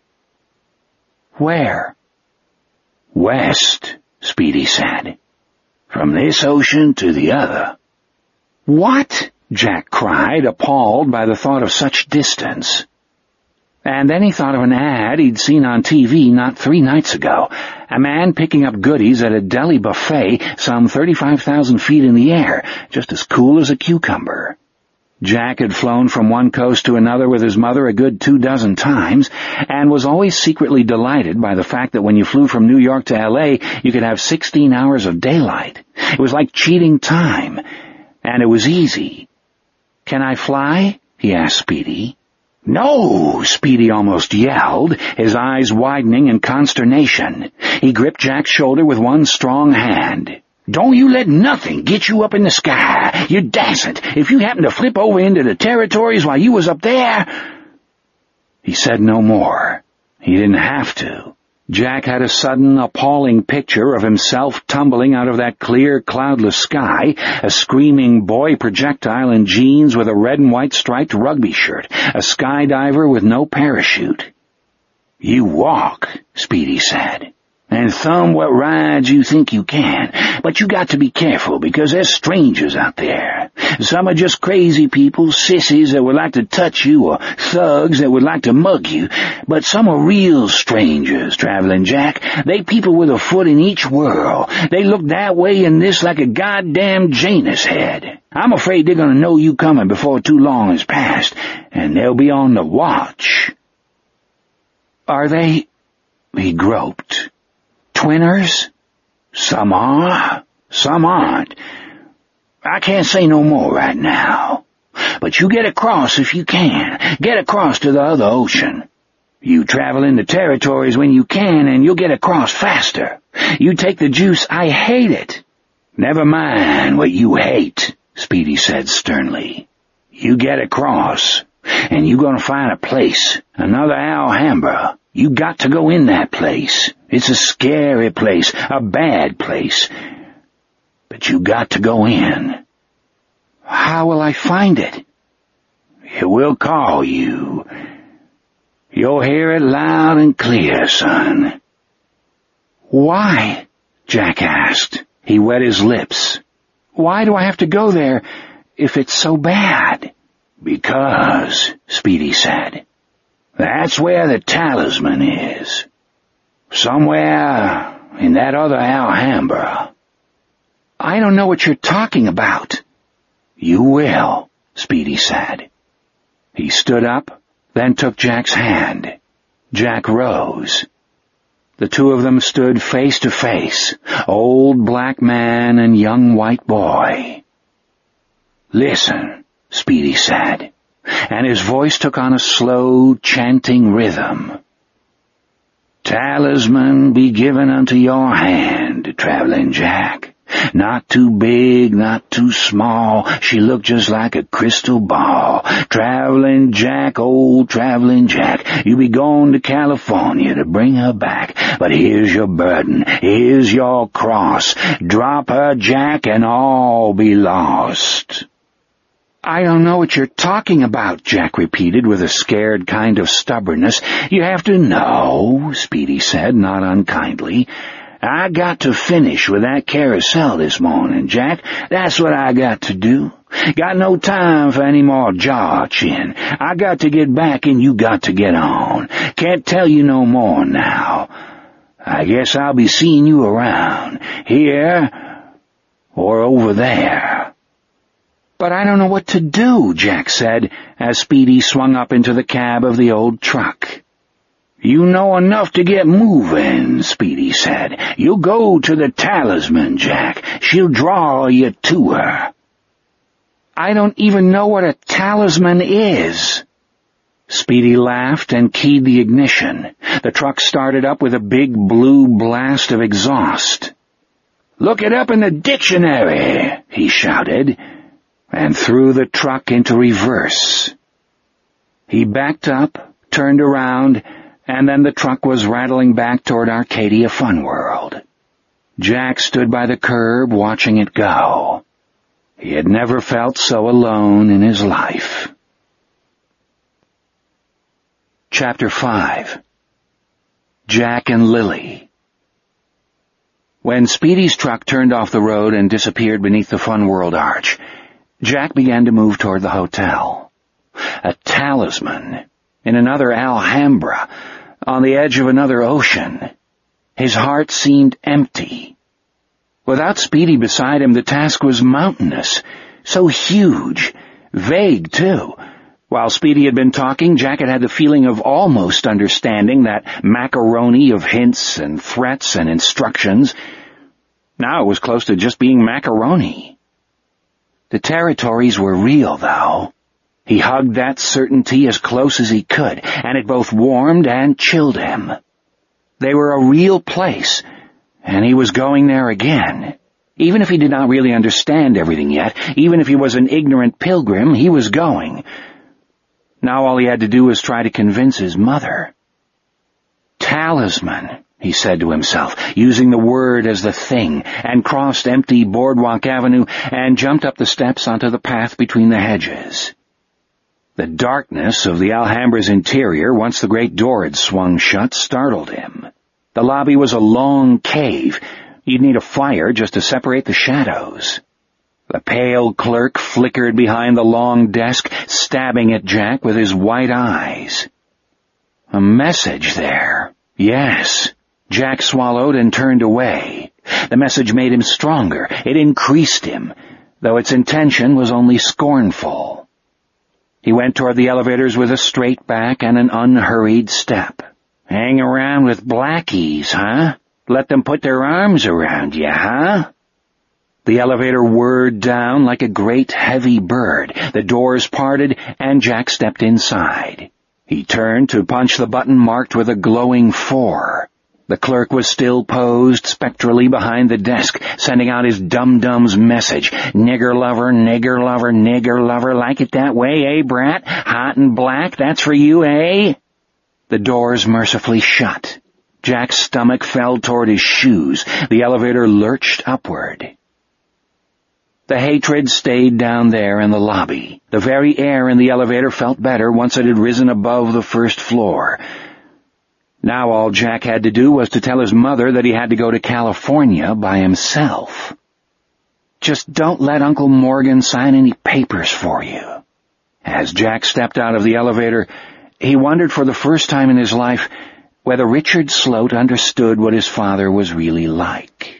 "Where?" "West," Speedy said. "From this ocean to the other." "What?" Jack cried, appalled by the thought of such distance. And then he thought of an ad he'd seen on T V not three nights ago, a man picking up goodies at a deli buffet some thirty-five thousand feet in the air, just as cool as a cucumber. Jack had flown from one coast to another with his mother a good two dozen times, and was always secretly delighted by the fact that when you flew from New York to L A, you could have sixteen hours of daylight. It was like cheating time, and it was easy. "Can I fly?" he asked Speedy. "No!" Speedy almost yelled, his eyes widening in consternation. He gripped Jack's shoulder with one strong hand. "Don't you let nothing get you up in the sky. You dassent. If you happen to flip over into the territories while you was up there—" He said no more. He didn't have to. Jack had a sudden, appalling picture of himself tumbling out of that clear, cloudless sky, a screaming boy projectile in jeans with a red and white striped rugby shirt, a skydiver with no parachute. "You walk," Speedy said, "and thumb what rides you think you can, but you got to be careful because there's strangers out there. Some are just crazy people, sissies that would like to touch you, or thugs that would like to mug you, but some are real strangers, Traveling Jack. They people with a foot in each world. They look that way and this like a goddamn Janus head. I'm afraid they're gonna know you coming before too long has passed, and they'll be on the watch." "Are they—" he groped. "Twinners?" "Some are, some aren't. I can't say no more right now. But you get across if you can. Get across to the other ocean. You travel in the territories when you can, and you'll get across faster. You take the juice. I hate it." "Never mind what you hate," Speedy said sternly. "You get across, and you're gonna find a place, another Alhambra. You got to go in that place. It's a scary place, a bad place. But you got to go in." "How will I find it?" "It will call you. You'll hear it loud and clear, son." "Why?" Jack asked. He wet his lips. "Why do I have to go there if it's so bad?" "Because," Speedy said, "that's where the talisman is. Somewhere in that other Alhambra." "I don't know what you're talking about." "You will," Speedy said. He stood up, then took Jack's hand. Jack rose. The two of them stood face to face, old black man and young white boy. "Listen," Speedy said, and his voice took on a slow, chanting rhythm. "Talisman be given unto your hand, Traveling Jack. Not too big, not too small, she looked just like a crystal ball. Traveling Jack, old Traveling Jack, you be going to California to bring her back. But here's your burden, here's your cross. Drop her, Jack, and all be lost." "I don't know what you're talking about," Jack repeated with a scared kind of stubbornness. "You have to know," Speedy said, not unkindly. "I got to finish with that carousel this morning, Jack. That's what I got to do. Got no time for any more jaw-chin. I got to get back and you got to get on. Can't tell you no more now. I guess I'll be seeing you around, here or over there." "But I don't know what to do," Jack said, as Speedy swung up into the cab of the old truck. "You know enough to get moving," Speedy said. "You go to the Talisman, Jack. She'll draw you to her." "I don't even know what a talisman is." Speedy laughed and keyed the ignition. The truck started up with a big blue blast of exhaust. "Look it up in the dictionary," he shouted, and threw the truck into reverse. He backed up, turned around, and then the truck was rattling back toward Arcadia Fun World. Jack stood by the curb watching it go. He had never felt so alone in his life. Chapter five. Jack and Lily. When Speedy's truck turned off the road and disappeared beneath the Fun World arch, Jack began to move toward the hotel. A talisman in another Alhambra, on the edge of another ocean. His heart seemed empty. Without Speedy beside him, the task was mountainous, so huge, vague, too. While Speedy had been talking, Jack had had the feeling of almost understanding that macaroni of hints and threats and instructions. Now it was close to just being macaroni. The territories were real, though. He hugged that certainty as close as he could, and it both warmed and chilled him. They were a real place, and he was going there again. Even if he did not really understand everything yet, even if he was an ignorant pilgrim, he was going. Now all he had to do was try to convince his mother. "Talisman," he said to himself, using the word as the thing, and crossed empty Boardwalk Avenue and jumped up the steps onto the path between the hedges. The darkness of the Alhambra's interior, once the great door had swung shut, startled him. The lobby was a long cave. You'd need a fire just to separate the shadows. The pale clerk flickered behind the long desk, stabbing at Jack with his white eyes. A message there. Yes. Jack swallowed and turned away. The message made him stronger. It increased him, though its intention was only scornful. He went toward the elevators with a straight back and an unhurried step. "Hang around with blackies, huh? Let them put their arms around you, huh?" The elevator whirred down like a great heavy bird. The doors parted, and Jack stepped inside. He turned to punch the button marked with a glowing four. The clerk was still posed spectrally behind the desk, sending out his dum-dum's message. "Nigger lover, nigger lover, nigger lover, like it that way, eh, brat? Hot and black, that's for you, eh?" The doors mercifully shut. Jack's stomach fell toward his shoes. The elevator lurched upward. The hatred stayed down there in the lobby. The very air in the elevator felt better once it had risen above the first floor. Now all Jack had to do was to tell his mother that he had to go to California by himself. "Just don't let Uncle Morgan sign any papers for you." As Jack stepped out of the elevator, he wondered for the first time in his life whether Richard Sloat understood what his father was really like.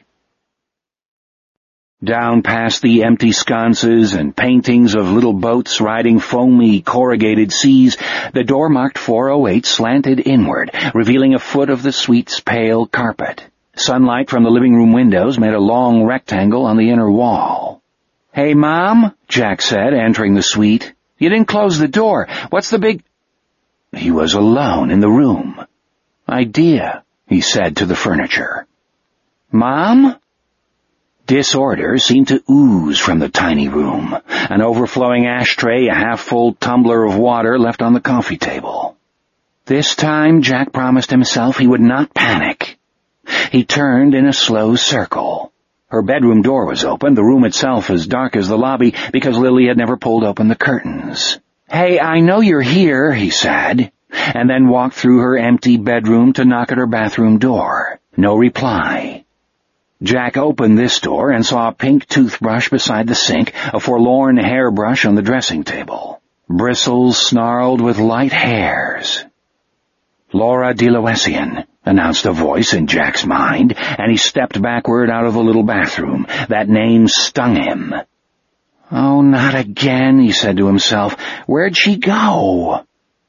Down past the empty sconces and paintings of little boats riding foamy, corrugated seas, the door marked four oh eight slanted inward, revealing a foot of the suite's pale carpet. Sunlight from the living room windows made a long rectangle on the inner wall. "Hey, Mom," Jack said, entering the suite. "You didn't close the door. What's the big—" He was alone in the room. "Idea," he said to the furniture. "Mom?" Disorder seemed to ooze from the tiny room, an overflowing ashtray, a half-full tumbler of water left on the coffee table. This time, Jack promised himself he would not panic. He turned in a slow circle. Her bedroom door was open, the room itself as dark as the lobby because Lily had never pulled open the curtains. "Hey, I know you're here," he said, and then walked through her empty bedroom to knock at her bathroom door. No reply. Jack opened this door and saw a pink toothbrush beside the sink, a forlorn hairbrush on the dressing table. Bristles snarled with light hairs. "Laura DeLoessian," announced a voice in Jack's mind, and he stepped backward out of the little bathroom. That name stung him. "Oh, not again," he said to himself. "Where'd she go?"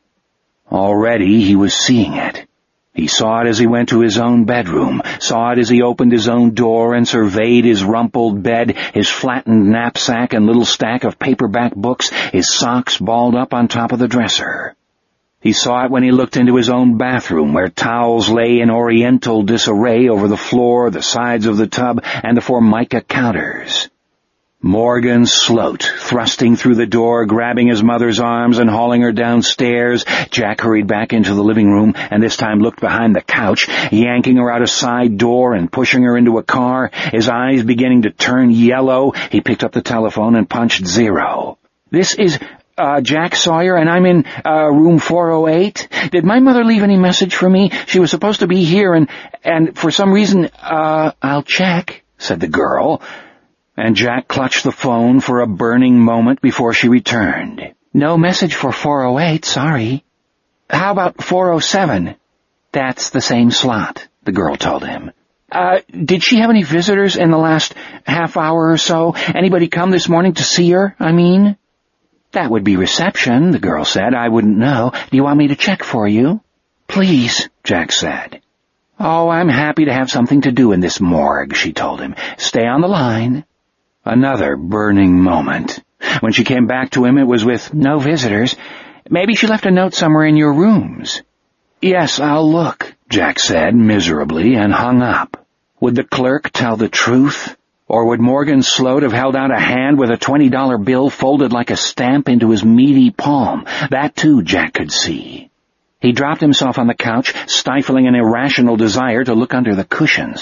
Already he was seeing it. He saw it as he went to his own bedroom, saw it as he opened his own door and surveyed his rumpled bed, his flattened knapsack and little stack of paperback books, his socks balled up on top of the dresser. He saw it when he looked into his own bathroom, where towels lay in oriental disarray over the floor, the sides of the tub, and the Formica counters. Morgan Sloat, thrusting through the door, grabbing his mother's arms and hauling her downstairs. Jack hurried back into the living room and this time looked behind the couch, yanking her out a side door and pushing her into a car. His eyes beginning to turn yellow, he picked up the telephone and punched zero. "This is, uh, Jack Sawyer, and I'm in, uh, room four oh eight. Did my mother leave any message for me? She was supposed to be here and, and for some reason, uh, I'll check," said the girl. And Jack clutched the phone for a burning moment before she returned. "No message for four oh eight, sorry." "How about four oh seven? "That's the same slot," the girl told him. Uh, did she have any visitors in the last half hour or so? Anybody come this morning to see her, I mean?" "That would be reception," the girl said. "I wouldn't know. Do you want me to check for you?" "Please," Jack said. "Oh, I'm happy to have something to do in this morgue," she told him. "Stay on the line." Another burning moment. When she came back to him, it was with no visitors. "Maybe she left a note somewhere in your rooms." "Yes, I'll look," Jack said miserably, and hung up. Would the clerk tell the truth? Or would Morgan Sloat have held out a hand with a twenty dollar bill folded like a stamp into his meaty palm? That, too, Jack could see. He dropped himself on the couch, stifling an irrational desire to look under the cushions.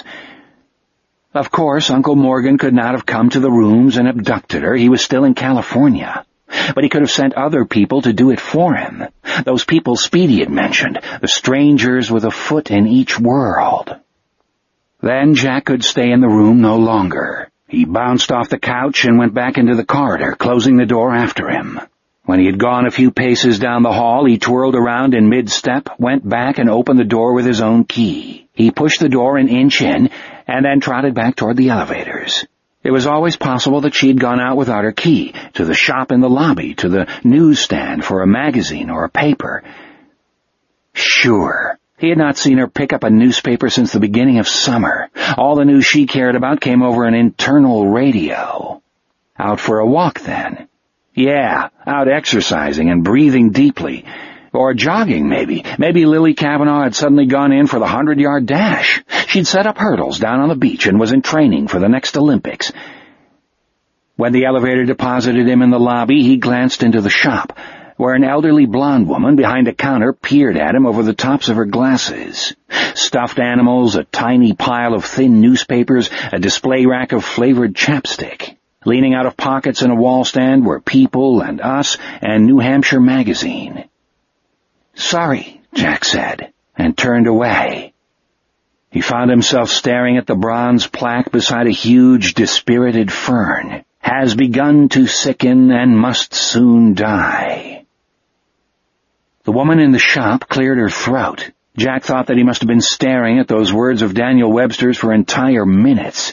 Of course, Uncle Morgan could not have come to the rooms and abducted her. He was still in California. But he could have sent other people to do it for him. Those people Speedy had mentioned, the strangers with a foot in each world. Then Jack could stay in the room no longer. He bounced off the couch and went back into the corridor, closing the door after him. When he had gone a few paces down the hall, he twirled around in mid-step, went back and opened the door with his own key. He pushed the door an inch in, and then trotted back toward the elevators. It was always possible that she'd gone out without her key, to the shop in the lobby, to the newsstand for a magazine or a paper. Sure, he had not seen her pick up a newspaper since the beginning of summer. All the news she cared about came over an internal radio. Out for a walk, then. Yeah, out exercising and breathing deeply. Or jogging, maybe. Maybe Lily Kavanaugh had suddenly gone in for the hundred-yard dash. She'd set up hurdles down on the beach and was in training for the next Olympics. When the elevator deposited him in the lobby, he glanced into the shop, where an elderly blonde woman behind a counter peered at him over the tops of her glasses. Stuffed animals, a tiny pile of thin newspapers, a display rack of flavored chapstick. Leaning out of pockets in a wall stand were People and Us and New Hampshire Magazine. "Sorry," Jack said, and turned away. He found himself staring at the bronze plaque beside a huge, dispirited fern. "Has begun to sicken and must soon die." The woman in the shop cleared her throat. Jack thought that he must have been staring at those words of Daniel Webster's for entire minutes.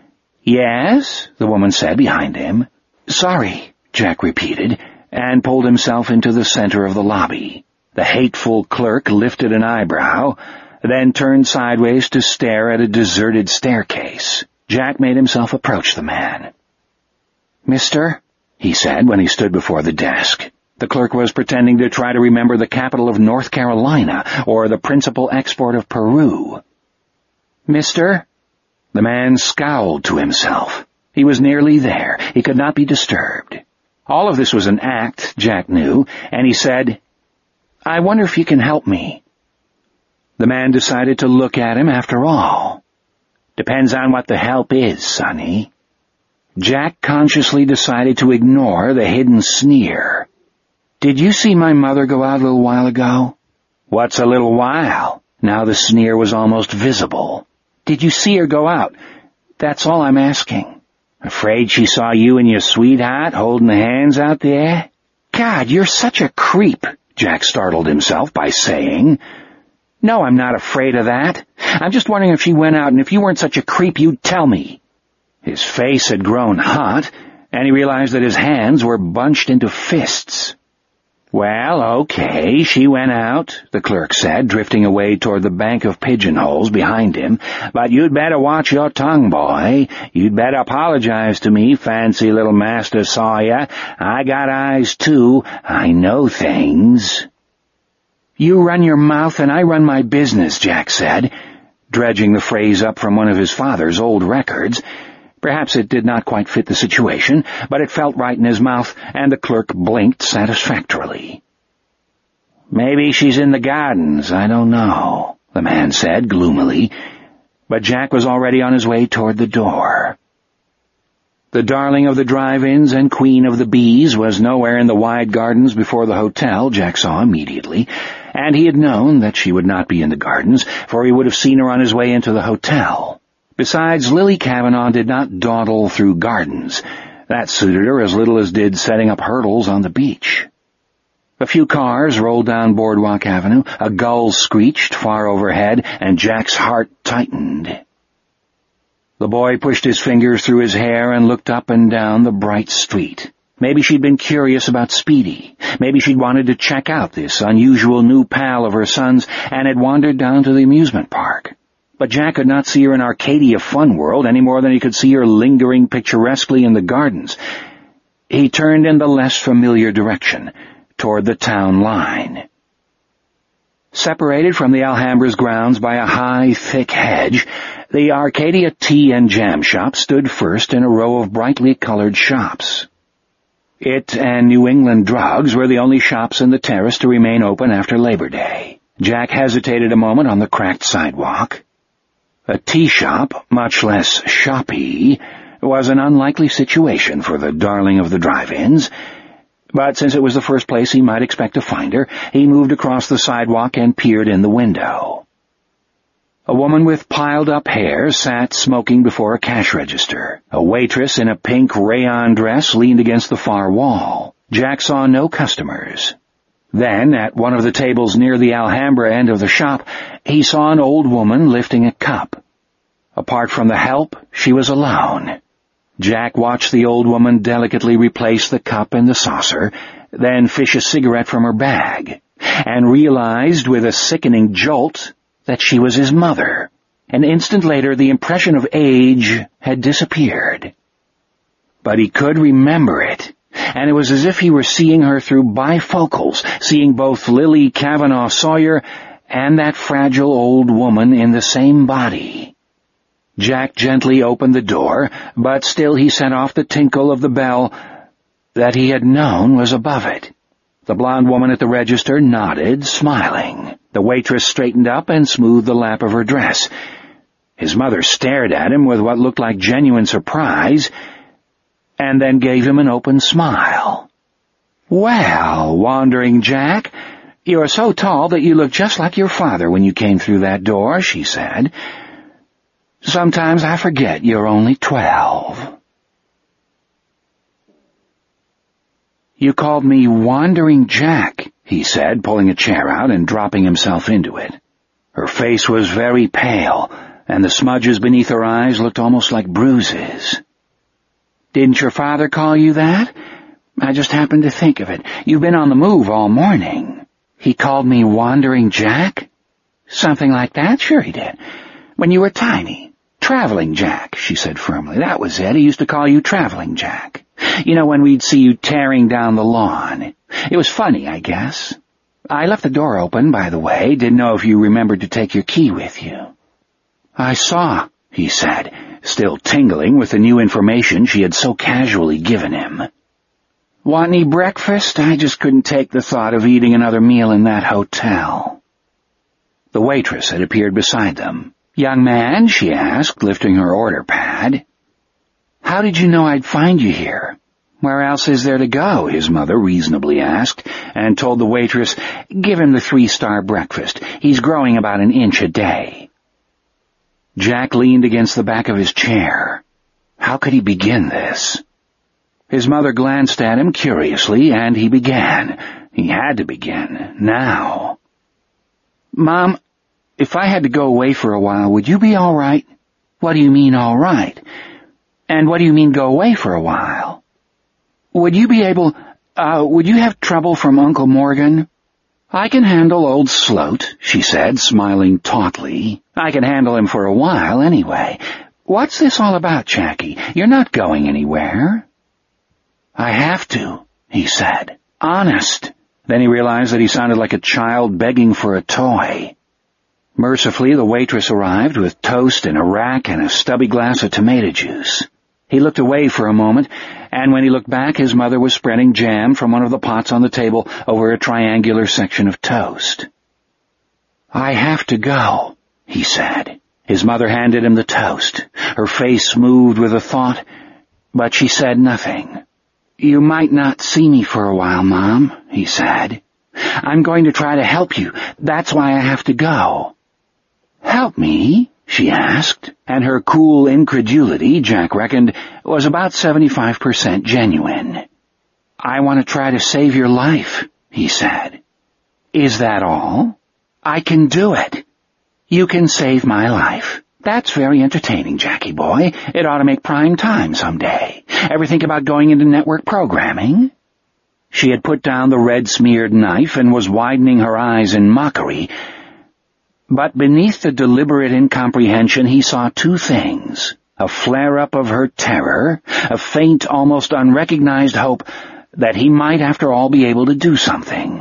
"Yes?" the woman said behind him. "Sorry," Jack repeated, and pulled himself into the center of the lobby. The hateful clerk lifted an eyebrow, then turned sideways to stare at a deserted staircase. Jack made himself approach the man. "Mister?" he said when he stood before the desk. The clerk was pretending to try to remember the capital of North Carolina or the principal export of Peru. "Mister?" The man scowled to himself. He was nearly there. He could not be disturbed. All of this was an act, Jack knew, and he said, "I wonder if you can help me." The man decided to look at him after all. "Depends on what the help is, sonny." Jack consciously decided to ignore the hidden sneer. "Did you see my mother go out a little while ago?" "What's a little while?" Now the sneer was almost visible. "Did you see her go out? That's all I'm asking." "Afraid she saw you and your sweetheart holding hands out there?" "God, you're such a creep," Jack startled himself by saying. "No, I'm not afraid of that. I'm just wondering if she went out, and if you weren't such a creep, you'd tell me." His face had grown hot, and he realized that his hands were bunched into fists. "Well, okay, she went out," the clerk said, drifting away toward the bank of pigeonholes behind him. "But you'd better watch your tongue, boy. You'd better apologize to me, fancy little Master Sawyer. I got eyes, too. I know things." "You run your mouth and I run my business," Jack said, dredging the phrase up from one of his father's old records. Perhaps it did not quite fit the situation, but it felt right in his mouth, and the clerk blinked satisfactorily. "Maybe she's in the gardens, I don't know," the man said gloomily, but Jack was already on his way toward the door. The darling of the drive-ins and queen of the bees was nowhere in the wide gardens before the hotel, Jack saw immediately, and he had known that she would not be in the gardens, for he would have seen her on his way into the hotel. Besides, Lily Kavanaugh did not dawdle through gardens. That suited her as little as did setting up hurdles on the beach. A few cars rolled down Boardwalk Avenue, a gull screeched far overhead, and Jack's heart tightened. The boy pushed his fingers through his hair and looked up and down the bright street. Maybe she'd been curious about Speedy. Maybe she'd wanted to check out this unusual new pal of her son's and had wandered down to the amusement park. But Jack could not see her in Arcadia Fun World any more than he could see her lingering picturesquely in the gardens. He turned in the less familiar direction, toward the town line. Separated from the Alhambra's grounds by a high, thick hedge, the Arcadia Tea and Jam Shop stood first in a row of brightly colored shops. It and New England Drugs were the only shops in the terrace to remain open after Labor Day. Jack hesitated a moment on the cracked sidewalk. A tea shop, much less shoppy, was an unlikely situation for the darling of the drive-ins, but since it was the first place he might expect to find her, he moved across the sidewalk and peered in the window. A woman with piled-up hair sat smoking before a cash register. A waitress in a pink rayon dress leaned against the far wall. Jack saw no customers. Then, at one of the tables near the Alhambra end of the shop, he saw an old woman lifting a cup. Apart from the help, she was alone. Jack watched the old woman delicately replace the cup in the saucer, then fish a cigarette from her bag, and realized with a sickening jolt that she was his mother. An instant later, the impression of age had disappeared. But he could remember it. And it was as if he were seeing her through bifocals, seeing both Lily Kavanaugh Sawyer and that fragile old woman in the same body. Jack gently opened the door, but still he set off the tinkle of the bell that he had known was above it. The blonde woman at the register nodded, smiling. The waitress straightened up and smoothed the lap of her dress. His mother stared at him with what looked like genuine surprise, and then gave him an open smile. "Well, Wandering Jack, you're so tall that you look just like your father when you came through that door," she said. "Sometimes I forget you're only twelve." "You called me Wandering Jack," he said, pulling a chair out and dropping himself into it. Her face was very pale, and the smudges beneath her eyes looked almost like bruises. "Didn't your father call you that? I just happened to think of it. You've been on the move all morning." "He called me Wandering Jack?" "Something like that, sure he did. When you were tiny. Traveling Jack," she said firmly. "That was it. He used to call you Traveling Jack." You know, when we'd see you tearing down the lawn. It was funny, I guess. I left the door open, by the way. Didn't know if you remembered to take your key with you." "I saw," he said, still tingling with the new information she had so casually given him. "Want any breakfast? I just couldn't take the thought of eating another meal in that hotel." The waitress had appeared beside them. "Young man," she asked, lifting her order pad. "How did you know I'd find you here?" "Where else is there to go?" his mother reasonably asked, and told the waitress, "Give him the three-star breakfast. He's growing about an inch a day." Jack leaned against the back of his chair. How could he begin this? His mother glanced at him curiously, and he began. He had to begin, now. "Mom, if I had to go away for a while, would you be all right?" "What do you mean, all right? And what do you mean, go away for a while?" "Would you be able, uh, would you have trouble from Uncle Morgan?" "I can handle old Sloat," she said, smiling tautly. "I can handle him for a while, anyway. What's this all about, Jackie? You're not going anywhere." "I have to," he said. "Honest." Then he realized that he sounded like a child begging for a toy. Mercifully, the waitress arrived with toast and a rack and a stubby glass of tomato juice. He looked away for a moment, and when he looked back, his mother was spreading jam from one of the pots on the table over a triangular section of toast. "I have to go," he said. His mother handed him the toast. Her face moved with a thought, but she said nothing. "You might not see me for a while, Mom," he said. "I'm going to try to help you. That's why I have to go." "Help me?" she asked, and her cool incredulity, Jack reckoned, was about seventy-five percent genuine. "I want to try to save your life," he said. "Is that all?" "I can do it." "You can save my life. That's very entertaining, Jackie boy. It ought to make prime time someday. Ever think about going into network programming?" She had put down the red-smeared knife and was widening her eyes in mockery. But beneath the deliberate incomprehension he saw two things, a flare-up of her terror, a faint, almost unrecognized hope that he might after all be able to do something.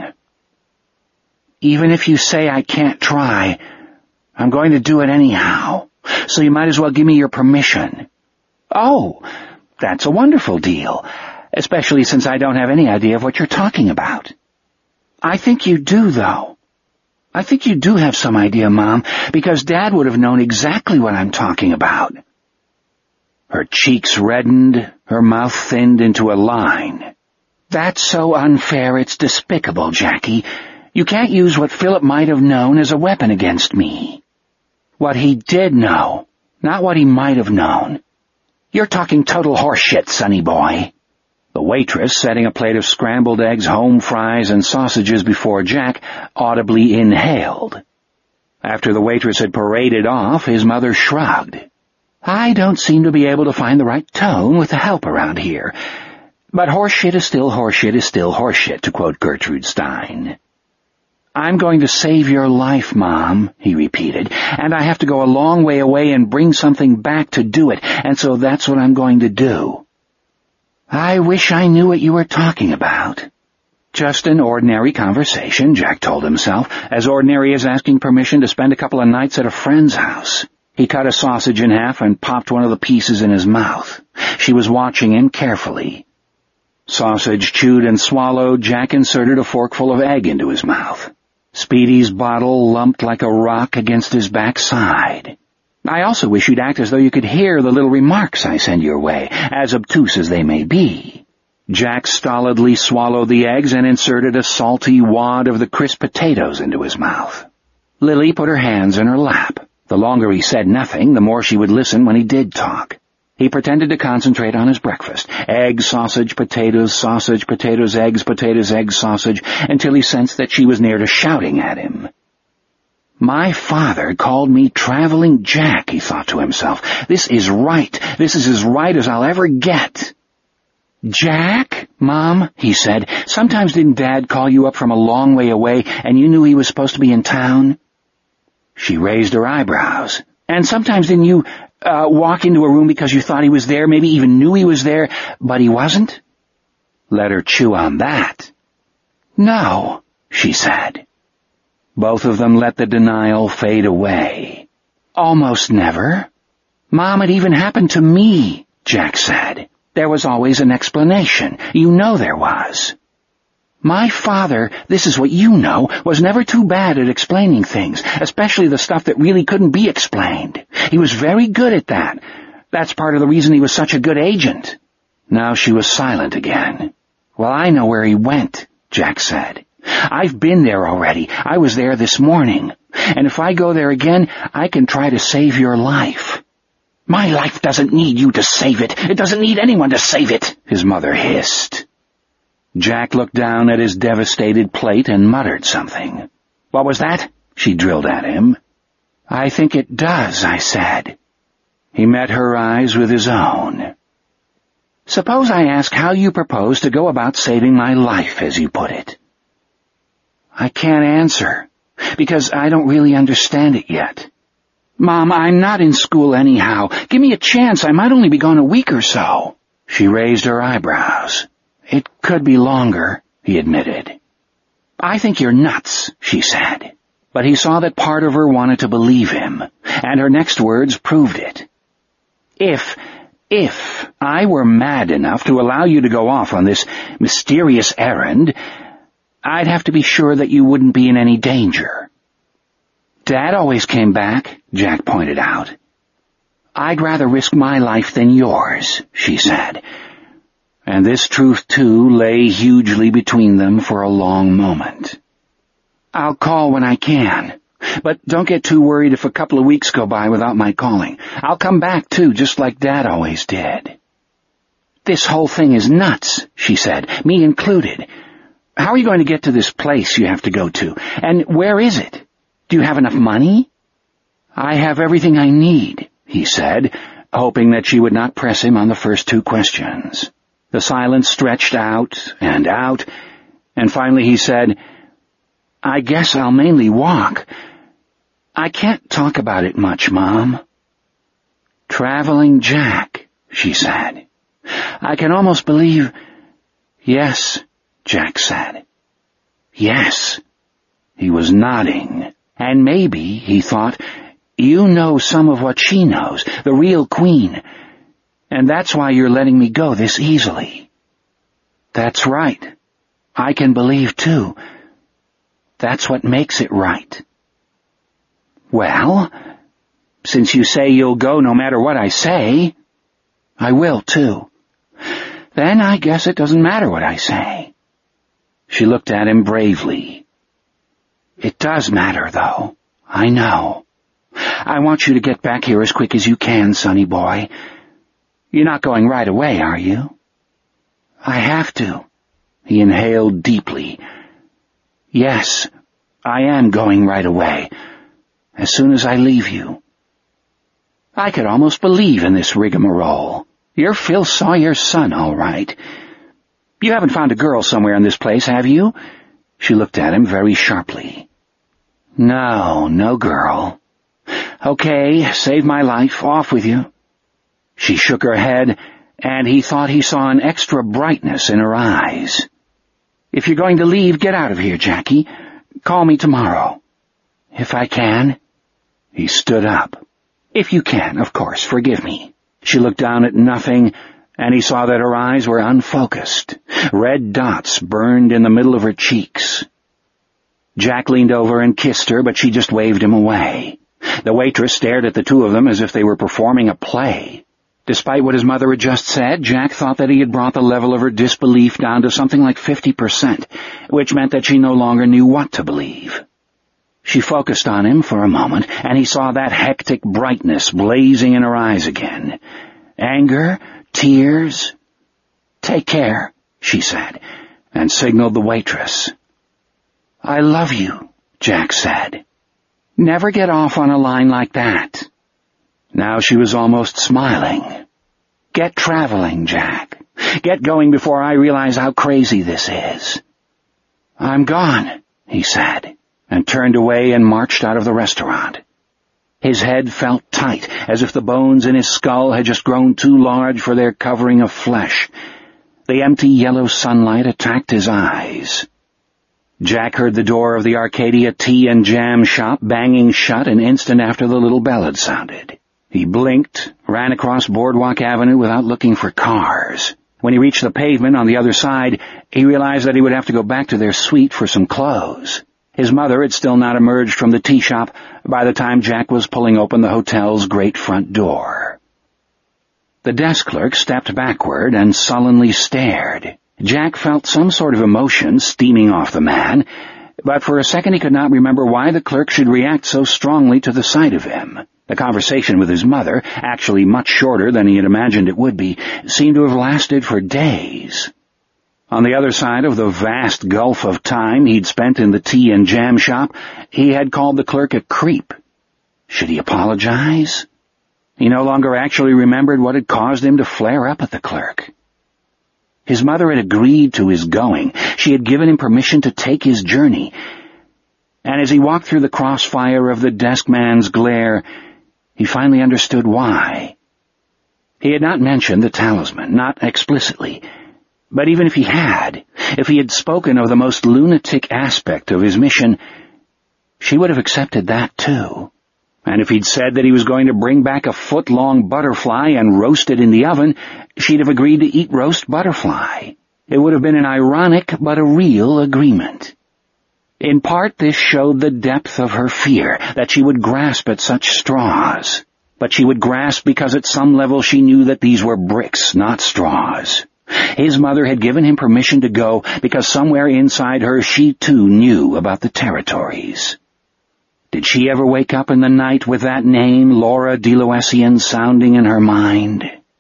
"Even if you say I can't try, I'm going to do it anyhow, so you might as well give me your permission." "Oh, that's a wonderful deal, especially since I don't have any idea of what you're talking about." "I think you do, though. I think you do have some idea, Mom, because Dad would have known exactly what I'm talking about." Her cheeks reddened, her mouth thinned into a line. "That's so unfair it's despicable, Jackie. You can't use what Philip might have known as a weapon against me." "What he did know, not what he might have known. You're talking total horseshit, sonny boy." The waitress, setting a plate of scrambled eggs, home fries, and sausages before Jack, audibly inhaled. After the waitress had paraded off, his mother shrugged. "I don't seem to be able to find the right tone with the help around here. But horseshit is still horseshit is still horseshit, to quote Gertrude Stein." "I'm going to save your life, Mom," he repeated, "and I have to go a long way away and bring something back to do it, and so that's what I'm going to do." "I wish I knew what you were talking about." Just an ordinary conversation, Jack told himself, as ordinary as asking permission to spend a couple of nights at a friend's house. He cut a sausage in half and popped one of the pieces in his mouth. She was watching him carefully. Sausage chewed and swallowed, Jack inserted a forkful of egg into his mouth. Speedy's bottle lumped like a rock against his backside. "I also wish you'd act as though you could hear the little remarks I send your way, as obtuse as they may be." Jack stolidly swallowed the eggs and inserted a salty wad of the crisp potatoes into his mouth. Lily put her hands in her lap. The longer he said nothing, the more she would listen when he did talk. He pretended to concentrate on his breakfast. Eggs, sausage, potatoes, sausage, potatoes, eggs, potatoes, eggs, sausage, until he sensed that she was near to shouting at him. "My father called me Traveling Jack," he thought to himself. "This is right. This is as right as I'll ever get." "Jack, Mom," he said, "sometimes didn't Dad call you up from a long way away and you knew he was supposed to be in town?" She raised her eyebrows. And sometimes didn't you uh, walk into a room because you thought he was there, maybe even knew he was there, but he wasn't? Let her chew on that. No, she said. Both of them let the denial fade away. Almost never. Mom, it even happened to me, Jack said. There was always an explanation. You know there was. My father, this is what you know, was never too bad at explaining things, especially the stuff that really couldn't be explained. He was very good at that. That's part of the reason he was such a good agent. Now she was silent again. Well, I know where he went, Jack said. I've been there already. I was there this morning. And if I go there again, I can try to save your life. My life doesn't need you to save it. It doesn't need anyone to save it, his mother hissed. Jack looked down at his devastated plate and muttered something. What was that? She drilled at him. I think it does, I said. He met her eyes with his own. Suppose I ask how you propose to go about saving my life, as you put it. I can't answer, because I don't really understand it yet. Mom, I'm not in school anyhow. Give me a chance. I might only be gone a week or so. She raised her eyebrows. It could be longer, he admitted. I think you're nuts, she said. But he saw that part of her wanted to believe him, and her next words proved it. If, if I were mad enough to allow you to go off on this mysterious errand, I'd have to be sure that you wouldn't be in any danger. Dad always came back, Jack pointed out. I'd rather risk my life than yours, she said. And this truth, too, lay hugely between them for a long moment. I'll call when I can, but don't get too worried if a couple of weeks go by without my calling. I'll come back, too, just like Dad always did. This whole thing is nuts, she said, me included. How are you going to get to this place you have to go to? And where is it? Do you have enough money? I have everything I need, he said, hoping that she would not press him on the first two questions. The silence stretched out and out, and finally he said, I guess I'll mainly walk. I can't talk about it much, Mom. Traveling Jack, she said. I can almost believe... Yes, Jack said. Yes. He was nodding, and maybe, he thought, you know some of what she knows, the real queen, and that's why you're letting me go this easily. That's right. I can believe, too. That's what makes it right. Well, since you say you'll go no matter what I say, I will, too. Then I guess it doesn't matter what I say. She looked at him bravely. It does matter, though. I know. I want you to get back here as quick as you can, sonny boy. You're not going right away, are you? I have to. He inhaled deeply. Yes, I am going right away, as soon as I leave you. I could almost believe in this rigmarole. You're Phil Sawyer's son, all right. You haven't found a girl somewhere in this place, have you? She looked at him very sharply. No, no girl. Okay, save my life. Off with you. She shook her head, and he thought he saw an extra brightness in her eyes. If you're going to leave, get out of here, Jackie. Call me tomorrow. If I can. He stood up. If you can, of course, forgive me. She looked down at nothing, and he saw that her eyes were unfocused. Red dots burned in the middle of her cheeks. Jack leaned over and kissed her, but she just waved him away. The waitress stared at the two of them as if they were performing a play. Despite what his mother had just said, Jack thought that he had brought the level of her disbelief down to something like fifty percent, which meant that she no longer knew what to believe. She focused on him for a moment, and he saw that hectic brightness blazing in her eyes again. Anger, tears. Take care, she said, and signaled the waitress. I love you, Jack said. Never get off on a line like that. Now she was almost smiling. Get traveling, Jack. Get going before I realize how crazy this is. I'm gone, he said, and turned away and marched out of the restaurant. His head felt tight, as if the bones in his skull had just grown too large for their covering of flesh. The empty yellow sunlight attacked his eyes. Jack heard the door of the Arcadia Tea and Jam shop banging shut an instant after the little bell had sounded. He blinked, ran across Boardwalk Avenue without looking for cars. When he reached the pavement on the other side, he realized that he would have to go back to their suite for some clothes. His mother had still not emerged from the tea shop by the time Jack was pulling open the hotel's great front door. The desk clerk stepped backward and sullenly stared. Jack felt some sort of emotion steaming off the man, but for a second he could not remember why the clerk should react so strongly to the sight of him. The conversation with his mother, actually much shorter than he had imagined it would be, seemed to have lasted for days. On the other side of the vast gulf of time he'd spent in the tea and jam shop, he had called the clerk a creep. Should he apologize? He no longer actually remembered what had caused him to flare up at the clerk. His mother had agreed to his going. She had given him permission to take his journey. And as he walked through the crossfire of the desk man's glare, he finally understood why. He had not mentioned the talisman, not explicitly. But even if he had, if he had spoken of the most lunatic aspect of his mission, she would have accepted that too. And if he'd said that he was going to bring back a foot-long butterfly and roast it in the oven, she'd have agreed to eat roast butterfly. It would have been an ironic but a real agreement. In part, this showed the depth of her fear, that she would grasp at such straws. But she would grasp because at some level she knew that these were bricks, not straws. His mother had given him permission to go because somewhere inside her she too knew about the territories. Did she ever wake up in the night with that name, Laura Deloessian, sounding in her mind?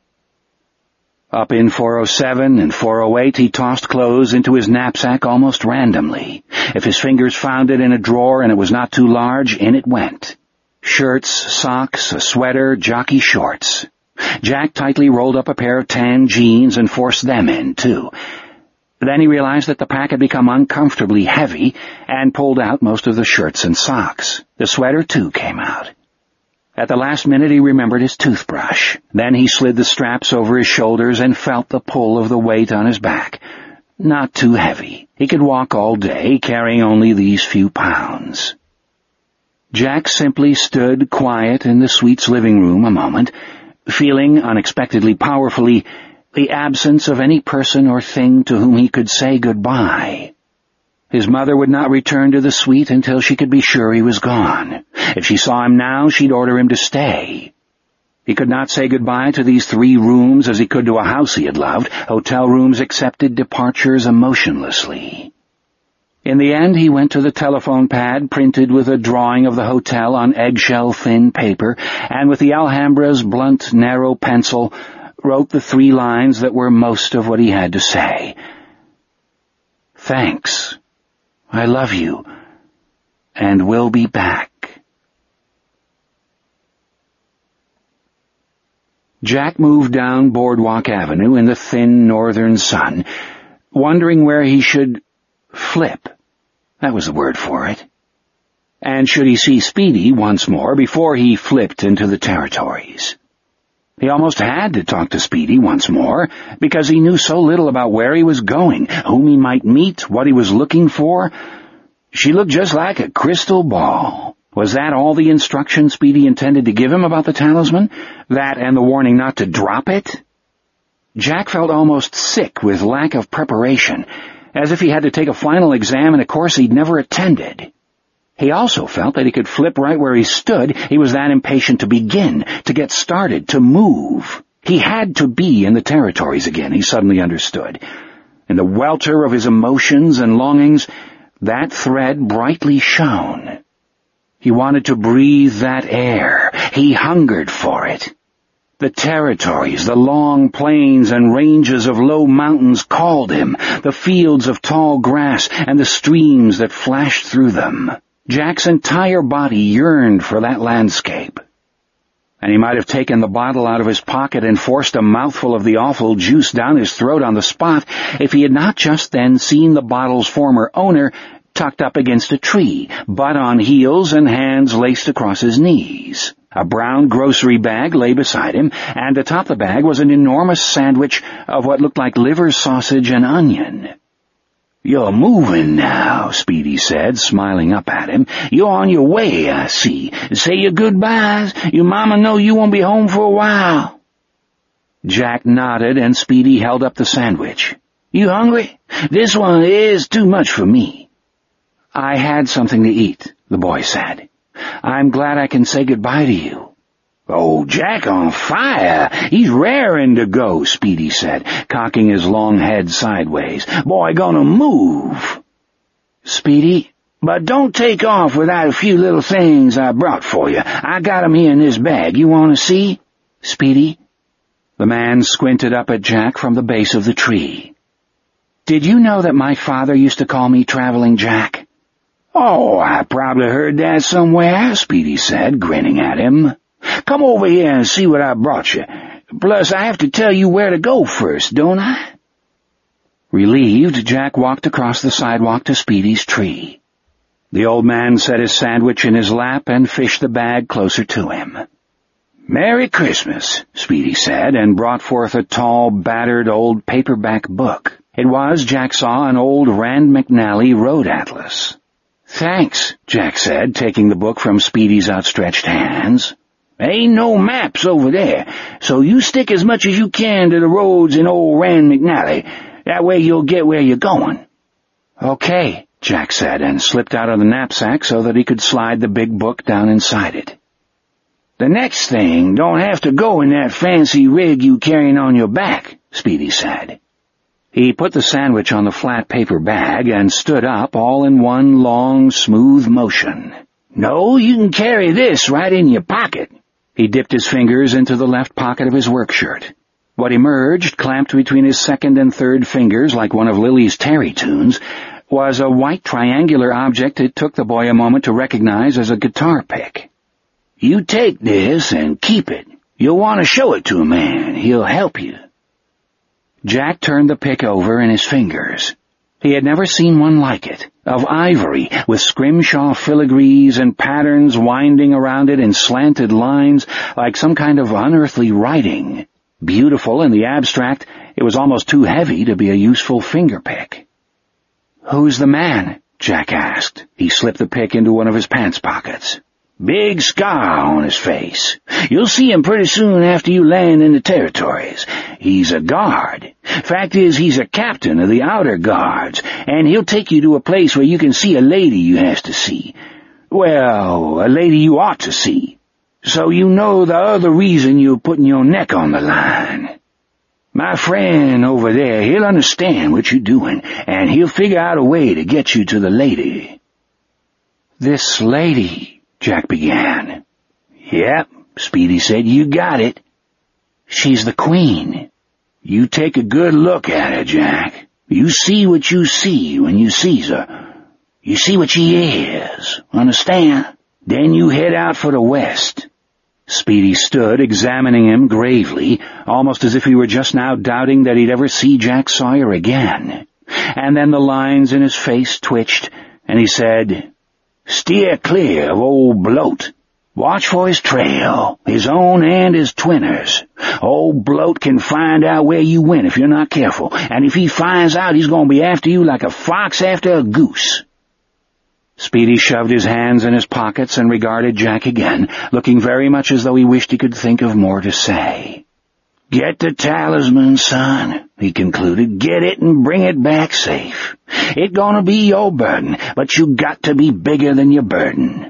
Up in four oh seven and four oh eight he tossed clothes into his knapsack almost randomly. If his fingers found it in a drawer and it was not too large, in it went. Shirts, socks, a sweater, jockey shorts. Jack tightly rolled up a pair of tan jeans and forced them in, too. Then he realized that the pack had become uncomfortably heavy and pulled out most of the shirts and socks. The sweater, too, came out. At the last minute he remembered his toothbrush. Then he slid the straps over his shoulders and felt the pull of the weight on his back. Not too heavy. He could walk all day, carrying only these few pounds. Jack simply stood quiet in the suite's living room a moment, feeling unexpectedly powerfully the absence of any person or thing to whom he could say goodbye. His mother would not return to the suite until she could be sure he was gone. If she saw him now, she'd order him to stay. He could not say goodbye to these three rooms as he could to a house he had loved. Hotel rooms accepted departures emotionlessly. In the end, he went to the telephone pad printed with a drawing of the hotel on eggshell-thin paper, and with the Alhambra's blunt, narrow pencil, wrote the three lines that were most of what he had to say. Thanks. I love you. And we'll be back. Jack moved down Boardwalk Avenue in the thin northern sun, wondering where he should flip. That was the word for it. And should he see Speedy once more before he flipped into the territories? He almost had to talk to Speedy once more, because he knew so little about where he was going, whom he might meet, what he was looking for. She looked just like a crystal ball. Was that all the instruction Speedy intended to give him about the talisman? That and the warning not to drop it? Jack felt almost sick with lack of preparation, as if he had to take a final exam in a course he'd never attended. He also felt that he could flip right where he stood. He was that impatient to begin, to get started, to move. He had to be in the territories again, he suddenly understood. In the welter of his emotions and longings, that thread brightly shone. He wanted to breathe that air. He hungered for it. The territories, the long plains and ranges of low mountains called him, the fields of tall grass and the streams that flashed through them. Jack's entire body yearned for that landscape. And he might have taken the bottle out of his pocket and forced a mouthful of the awful juice down his throat on the spot if he had not just then seen the bottle's former owner tucked up against a tree, butt on heels and hands laced across his knees. A brown grocery bag lay beside him, and atop the bag was an enormous sandwich of what looked like liver, sausage, and onion. "You're moving now," Speedy said, smiling up at him. "You're on your way, I see. Say your goodbyes. Your mama know you won't be home for a while." Jack nodded, and Speedy held up the sandwich. "You hungry? This one is too much for me." "I had something to eat," the boy said. "I'm glad I can say goodbye to you." "Oh, Jack on fire. He's raring to go," Speedy said, cocking his long head sideways. "Boy gonna move." "Speedy, but don't take off without a few little things I brought for you. I got 'em here in this bag. You want to see? Speedy?" The man squinted up at Jack from the base of the tree. "Did you know that my father used to call me Traveling Jack?" "Oh, I probably heard that somewhere," Speedy said, grinning at him. "Come over here and see what I brought you. Plus, I have to tell you where to go first, don't I?" Relieved, Jack walked across the sidewalk to Speedy's tree. The old man set his sandwich in his lap and fished the bag closer to him. "Merry Christmas," Speedy said, and brought forth a tall, battered old paperback book. It was, Jack saw, an old Rand McNally road atlas. "Thanks," Jack said, taking the book from Speedy's outstretched hands. "Ain't no maps over there, so you stick as much as you can to the roads in old Rand McNally. That way you'll get where you're going." "Okay," Jack said, and slipped out of the knapsack so that he could slide the big book down inside it. "The next thing don't have to go in that fancy rig you carrying on your back," Speedy said. He put the sandwich on the flat paper bag and stood up all in one long, smooth motion. "No, you can carry this right in your pocket." He dipped his fingers into the left pocket of his work shirt. What emerged, clamped between his second and third fingers like one of Lily's Terry tunes, was a white triangular object it took the boy a moment to recognize as a guitar pick. "You take this and keep it. You'll want to show it to a man. He'll help you." Jack turned the pick over in his fingers. He had never seen one like it, of ivory, with scrimshaw filigrees and patterns winding around it in slanted lines like some kind of unearthly writing. Beautiful in the abstract, it was almost too heavy to be a useful finger pick. "Who's the man?" Jack asked. He slipped the pick into one of his pants pockets. "Big scar on his face. You'll see him pretty soon after you land in the territories. He's a guard. Fact is, he's a captain of the outer guards, and he'll take you to a place where you can see a lady you has to see. Well, a lady you ought to see. So you know the other reason you're putting your neck on the line. My friend over there, he'll understand what you're doing, and he'll figure out a way to get you to the lady." "This lady," Jack began. "Yep," Speedy said, "you got it. She's the queen. You take a good look at her, Jack. You see what you see when you sees her. You see what she is, understand? Then you head out for the west." Speedy stood, examining him gravely, almost as if he were just now doubting that he'd ever see Jack Sawyer again. And then the lines in his face twitched, and he said, "Steer clear of old Bloat. Watch for his trail, his own and his twinner's. Old Bloat can find out where you went if you're not careful, and if he finds out, he's going to be after you like a fox after a goose." Speedy shoved his hands in his pockets and regarded Jack again, looking very much as though he wished he could think of more to say. "Get the talisman, son," he concluded. "Get it and bring it back safe. It gonna be your burden, but you got to be bigger than your burden."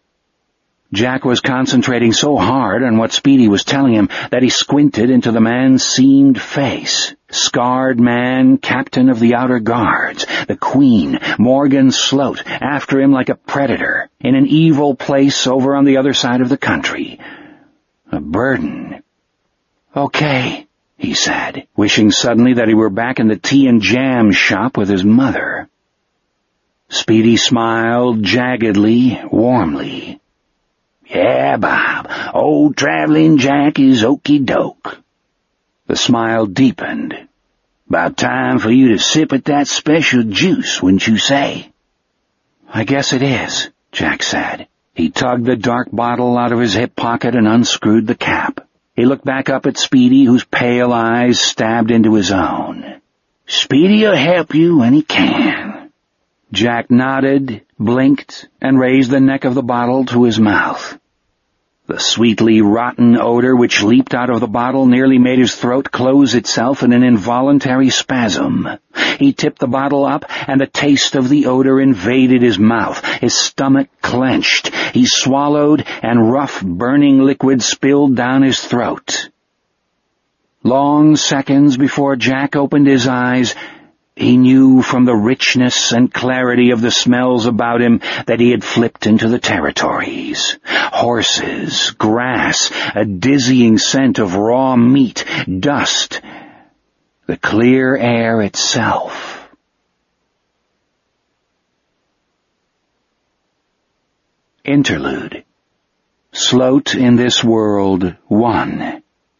Jack was concentrating so hard on what Speedy was telling him that he squinted into the man's seamed face. Scarred man, captain of the outer guards, the queen, Morgan Sloat, after him like a predator, in an evil place over on the other side of the country. A burden. "Okay," he said, wishing suddenly that he were back in the tea and jam shop with his mother. Speedy smiled jaggedly, warmly. "Yeah, Bob, old Traveling Jack is okey-doke." The smile deepened. "About time for you to sip at that special juice, wouldn't you say?" "I guess it is," Jack said. He tugged the dark bottle out of his hip pocket and unscrewed the cap. He looked back up at Speedy, whose pale eyes stabbed into his own. "Speedy'll help you when he can." Jack nodded, blinked, and raised the neck of the bottle to his mouth. The sweetly rotten odor which leaped out of the bottle nearly made his throat close itself in an involuntary spasm. He tipped the bottle up, and the taste of the odor invaded his mouth. His stomach clenched. He swallowed, and rough, burning liquid spilled down his throat. Long seconds before Jack opened his eyes, he knew from the richness and clarity of the smells about him that he had flipped into the territories. Horses, grass, a dizzying scent of raw meat, dust, the clear air itself. Interlude. Sloat in This World one.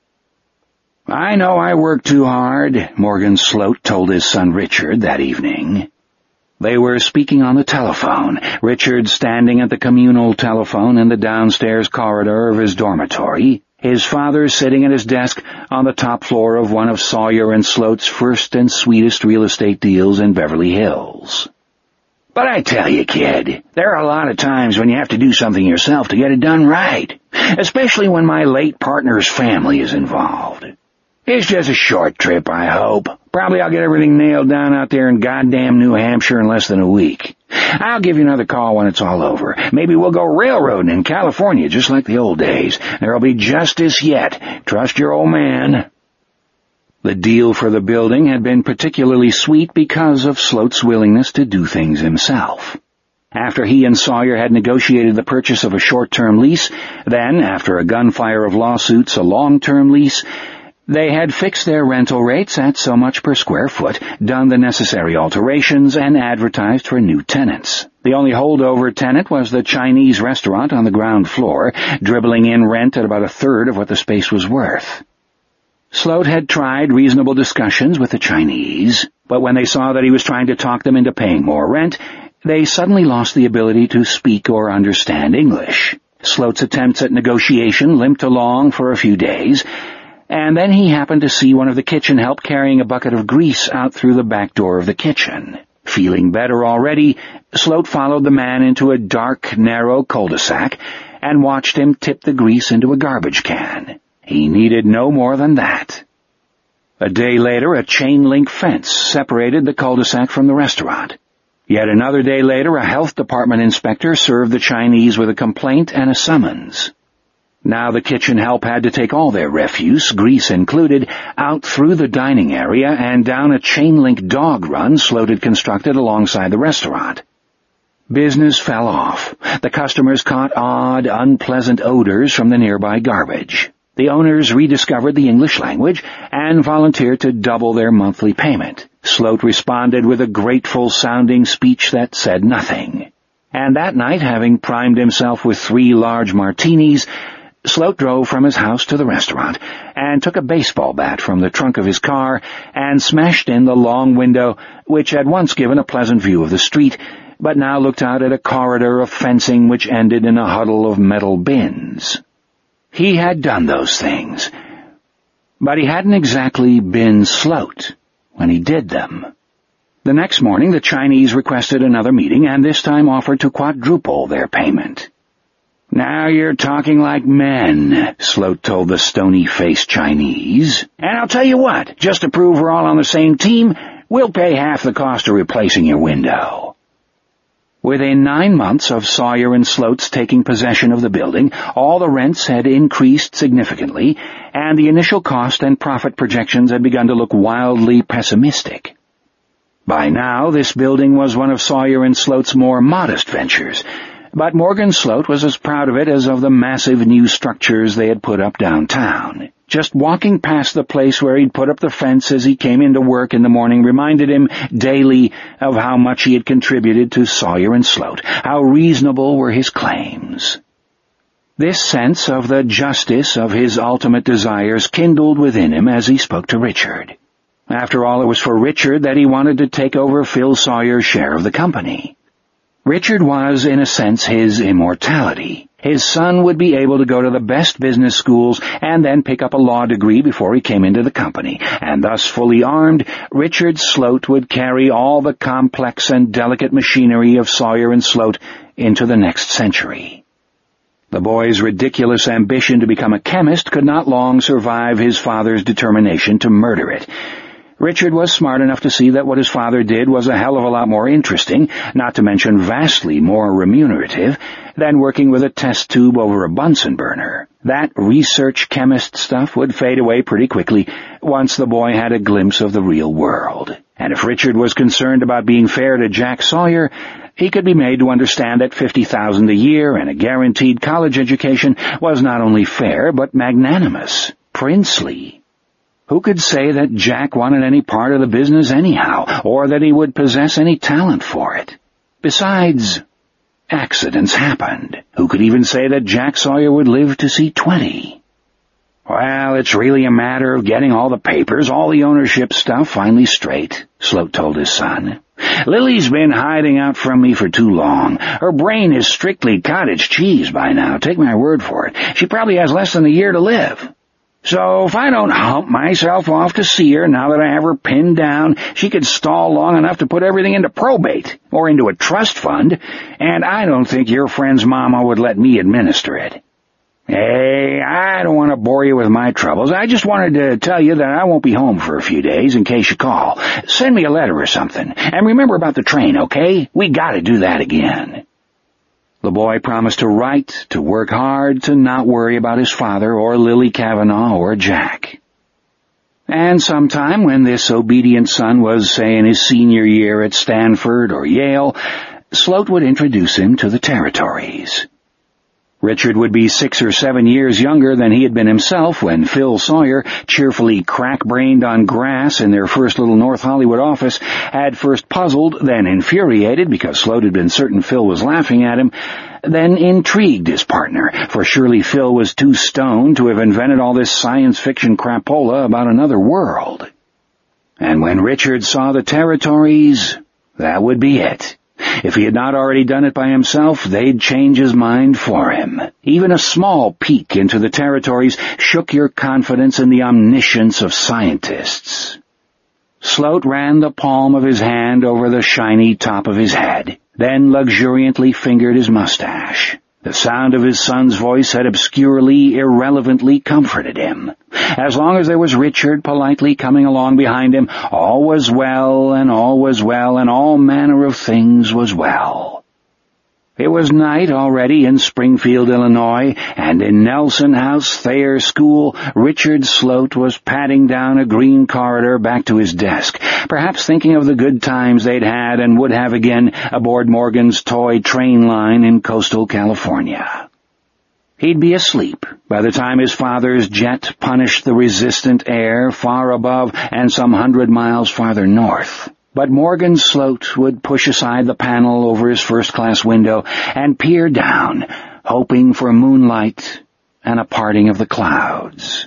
"I know I work too hard," Morgan Sloat told his son Richard that evening. They were speaking on the telephone, Richard standing at the communal telephone in the downstairs corridor of his dormitory, his father sitting at his desk on the top floor of one of Sawyer and Sloat's first and sweetest real estate deals in Beverly Hills. "But I tell you, kid, there are a lot of times when you have to do something yourself to get it done right, especially when my late partner's family is involved. It's just a short trip, I hope. Probably I'll get everything nailed down out there in goddamn New Hampshire in less than a week. I'll give you another call when it's all over. Maybe we'll go railroading in California just like the old days. There'll be justice yet. Trust your old man." The deal for the building had been particularly sweet because of Sloat's willingness to do things himself. After he and Sawyer had negotiated the purchase of a short-term lease, then, after a gunfire of lawsuits, a long-term lease, they had fixed their rental rates at so much per square foot, done the necessary alterations, and advertised for new tenants. The only holdover tenant was the Chinese restaurant on the ground floor, dribbling in rent at about a third of what the space was worth. Sloat had tried reasonable discussions with the Chinese, but when they saw that he was trying to talk them into paying more rent, they suddenly lost the ability to speak or understand English. Sloat's attempts at negotiation limped along for a few days, and then he happened to see one of the kitchen help carrying a bucket of grease out through the back door of the kitchen. Feeling better already, Sloat followed the man into a dark, narrow cul-de-sac and watched him tip the grease into a garbage can. He needed no more than that. A day later, a chain-link fence separated the cul-de-sac from the restaurant. Yet another day later, a health department inspector served the Chinese with a complaint and a summons. Now the kitchen help had to take all their refuse, grease included, out through the dining area and down a chain-link dog run Sloat had constructed alongside the restaurant. Business fell off. The customers caught odd, unpleasant odors from the nearby garbage. The owners rediscovered the English language and volunteered to double their monthly payment. Sloat responded with a grateful-sounding speech that said nothing. And that night, having primed himself with three large martinis, Sloat drove from his house to the restaurant and took a baseball bat from the trunk of his car and smashed in the long window which had once given a pleasant view of the street, but now looked out at a corridor of fencing which ended in a huddle of metal bins. He had done those things, but he hadn't exactly been Sloat when he did them. The next morning the Chinese requested another meeting and this time offered to quadruple their payment. "Now you're talking like men," Sloat told the stony-faced Chinese. "And I'll tell you what, just to prove we're all on the same team, we'll pay half the cost of replacing your window." Within nine months of Sawyer and Sloat's taking possession of the building, all the rents had increased significantly, and the initial cost and profit projections had begun to look wildly pessimistic. By now, this building was one of Sawyer and Sloat's more modest ventures, but Morgan Sloat was as proud of it as of the massive new structures they had put up downtown. Just walking past the place where he'd put up the fence as he came into work in the morning reminded him daily of how much he had contributed to Sawyer and Sloat, how reasonable were his claims. This sense of the justice of his ultimate desires kindled within him as he spoke to Richard. After all, it was for Richard that he wanted to take over Phil Sawyer's share of the company. Richard was, in a sense, his immortality. His son would be able to go to the best business schools and then pick up a law degree before he came into the company, and thus fully armed, Richard Sloat would carry all the complex and delicate machinery of Sawyer and Sloat into the next century. The boy's ridiculous ambition to become a chemist could not long survive his father's determination to murder it. Richard was smart enough to see that what his father did was a hell of a lot more interesting, not to mention vastly more remunerative, than working with a test tube over a Bunsen burner. That research chemist stuff would fade away pretty quickly once the boy had a glimpse of the real world. And if Richard was concerned about being fair to Jack Sawyer, he could be made to understand that fifty thousand dollars a year and a guaranteed college education was not only fair, but magnanimous, princely. Who could say that Jack wanted any part of the business anyhow, or that he would possess any talent for it? Besides, accidents happened. Who could even say that Jack Sawyer would live to see twenty? Well, it's really a matter of getting all the papers, all the ownership stuff finally straight, Sloat told his son. Lily's been hiding out from me for too long. Her brain is strictly cottage cheese by now, take my word for it. She probably has less than a year to live. So if I don't hump myself off to see her now that I have her pinned down, she could stall long enough to put everything into probate or into a trust fund, and I don't think your friend's mama would let me administer it. Hey, I don't want to bore you with my troubles. I just wanted to tell you that I won't be home for a few days in case you call. Send me a letter or something. And remember about the train, okay? We gotta do that again. The boy promised to write, to work hard, to not worry about his father or Lily Kavanaugh or Jack. And sometime when this obedient son was, say, in his senior year at Stanford or Yale, Sloat would introduce him to the territories. Richard would be six or seven years younger than he had been himself when Phil Sawyer, cheerfully crack-brained on grass in their first little North Hollywood office, had first puzzled, then infuriated because Sloat had been certain Phil was laughing at him, then intrigued his partner, for surely Phil was too stoned to have invented all this science fiction crapola about another world. And when Richard saw the territories, that would be it. If he had not already done it by himself, they'd change his mind for him. Even a small peek into the territories shook your confidence in the omniscience of scientists. Sloat ran the palm of his hand over the shiny top of his head, then luxuriantly fingered his mustache. The sound of his son's voice had obscurely, irrelevantly comforted him. As long as there was Richard politely coming along behind him, all was well, and all was well, and all manner of things was well. It was night already in Springfield, Illinois, and in Nelson House Thayer School, Richard Sloat was padding down a green corridor back to his desk, perhaps thinking of the good times they'd had and would have again aboard Morgan's toy train line in coastal California. He'd be asleep by the time his father's jet punished the resistant air far above and some hundred miles farther north. But Morgan Sloat would push aside the panel over his first-class window and peer down, hoping for moonlight and a parting of the clouds.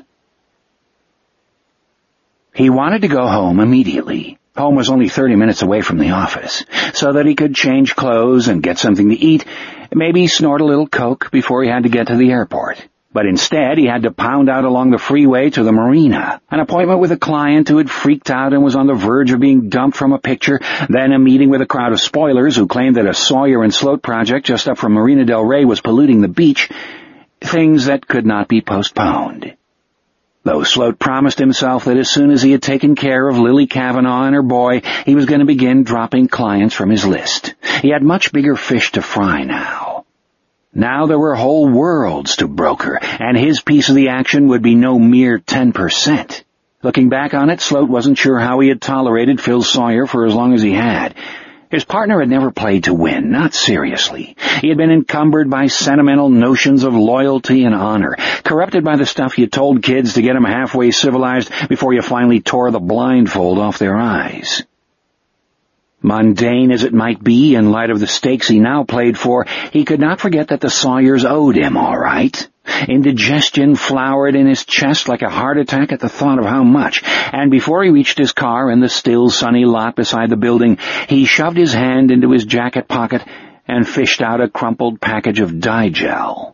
He wanted to go home immediately. Home was only thirty minutes away from the office, so that he could change clothes and get something to eat, maybe snort a little coke before he had to get to the airport. But instead, he had to pound out along the freeway to the marina, an appointment with a client who had freaked out and was on the verge of being dumped from a picture, then a meeting with a crowd of spoilers who claimed that a Sawyer and Sloat project just up from Marina del Rey was polluting the beach, things that could not be postponed. Though Sloat promised himself that as soon as he had taken care of Lily Kavanaugh and her boy, he was going to begin dropping clients from his list. He had much bigger fish to fry now. Now there were whole worlds to broker, and his piece of the action would be no mere ten percent. Looking back on it, Sloat wasn't sure how he had tolerated Phil Sawyer for as long as he had. His partner had never played to win, not seriously. He had been encumbered by sentimental notions of loyalty and honor, corrupted by the stuff you told kids to get them halfway civilized before you finally tore the blindfold off their eyes. Mundane as it might be in light of the stakes he now played for, he could not forget that the Sawyers owed him, all right. Indigestion flowered in his chest like a heart attack at the thought of how much, and before he reached his car in the still sunny lot beside the building, he shoved his hand into his jacket pocket and fished out a crumpled package of dye gel.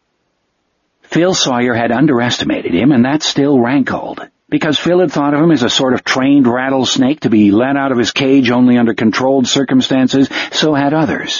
Phil Sawyer had underestimated him, and that still rankled, because Phil had thought of him as a sort of trained rattlesnake to be let out of his cage only under controlled circumstances. So had others.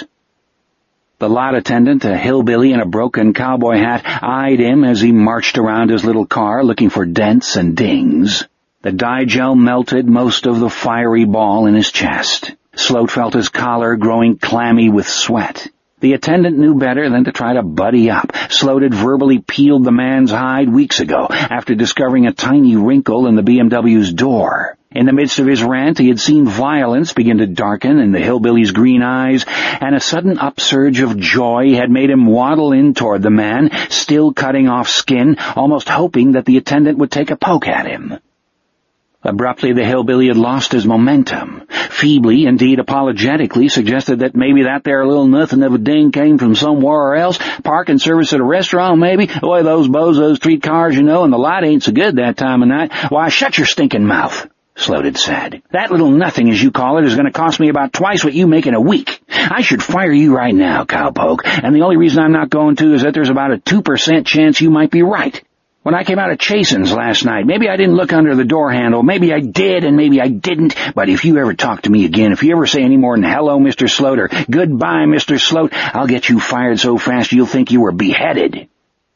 The lot attendant, a hillbilly in a broken cowboy hat, eyed him as he marched around his little car looking for dents and dings. The dye gel melted most of the fiery ball in his chest. Sloat felt his collar growing clammy with sweat. The attendant knew better than to try to buddy up. Sloat had verbally peeled the man's hide weeks ago after discovering a tiny wrinkle in the B M W's door. In the midst of his rant, he had seen violence begin to darken in the hillbilly's green eyes, and a sudden upsurge of joy had made him waddle in toward the man, still cutting off skin, almost hoping that the attendant would take a poke at him. Abruptly, the hillbilly had lost his momentum. Feebly, indeed apologetically, suggested that maybe that there little nothing of a ding came from somewhere else. Parking service at a restaurant, maybe. The way those bozos treat cars, you know, and the light ain't so good that time of night. Why, shut your stinking mouth, Sloat had said. That little nothing, as you call it, is going to cost me about twice what you make in a week. I should fire you right now, cowpoke, and the only reason I'm not going to is that there's about a two percent chance you might be right. When I came out of Chasen's last night, maybe I didn't look under the door handle, maybe I did and maybe I didn't, but if you ever talk to me again, if you ever say any more than hello, Mister Sloat, or goodbye, Mister Sloat, I'll get you fired so fast you'll think you were beheaded.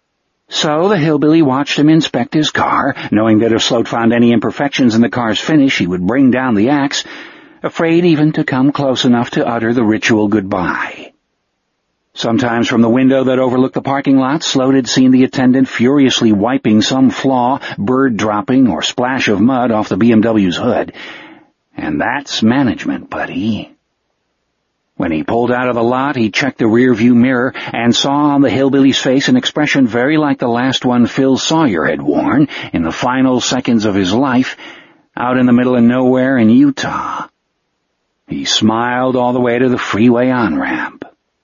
So the hillbilly watched him inspect his car, knowing that if Sloat found any imperfections in the car's finish, he would bring down the axe, afraid even to come close enough to utter the ritual goodbye. Sometimes from the window that overlooked the parking lot, Sloat had seen the attendant furiously wiping some flaw, bird dropping, or splash of mud off the B M W's hood. And that's management, buddy. When he pulled out of the lot, he checked the rearview mirror and saw on the hillbilly's face an expression very like the last one Phil Sawyer had worn in the final seconds of his life out in the middle of nowhere in Utah. He smiled all the way to the freeway on-ramp.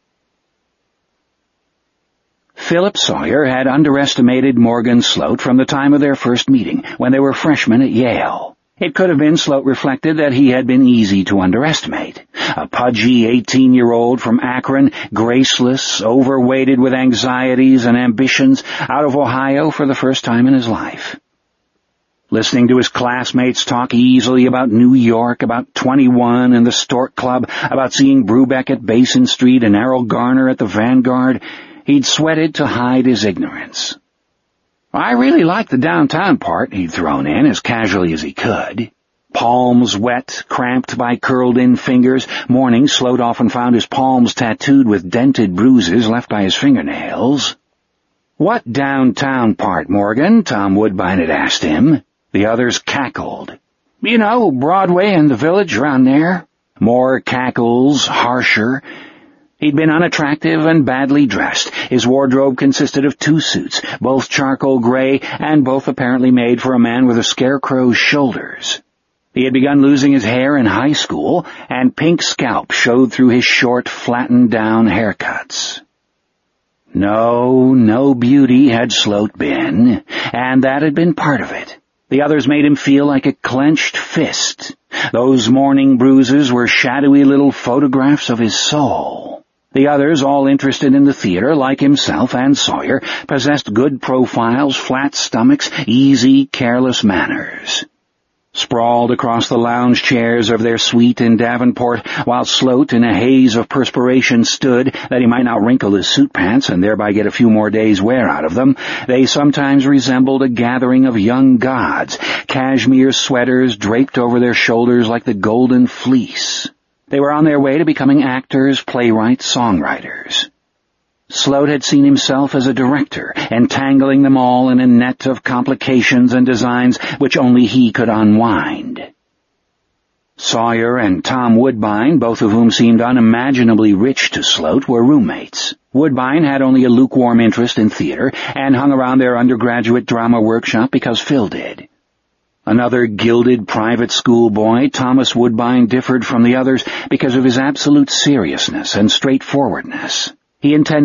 Philip Sawyer had underestimated Morgan Sloat from the time of their first meeting, when they were freshmen at Yale. It could have been, Sloat reflected, that he had been easy to underestimate. A pudgy eighteen-year-old from Akron, graceless, overweighted with anxieties and ambitions, out of Ohio for the first time in his life. Listening to his classmates talk easily about New York, about twenty-one and the Stork Club, about seeing Brubeck at Basin Street and Errol Garner at the Vanguard, he'd sweated to hide his ignorance. I really liked the downtown part, he'd thrown in as casually as he could. Palms wet, cramped by curled-in fingers. Mornings, Sloat often found his palms tattooed with dented bruises left by his fingernails. What downtown part, Morgan? Tom Woodbine had asked him. The others cackled. You know, Broadway and the Village around there. More cackles, harsher. He'd been unattractive and badly dressed. His wardrobe consisted of two suits, both charcoal gray and both apparently made for a man with a scarecrow's shoulders. He had begun losing his hair in high school, and pink scalp showed through his short, flattened-down haircuts. No, no beauty had Sloat been, and that had been part of it. The others made him feel like a clenched fist. Those morning bruises were shadowy little photographs of his soul. The others, all interested in the theater, like himself and Sawyer, possessed good profiles, flat stomachs, easy, careless manners. Sprawled across the lounge chairs of their suite in Davenport, while Sloat, in a haze of perspiration, stood, that he might not wrinkle his suit pants and thereby get a few more days' wear out of them, they sometimes resembled a gathering of young gods, cashmere sweaters draped over their shoulders like the golden fleece. They were on their way to becoming actors, playwrights, songwriters. Sloat had seen himself as a director, entangling them all in a net of complications and designs which only he could unwind. Sawyer and Tom Woodbine, both of whom seemed unimaginably rich to Sloat, were roommates. Woodbine had only a lukewarm interest in theater and hung around their undergraduate drama workshop because Phil did. Another gilded private school boy, Thomas Woodbine differed from the others because of his absolute seriousness and straightforwardness. He intended